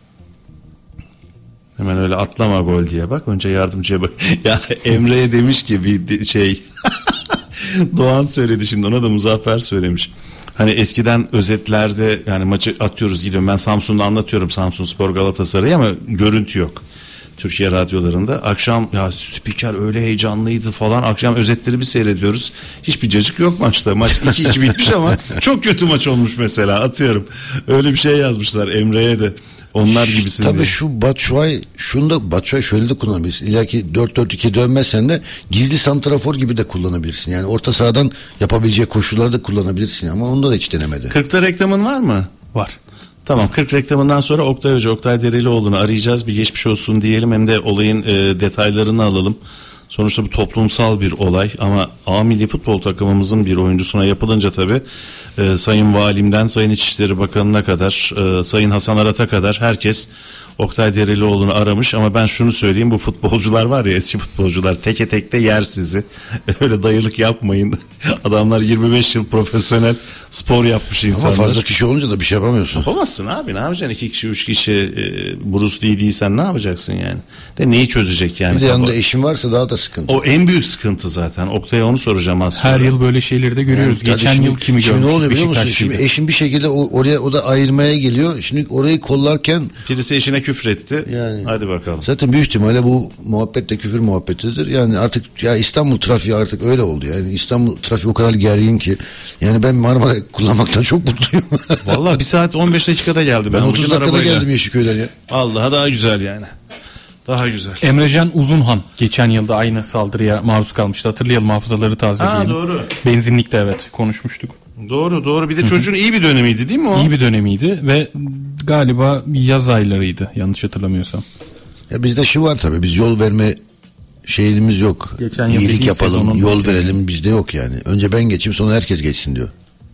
Hemen öyle atlama gol diye bak. Önce yardımcıya bak. Ya Emre'ye demiş ki bir şey Doğan söyledi şimdi ona da Muzaffer söylemiş. Hani eskiden özetlerde yani maçı atıyoruz gidiyorum ben Samsun'da anlatıyorum Samsunspor Galatasaray ama görüntü yok. Türkiye radyolarında akşam ya spiker öyle heyecanlıydı falan akşam özetleri bir seyrediyoruz. Hiçbir cacık yok maçta. Maç iki iki bitmiş ama çok kötü maç olmuş mesela atıyorum. Öyle bir şey yazmışlar Emre'ye de. Onlar gibisin Tabii diye. şu Batshuayi şunu da Batshuayi şöyle de kullanabilirsin. İlla ki dört dört iki dönmezsen de gizli santrafor gibi de kullanabilirsin. Yani orta sahadan yapabileceği koşulları da kullanabilirsin ama onda da hiç denemedi. kırkta reklamın var mı? Var. Tamam kırk reklamından sonra Oktay Hoca Oktay Derelioğlu'nu arayacağız. Bir geçmiş olsun diyelim hem de olayın e, detaylarını alalım. Sonuçta bu toplumsal bir olay ama A milli futbol takımımızın bir oyuncusuna yapılınca tabii e, Sayın Valimden Sayın İçişleri Bakanı'na kadar e, Sayın Hasan Arat'a kadar herkes Oktay Derelioğlu'nu aramış ama ben şunu söyleyeyim bu futbolcular var ya eski futbolcular teke tekte yer sizi öyle dayılık yapmayın Adamlar yirmi beş yıl profesyonel spor yapmış insanlar. Ama fazla kişi olunca da bir şey yapamıyorsun. Yapamazsın abi, ne yapacaksın? İki kişi, üç kişi e, Bruce Lee değilsen ne yapacaksın yani? De neyi çözecek yani? Bir de yanında eşin varsa daha da sıkıntı. O en büyük sıkıntı zaten. Oktay'a onu soracağım aslında. Her yıl böyle şeyleri de görüyoruz. Yani, Geçen şimdi, yıl kimi şimdi görmüştük? Ne oluyor biliyor musun? Beşiktaşlıydı. Şimdi eşin bir şekilde o, oraya o da ayırmaya geliyor. Şimdi orayı kollarken birisi eşine küfretti. Yani hadi bakalım. Zaten büyük ihtimalle bu muhabbet de küfür muhabbetidir. Yani artık ya İstanbul trafiği artık öyle oldu. Yani İstanbul trafiği o kadar gergin ki. Yani ben Marmara kullanmaktan çok mutluyum. Vallahi bir saat on beş dakikada geldim. Ben, ben otuz dakikada arabayla geldim Yeşilköy'den ya. Vallahi daha güzel yani. Daha güzel. Emrecan Uzunhan geçen yılda aynı saldırıya maruz kalmıştı. Hatırlayalım, hafızaları tazeleyelim. Ha, doğru. Benzinlikte evet konuşmuştuk. Doğru doğru. Bir de çocuğun iyi bir dönemiydi değil mi o? İyi bir dönemiydi ve galiba yaz aylarıydı yanlış hatırlamıyorsam. Ya bizde şu var tabii, biz yol verme şeyimiz yok. Geçen İyilik yapalım, yol verelim, bizde yok yani. Önce ben geçeyim, sonra herkes geçsin diyor.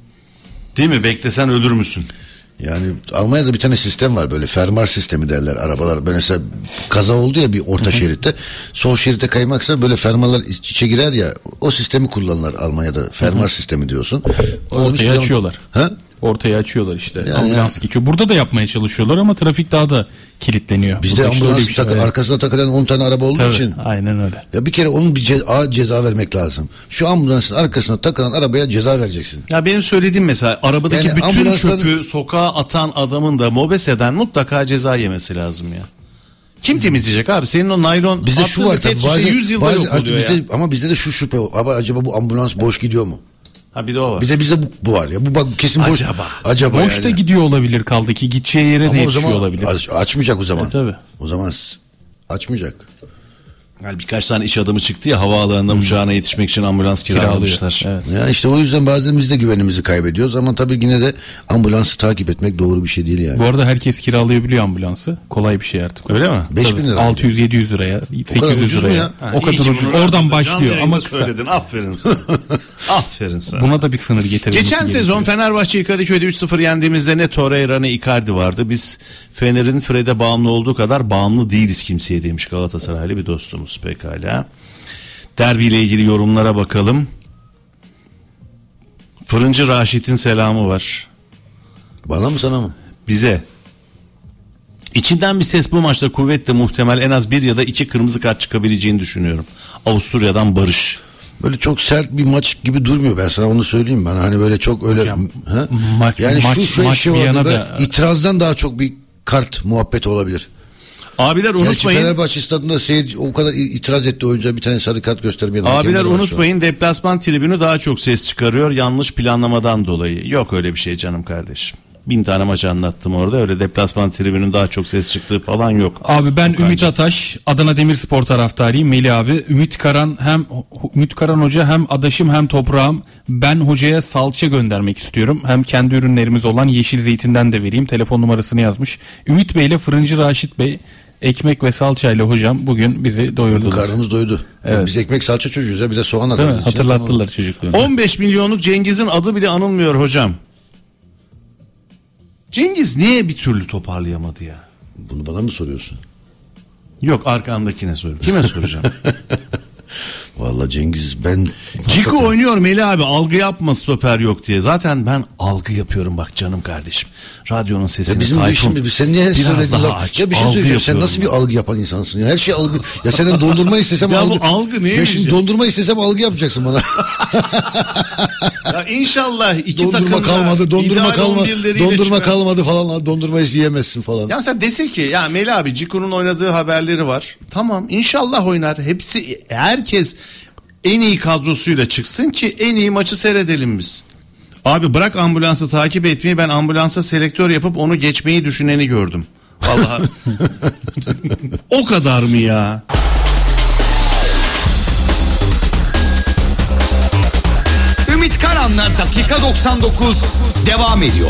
Değil mi? Beklesen ölür müsün? Yani Almanya'da bir tane sistem var, böyle fermar sistemi derler arabalar. Böyle mesela kaza oldu ya bir orta şeritte, sol şerite kaymaksa böyle fermarlar iç içe girer ya, o sistemi kullanırlar Almanya'da. Fermar Hı-hı. sistemi diyorsun. Ortaya açıyorlar. Ha? Ortaya açıyorlar işte. Yani ambulans yani. geçiyor. Burada da yapmaya çalışıyorlar ama trafik daha da kilitleniyor. Bizde Burada ambulans işte tak- şey arkasına takılan on tane araba olduğu Tabii, için. Aynen öyle. Ya bir kere onun bir ce- ceza vermek lazım. Şu ambulansın arkasına takılan arabaya ceza vereceksin. Ya benim söylediğim mesela arabadaki Yani bütün ambulansların... çöpü sokağa atan adamın da mobeseden mutlaka ceza yemesi lazım ya. Kim temizleyecek abi? Senin o naylon bizde şu var tabii, bazı, yüz yılda bazı, yok oluyor bizde, ya. ama bizde de şu şüphe var. Abi acaba bu ambulans boş gidiyor mu? Ha bir de o var. Bir de bize bu, bu var ya. Bu bak kesin boş. Acaba. Acaba boş da yani. gidiyor olabilir, kaldı ki gideceği yere ama de o yetişiyor zaman olabilir. aç, açmayacak o zaman. E, tabii. O zaman açmayacak. Yani birkaç tane iş adamı çıktı ya, havaalanına hmm. uçağına yetişmek için ambulans kiralamışlar. Evet. Ya işte o yüzden bazen biz de güvenimizi kaybediyoruz ama tabii yine de ambulansı takip etmek doğru bir şey değil yani. Bu arada herkes kiralayabiliyor ambulansı. Kolay bir şey artık. Öyle mi? beş bin lira. altı yüz yedi yüz liraya, sekiz yüz liraya. Ya? Ha, o kadar ucuz. Oradan başlıyor ama kısa. Söyledin. Aferin sana. Aferin sana. Buna da bir sınır getirilmesi Geçen gerekiyor. sezon Fenerbahçe'yi Kadıköy'de üç sıfır yendiğimizde ne Torreira ne Icardi vardı. Biz Fener'in Fred'e bağımlı olduğu kadar bağımlı değiliz kimseye demiş Galatasaraylı bir dostumuz. Pekala. Derbiyle ilgili yorumlara bakalım. Fırıncı Raşit'in selamı var. Bana mı sana mı? Bize. İçimden bir ses bu maçta kuvvetle muhtemel en az bir ya da iki kırmızı kart çıkabileceğini düşünüyorum. Avusturya'dan Barış. Böyle çok sert bir maç gibi durmuyor, ben sana onu söyleyeyim. Ben hani böyle çok öyle Hocam, ha? maç, yani maç, şu şu maç şey bir yana oldu da... itirazdan daha çok bir kart muhabbeti olabilir. Abiler unutmayın. Gerçi Fenerbahçe stadında seyirci o kadar itiraz etti oyuncuya, bir tane sarı kart göstermeyen. Abiler unutmayın, deplasman tribünü daha çok ses çıkarıyor yanlış planlamadan dolayı. Yok öyle bir şey canım kardeşim. Bin tane maç anlattım orada, öyle deplasman tribünün daha çok ses çıktığı falan yok. Abi ben yok Ümit ancak. Ataş, Adana Demirspor taraftarıyım. Melih abi, Ümit Karan hem Ümit Karan hoca hem adaşım hem toprağım. Ben hocaya salça göndermek istiyorum. Hem kendi ürünlerimiz olan Yeşil Zeytin'den de vereyim. Telefon numarasını yazmış. Ümit Bey ile Fırıncı Raşit Bey ekmek ve salçayla hocam bugün bizi doyurdular. Karnımız doydu. Evet. Yani biz ekmek salça çocuğuz ya, bir de soğan Değil mi? alırız. Hatırlattılar çocuklarını. on beş milyonluk Cengiz'in adı bile anılmıyor hocam. Cengiz niye bir türlü toparlayamadı ya? Bunu bana mı soruyorsun? Yok, arkandakine soruyorum. Kime soracağım? Vallahi Cengiz ben... Ciku oynuyor Melih abi, algı yapma stoper yok diye. Zaten ben algı yapıyorum bak canım kardeşim. Radyonun sesini ya bizim Tayfun işimiz, sen niye her biraz söylediğin daha laf- aç. Ya bir şey Algı söyleyeceğim, sen yapıyorum nasıl bir ya. algı yapan insansın ya? Her şey algı. Ya senden dondurma istesem Ya bu algı. algı neye Ya şimdi diyeceğim? dondurma istesem algı yapacaksın bana. Ya inşallah iki dondurma takım kalmadı, dondurma kalmadı, dondurma çıkar. kalmadı falan. Dondurmayı yiyemezsin falan. Ya sen desin ki ya Melih abi Ciku'nun oynadığı haberleri var. Tamam, inşallah oynar. Hepsi, herkes en iyi kadrosuyla çıksın ki en iyi maçı seyredelim biz. Abi bırak ambulansı takip etmeyi, ben ambulansa selektör yapıp onu geçmeyi düşüneni gördüm. Vallahi. O kadar mı ya? Ümit Karan'la dakika doksan dokuz devam ediyor.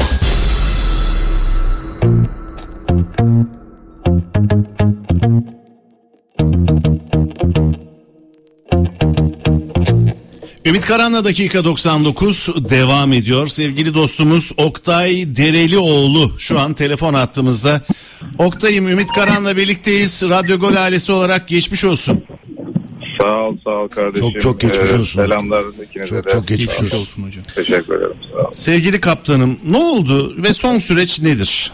Ümit Karan'la dakika doksan dokuz devam ediyor. Sevgili dostumuz Oktay Derelioğlu şu an telefon hattımızda. Oktay'ım, Ümit Karan'la birlikteyiz. Radyo Gol ailesi olarak geçmiş olsun. Sağ ol sağ ol kardeşim. Çok çok geçmiş Ee, olsun. Selamlar ikinize Çok de. çok geçmiş olsun. olsun hocam. Teşekkür ederim. Sağ ol. Sevgili kaptanım, ne oldu ve son süreç nedir?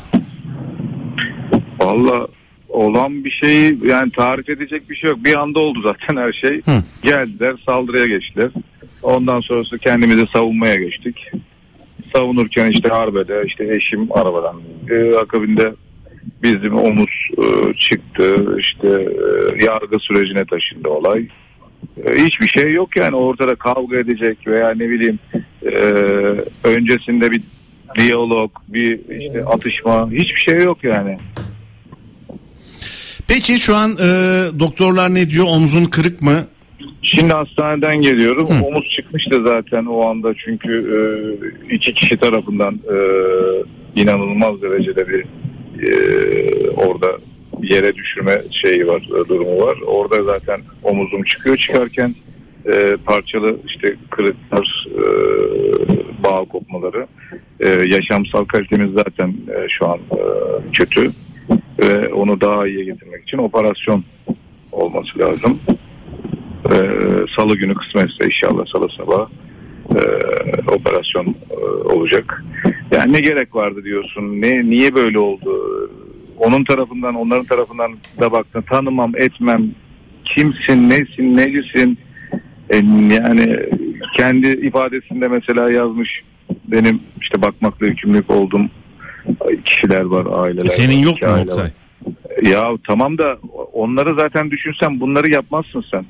Valla olan bir şeyi yani tarif edecek bir şey yok. Bir anda oldu zaten her şey. Hı. Geldiler, saldırıya geçtiler. Ondan sonrası kendimizi savunmaya geçtik. Savunurken işte harbede işte eşim arabadan e, akabinde bizim omuz e, çıktı. İşte e, yargı sürecine taşındı olay. E, hiçbir şey yok yani ortada kavga edecek veya ne bileyim e, öncesinde bir diyalog, bir işte atışma, hiçbir şey yok yani. Peki şu an e, doktorlar ne diyor? Omzun kırık mı? Şimdi hastaneden geliyorum. Hı. Omuz çıkmıştı zaten o anda çünkü e, iki kişi tarafından e, inanılmaz derecede bir e, orada yere düşürme şeyi var, e, durumu var. Orada zaten omuzum çıkıyor. Çıkarken e, parçalı işte kırıklar, e, bağ kopmaları, e, yaşamsal kalitemiz zaten e, şu an e, kötü ve onu daha iyiye getirmek için operasyon olması lazım. Ee, Salı günü kısmetse inşallah salı sabah e, operasyon e, olacak. Yani ne gerek vardı diyorsun? Ne niye böyle oldu? Onun tarafından, onların tarafından da baktın. Tanımam, etmem. Kimsin, nesin, necisin? E, yani kendi ifadesinde mesela yazmış. Benim işte bakmakla yükümlülük olduğum kişiler var, aileler. Senin var, yok mu Oktay? Ya tamam da onları zaten düşünsen bunları yapmazsın sen.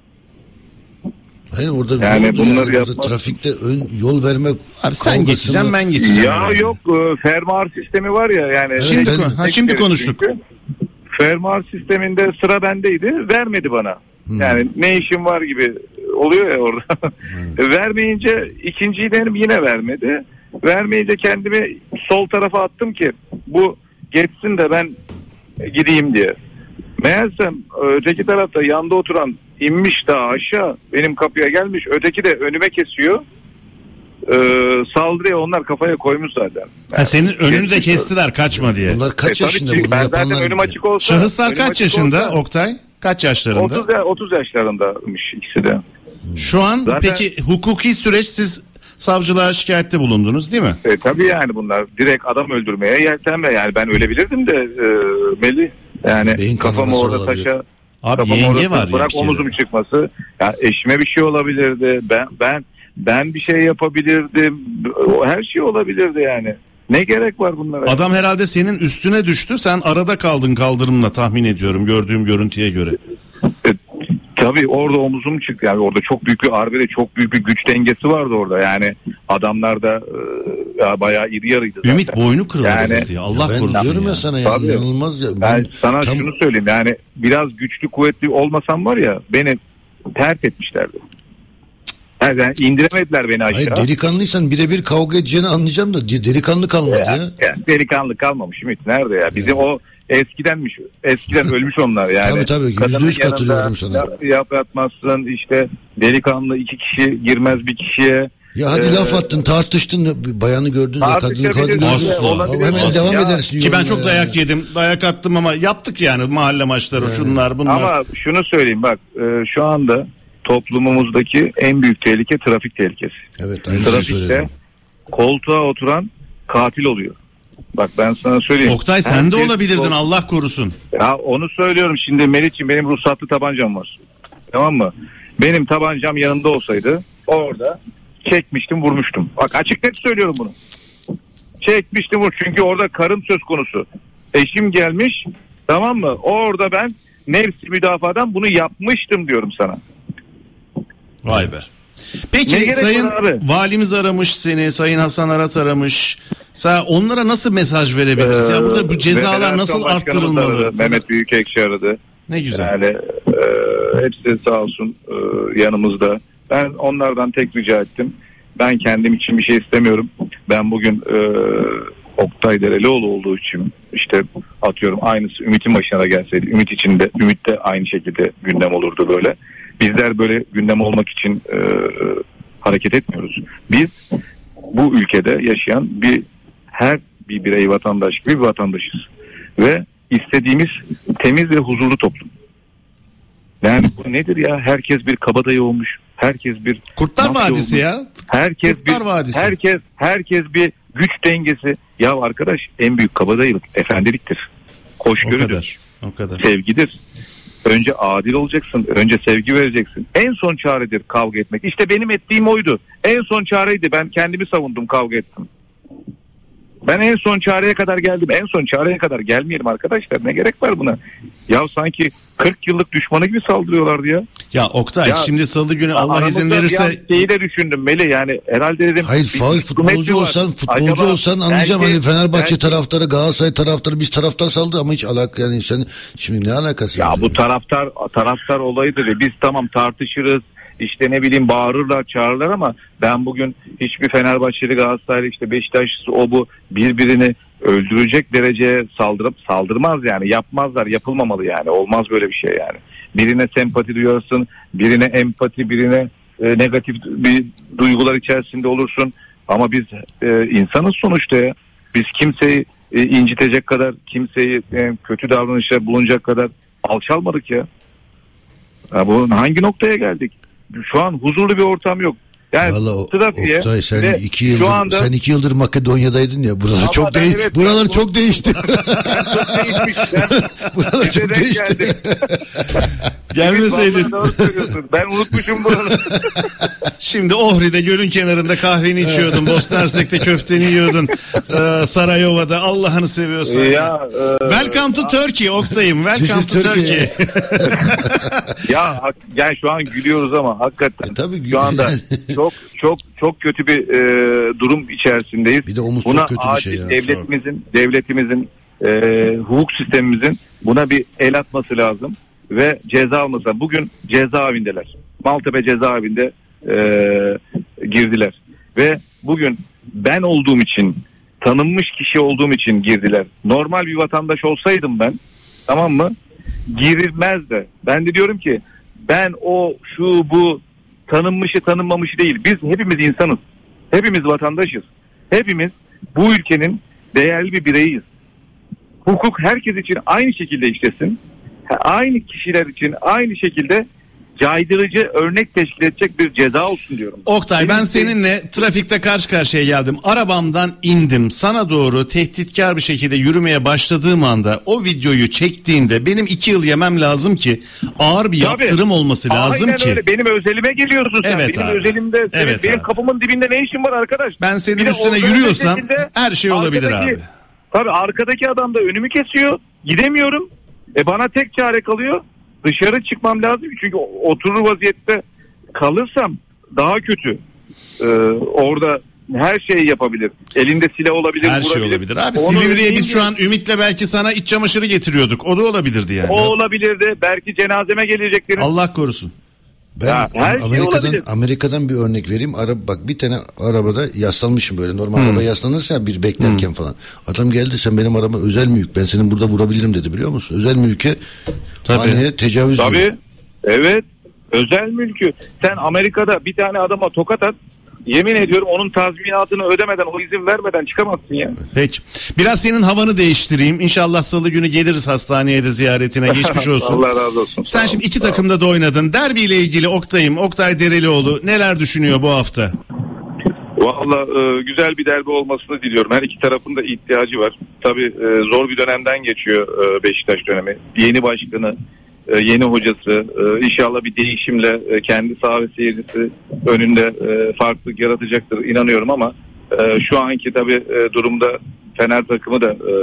Hayır orada yani yani bunları yani yapmak. Trafikte ön yol verme. Abi sen geçeceksin, ben geçeceğim. Ya yani. Yok fermuar sistemi var ya yani. Şimdi ben, ha, şimdi konuştuk. Fermuar sisteminde sıra bendeydi, vermedi bana. Hmm. Yani ne işim var gibi oluyor ya orada. Hmm. Vermeyince ikinciyi denedim, yine vermedi. Vermeyince kendimi sol tarafa attım ki bu geçsin de ben gideyim diye. Meğersem öteki tarafta yanda oturan inmiş daha aşağı, benim kapıya gelmiş, öteki de önüme kesiyor. Ee, saldırıya onlar kafaya koymuş zaten. Yani ha, senin önünü de kestiler kaçma diye. Bunlar kaç e, yaşında bunu ben yapanlar? Zaten önüm açık olsa. Şahıslar kaç yaşında olsa, Oktay? Kaç yaşlarında? otuz, otuz yaşlarındaymış ikisi de. Şu an zaten, peki hukuki süreç, siz savcılığa şikayette bulundunuz değil mi? E, tabii yani bunlar direkt adam öldürmeye yeltenme, yani ben ölebilirdim de e, Melih. Yani beyin kafamı orada olabilir. Taşa. Abi yenge var. Bırak omuzum çıkması. Yani eşime bir şey olabilirdi. Ben ben ben bir şey yapabilirdim. Her şey olabilirdi yani. Ne gerek var bunlara? Adam herhalde senin üstüne düştü. Sen arada kaldın kaldırımla, tahmin ediyorum gördüğüm görüntüye göre. E, tabii orada omuzum çıktı. Yani orada çok büyük bir arbede, çok büyük bir güç dengesi vardı orada. Yani adamlar da e, bayağı iri yarıydı zaten. Ümit boynu kırıldı yani, diye. Allah ben korusun. Ben diyorum ya, ya sana ya, inanılmaz ya. Ben, ben sana tam... şunu söyleyeyim, yani biraz güçlü kuvvetli olmasam var ya, beni terk etmişlerdi. Yani indiremediler beni aşağı. Hayır, delikanlıysan birebir kavga edeceğini anlayacağım da delikanlı kalmadı ya. ya. ya delikanlı kalmamış Ümit, nerede ya? Bizim yani. O eskidenmiş. Eskiden ölmüş onlar yani. Tabii tabii, yüzde yüz katılıyorum sana. Yap yatmazsın işte, delikanlı iki kişi girmez bir kişiye. Ya hadi ee, laf attın, tartıştın, bayanı gördün ya, kadını kadını gördün. Hemen Asla. devam ya. edersin. Ki ben çok ya. dayak yedim. Dayak attım ama yaptık yani, mahalle maçları yani. Şunlar bunlar. Ama şunu söyleyeyim bak, e, şu anda toplumumuzdaki en büyük tehlike trafik tehlikesi. Evet, trafikte koltuğa oturan katil oluyor. Bak ben sana söyleyeyim. Oktay sen Herkes de olabilirdin kol... Allah korusun. Ya onu söylüyorum şimdi Melih'ciğim, benim ruhsatlı tabancam var. Tamam mı? Benim tabancam yanında olsaydı orada çekmiştim, vurmuştum. Bak açık net söylüyorum bunu. Çekmiştim vur. Çünkü orada karım söz konusu. Eşim gelmiş, tamam mı? Orada ben nefsi müdafadan bunu yapmıştım diyorum sana. Vay be. Peki sayın valimiz aramış seni, sayın Hasan Arat aramış. Sen onlara nasıl mesaj verebiliriz? Ee, ya burada bu cezalar nasıl arttırılmalı? Aradı, Mehmet Büyükekşi aradı. Ne güzel. Yani e, hepsi sağ olsun e, yanımızda. Ben onlardan tek rica ettim. Ben kendim için bir şey istemiyorum. Ben bugün e, Oktay Derelioğlu olduğu için işte atıyorum aynısı Ümit'in başına gelseydi, Ümit için de Ümit de aynı şekilde gündem olurdu böyle. Bizler böyle gündem olmak için e, hareket etmiyoruz. Biz bu ülkede yaşayan bir her bir birey, vatandaş gibi bir vatandaşız. Ve istediğimiz temiz ve huzurlu toplum. Yani bu nedir ya? Herkes bir kabadayı olmuş. Herkes bir Kurtlar mafya Vadisi olmuş. ya. Herkes Kurtlar bir Vadisi. herkes herkes bir güç dengesi. Ya arkadaş, en büyük kabadayılık efendiliktir. O Hoşgörüdür. kadar. O kadar. Sevgidir. Önce adil olacaksın. Önce sevgi vereceksin. En son çaredir kavga etmek. İşte benim ettiğim oydu. En son çareydi. Ben kendimi savundum, kavga ettim. Ben en son çareye kadar geldim. En son çareye kadar gelmeyelim arkadaşlar. Ne gerek var buna? Ya sanki kırk yıllık düşmanı gibi saldırıyorlardı ya. Ya Oktay Ya, şimdi salı günü Allah izin aramızda verirse bir şeyi de düşündüm Melih, yani herhalde dedim. Hayır, bir faul husumet futbolcu mi var? olsan futbolcu Acaba olsan anlayacağım, belki- hani Fenerbahçe belki- taraftarı, Galatasaray taraftarı, biz taraftar saldı ama hiç alak yani sen şimdi ne alakası Ya var? bu taraftar taraftar olayıdır ya, biz tamam tartışırız, işte ne bileyim bağırırlar çağırırlar ama ben bugün hiçbir Fenerbahçeli, Galatasaraylı, işte Beşiktaşlısı o bu birbirini öldürecek dereceye saldırıp saldırmaz yani, yapmazlar, yapılmamalı yani, olmaz böyle bir şey yani. Birine sempati duyarsın, birine empati, birine e, negatif bir duygular içerisinde olursun ama biz e, insanız sonuçta ya. Biz kimseyi e, incitecek kadar, kimseyi e, kötü davranışa bulunacak kadar alçalmadık ya. Ya bu hangi noktaya geldik? Şu an huzurlu bir ortam yok. Yani Vallahi trafiğe Oktay, sen ve iki yıldır şu anda sen iki yıldır Makedonya'daydın ya, buralar Ama çok ben değişti. evet, buralar ben- çok değişti. çok değişmiş. Ben, buralar bize çok denk değişti. geldi. gelmeseydin. Vallahi doğru söylüyorsun. Ben unutmuşum bunu. Şimdi Ohri'de gölün kenarında kahveni içiyordun. Bosna Hersek'te köfteni yiyordun. Ee, Sarayova'da Allah'ını seviyorsan. ya, e, Welcome to Turkey Oktay'ım. Welcome is to Turkey. Turkey. ya hak- yani şu an gülüyoruz ama hakikaten E, tabii şu anda gül- çok çok çok kötü bir e, durum içerisindeyiz. Bir de omuz Buna çok kötü bir acil şey ya. devletimizin devletimizin e, hukuk sistemimizin buna bir el atması lazım ve ceza alması lazım. Bugün cezaevindeler. Maltepe cezaevinde e, girdiler ve bugün ben olduğum için, tanınmış kişi olduğum için girdiler. Normal bir vatandaş olsaydım ben, tamam mı, girilmez de. Ben de diyorum ki ben o şu bu tanınmışı tanınmamışı değil. Biz hepimiz insanız. Hepimiz vatandaşız. Hepimiz bu ülkenin değerli bir bireyiyiz. Hukuk herkes için aynı şekilde işlesin. Aynı kişiler için aynı şekilde caydırıcı örnek teşkil edecek bir ceza olsun diyorum. Oktay, ben Benim- seninle trafikte karşı karşıya geldim. Arabamdan indim. Sana doğru tehditkar bir şekilde yürümeye başladığım anda o videoyu çektiğinde benim iki yıl yemem lazım ki ağır bir Tabii. yaptırım olması lazım Aynen ki. öyle. Benim özelime geliyorsun sen. Evet benim abi. özelimde senin- Evet benim abi. kapımın dibinde ne işin var arkadaş? Ben senin Bir de üstüne organize yürüyorsam şekilde her şey olabilir arkadaki- abi. Tabii arkadaki adam da önümü kesiyor. Gidemiyorum. E bana tek çare kalıyor. Dışarı çıkmam lazım. Çünkü oturur vaziyette kalırsam daha kötü. Ee, orada her şeyi yapabilir. Elinde silah olabilir. Her şey vurabilir. olabilir abi. Onu Silivri'ye ödeyeyim biz şu diye- an Ümit'le belki sana iç çamaşırı getiriyorduk. O da olabilirdi yani. O olabilirdi. Belki cenazeme geleceklerin. Allah korusun. Ben Ya, her Am- şey Amerika'dan olabilir. Amerika'dan bir örnek vereyim. Araba, bak bir tane arabada yaslanmışım böyle. Normal Hmm. araba yaslanırsa ya bir beklerken falan. Adam geldi, sen benim araba özel mülk, ben senin burada vurabilirim dedi, biliyor musun? Özel mülke haneye tecavüz Tabii. diyor. Evet. Özel mülkü. Sen Amerika'da bir tane adama tokat at. Yemin ediyorum onun tazminatını ödemeden, o izin vermeden çıkamazsın ya. Peki. Biraz senin havanı değiştireyim. İnşallah salı günü geliriz hastaneye de ziyaretine. Geçmiş olsun. Allah razı olsun. Sen Sağ şimdi ol, iki sağ ol. takımda da oynadın. Derbi ile ilgili Oktay'ım, Oktay Derelioğlu neler düşünüyor bu hafta? Valla e, güzel bir derbi olmasını diliyorum. Her iki tarafın da ihtiyacı var. Tabii e, zor bir dönemden geçiyor e, Beşiktaş dönemi. Yeni başkanı, e, yeni hocası, e, inşallah bir değişimle e, kendi saha ve seyircisi önünde e, farklılık yaratacaktır inanıyorum ama e, şu anki tabii e, durumda Fener takımı da e,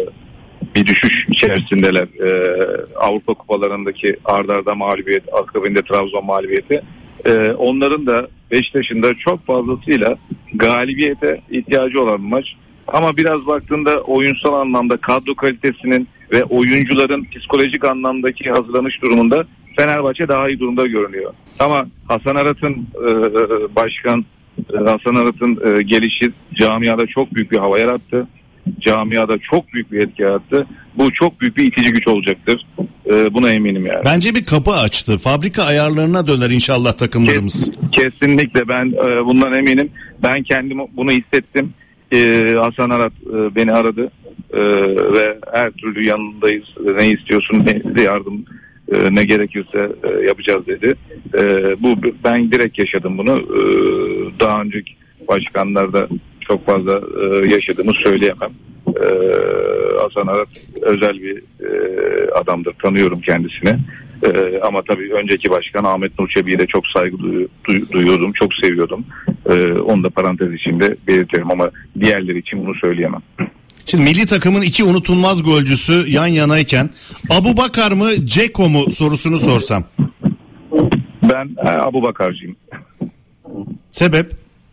bir düşüş içerisindeler. E, Avrupa kupalarındaki ard arda mağlubiyet, akabinde Trabzon mağlubiyeti. Ee, onların da Beşiktaş'ın da çok fazlasıyla galibiyete ihtiyacı olan bir maç. Ama biraz baktığında oyunsal anlamda kadro kalitesinin ve oyuncuların psikolojik anlamdaki hazırlanış durumunda Fenerbahçe daha iyi durumda görünüyor. Ama Hasan Arat'ın e, başkan e, Hasan Arat'ın e, gelişi camiada çok büyük bir hava yarattı. Camiada çok büyük bir etki yarattı. Bu çok büyük bir itici güç olacaktır. Ee, buna eminim yani. Bence bir kapı açtı. Fabrika ayarlarına döner inşallah takımlarımız. Kesinlikle ben e, bundan eminim. Ben kendim bunu hissettim. E, Hasan Arat e, beni aradı e, ve her türlü yanındayız. Ne istiyorsun, ne yardım E, ne gerekirse e, yapacağız dedi. E, bu ben direkt yaşadım bunu. E, daha önceki başkanlarda çok fazla e, yaşadığımı söyleyemem. E, Hasan Arat özel bir e, adamdır. Tanıyorum kendisini. E, ama tabii önceki başkan Ahmet Nur Çebi'ye de çok saygı duy, duy, duyuyordum. Çok seviyordum. E, onu da parantez içinde belirtelim ama diğerleri için bunu söyleyemem. Şimdi milli takımın iki unutulmaz golcüsü yan yanayken Abubakar mı Dzeko mu sorusunu sorsam. Ben e, Abubakar'cıyım. Sebep?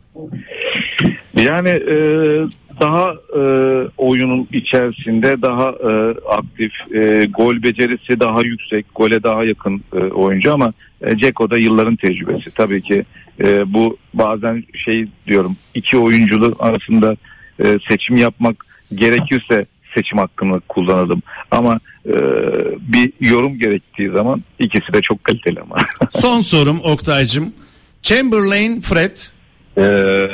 Yani e, daha e, oyunun içerisinde daha e, aktif, e, gol becerisi daha yüksek, gole daha yakın e, oyuncu ama e, Dzeko'da yılların tecrübesi. Tabii ki e, bu bazen şey diyorum, iki oyuncunun arasında e, seçim yapmak gerekirse seçim hakkını kullanalım. Ama e, bir yorum gerektiği zaman ikisi de çok kaliteli ama. Son sorum Oktay'cığım. Chamberlain, Fred. Ee,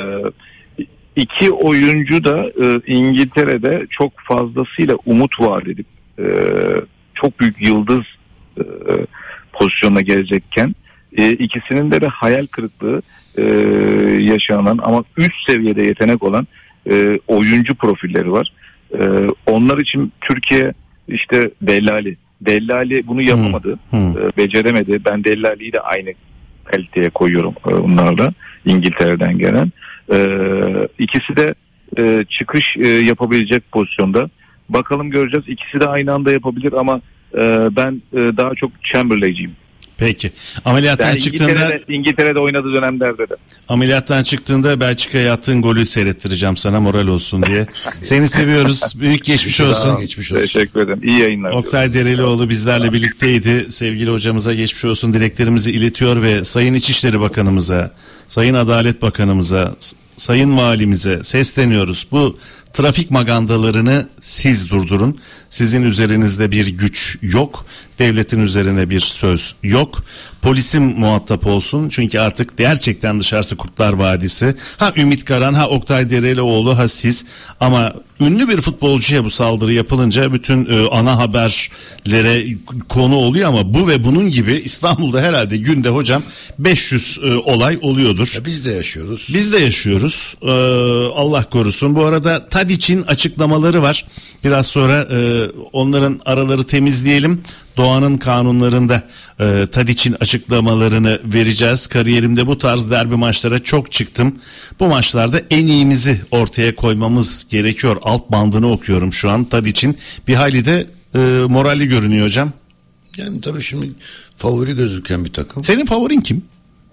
iki oyuncu da e, İngiltere'de çok fazlasıyla umut vaat edip e, çok büyük yıldız e, pozisyonuna gelecekken e, ikisinin de, de hayal kırıklığı e, yaşanan ama üst seviyede yetenek olan e, oyuncu profilleri var. E, onlar için Türkiye işte Dellali. Dellali bunu yapamadı. Hmm. Hmm. E, beceremedi. Ben Dellali'yi de aynı kaliteye koyuyorum e, onlarla. İngiltere'den gelen. Ee, ikisi de e, çıkış e, yapabilecek pozisyonda. Bakalım göreceğiz. İkisi de aynı anda yapabilir ama e, ben e, daha çok Chamberlain'ciyim. Peki. Ameliyattan yani çıktığında İngiltere'de, İngiltere'de oynadığı dönemlerde de. Ameliyattan çıktığında Belçika'ya attığın golü seyrettireceğim sana moral olsun diye. Seni seviyoruz. Büyük geçmiş olsun. Geçmiş olsun. Teşekkür ederim. İyi yayınlar. Oktay Derelioğlu bizlerle birlikteydi. Sevgili hocamıza geçmiş olsun dileklerimizi iletiyor ve Sayın İçişleri Bakanımıza, Sayın Adalet Bakanımıza, Sayın Valimize sesleniyoruz. Bu trafik magandalarını siz durdurun. Sizin üzerinizde bir güç yok. Devletin üzerine bir söz yok. Polisim muhatap olsun. Çünkü artık gerçekten dışarısı Kurtlar Vadisi. Ha Ümit Karan, ha Oktay Derelioğlu, ha siz. Ama ünlü bir futbolcuya bu saldırı yapılınca bütün e, ana haberlere konu oluyor ama bu ve bunun gibi İstanbul'da herhalde günde hocam beş yüz e, olay oluyordur. Ya biz de yaşıyoruz. Biz de yaşıyoruz. Ee, Allah korusun. Bu arada Tadiç'in açıklamaları var. Biraz sonra e, onların araları temizleyelim. Doğanın kanunlarında e, Tadiç'in açıklamalarını vereceğiz. Kariyerimde bu tarz derbi maçlara çok çıktım. Bu maçlarda en iyimizi ortaya koymamız gerekiyor. Alt bandını okuyorum şu an Tadiç'in. Bir hayli de e, moralli görünüyor hocam. Yani tabii şimdi favori gözüken bir takım. Senin favorin kim?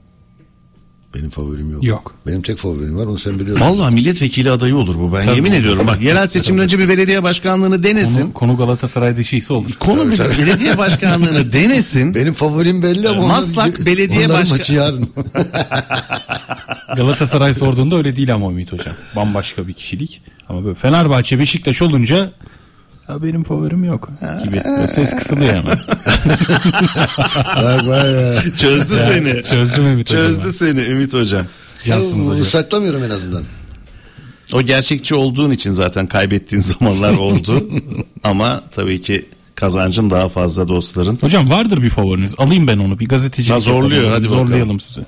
Benim favorim yok. Yok. Benim tek favorim var, onu sen biliyorsun. Vallahi milletvekili adayı olur bu, ben tabii yemin olur. ediyorum. Bak yerel seçimden önce bir belediye başkanlığını denesin. Konu, konu Galatasaray dışıysa olur. Konu tabii, bir tabii. belediye başkanlığını denesin. Benim favorim belli ama Maslak onların, belediye başkanı. yarın. Galatasaray sorduğunda öyle değil ama Ümit Hocam. Bambaşka bir kişilik. Ama böyle Fenerbahçe, Beşiktaş olunca ya benim favorim yok gibi. Böyle ses kısılıyor hemen. Bak bak ya. Çözdü yani, seni. Çözdüm Ümit Hocam. Çözdü seni Ümit Hocam. Cansınız hocam. Saklamıyorum en azından. O gerçekçi olduğun için zaten kaybettiğin zamanlar oldu. Ama tabii ki kazancın daha fazla dostların. Hocam vardır bir favoriniz. Alayım ben onu. Bir gazeteci. Ha, zorluyor yapalım. hadi Zorlayalım bakalım. sizi.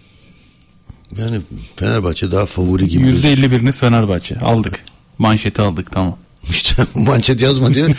Yani Fenerbahçe daha favori gibi. yüzde elli biriniz Fenerbahçe. Aldık. Manşeti aldık, tamam. İşte manşet yazma diye.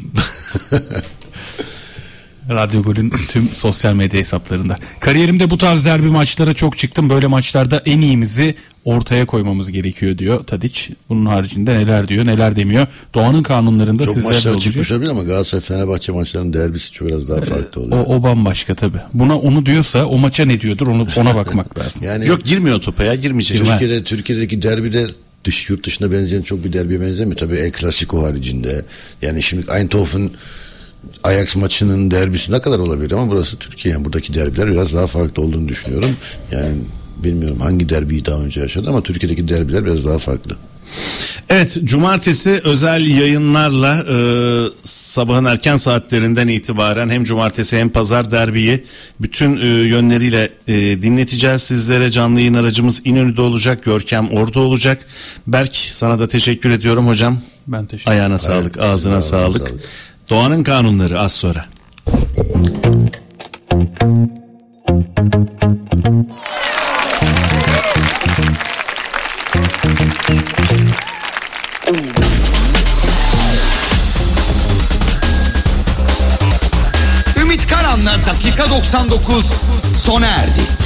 Radyo Gol'ün tüm sosyal medya hesaplarında. Kariyerimde bu tarz derbi maçlara çok çıktım. Böyle maçlarda en iyimizi ortaya koymamız gerekiyor diyor Tadiç. Bunun haricinde neler diyor, neler demiyor. Doğanın kanunlarında çok sizler de maçlar olacak. çıkmış olabilir ama Galatasaray Fenerbahçe maçlarının derbisi çok biraz daha farklı oluyor. O, o bambaşka tabii. Buna onu diyorsa o maça ne diyordur, onu ona bakmak lazım. Yani yok, girmiyor topa ya, girmeyecek. Türkiye'de, Türkiye'deki derbiler dış yurt dışına benzeyen çok bir derbiye benzemiyor. Tabii El Clasico haricinde. Yani şimdi Eindhoven Ajax maçının derbisi ne kadar olabilir ama burası Türkiye. Yani buradaki derbiler biraz daha farklı olduğunu düşünüyorum. Yani bilmiyorum hangi derbiyi daha önce yaşadı ama Türkiye'deki derbiler biraz daha farklı. Evet, cumartesi özel yayınlarla e, sabahın erken saatlerinden itibaren hem cumartesi hem pazar derbiyi bütün e, yönleriyle e, dinleteceğiz sizlere. Canlı yayın aracımız İnönü'de olacak, Görkem orada olacak. Berk, sana da teşekkür ediyorum hocam. Ben teşekkür ederim. Ayağına sağlık, ağzına Ayağına sağlık. sağlık. Doğanın kanunları az sonra. Ümit Karan'la Dakika doksan dokuz sona erdi.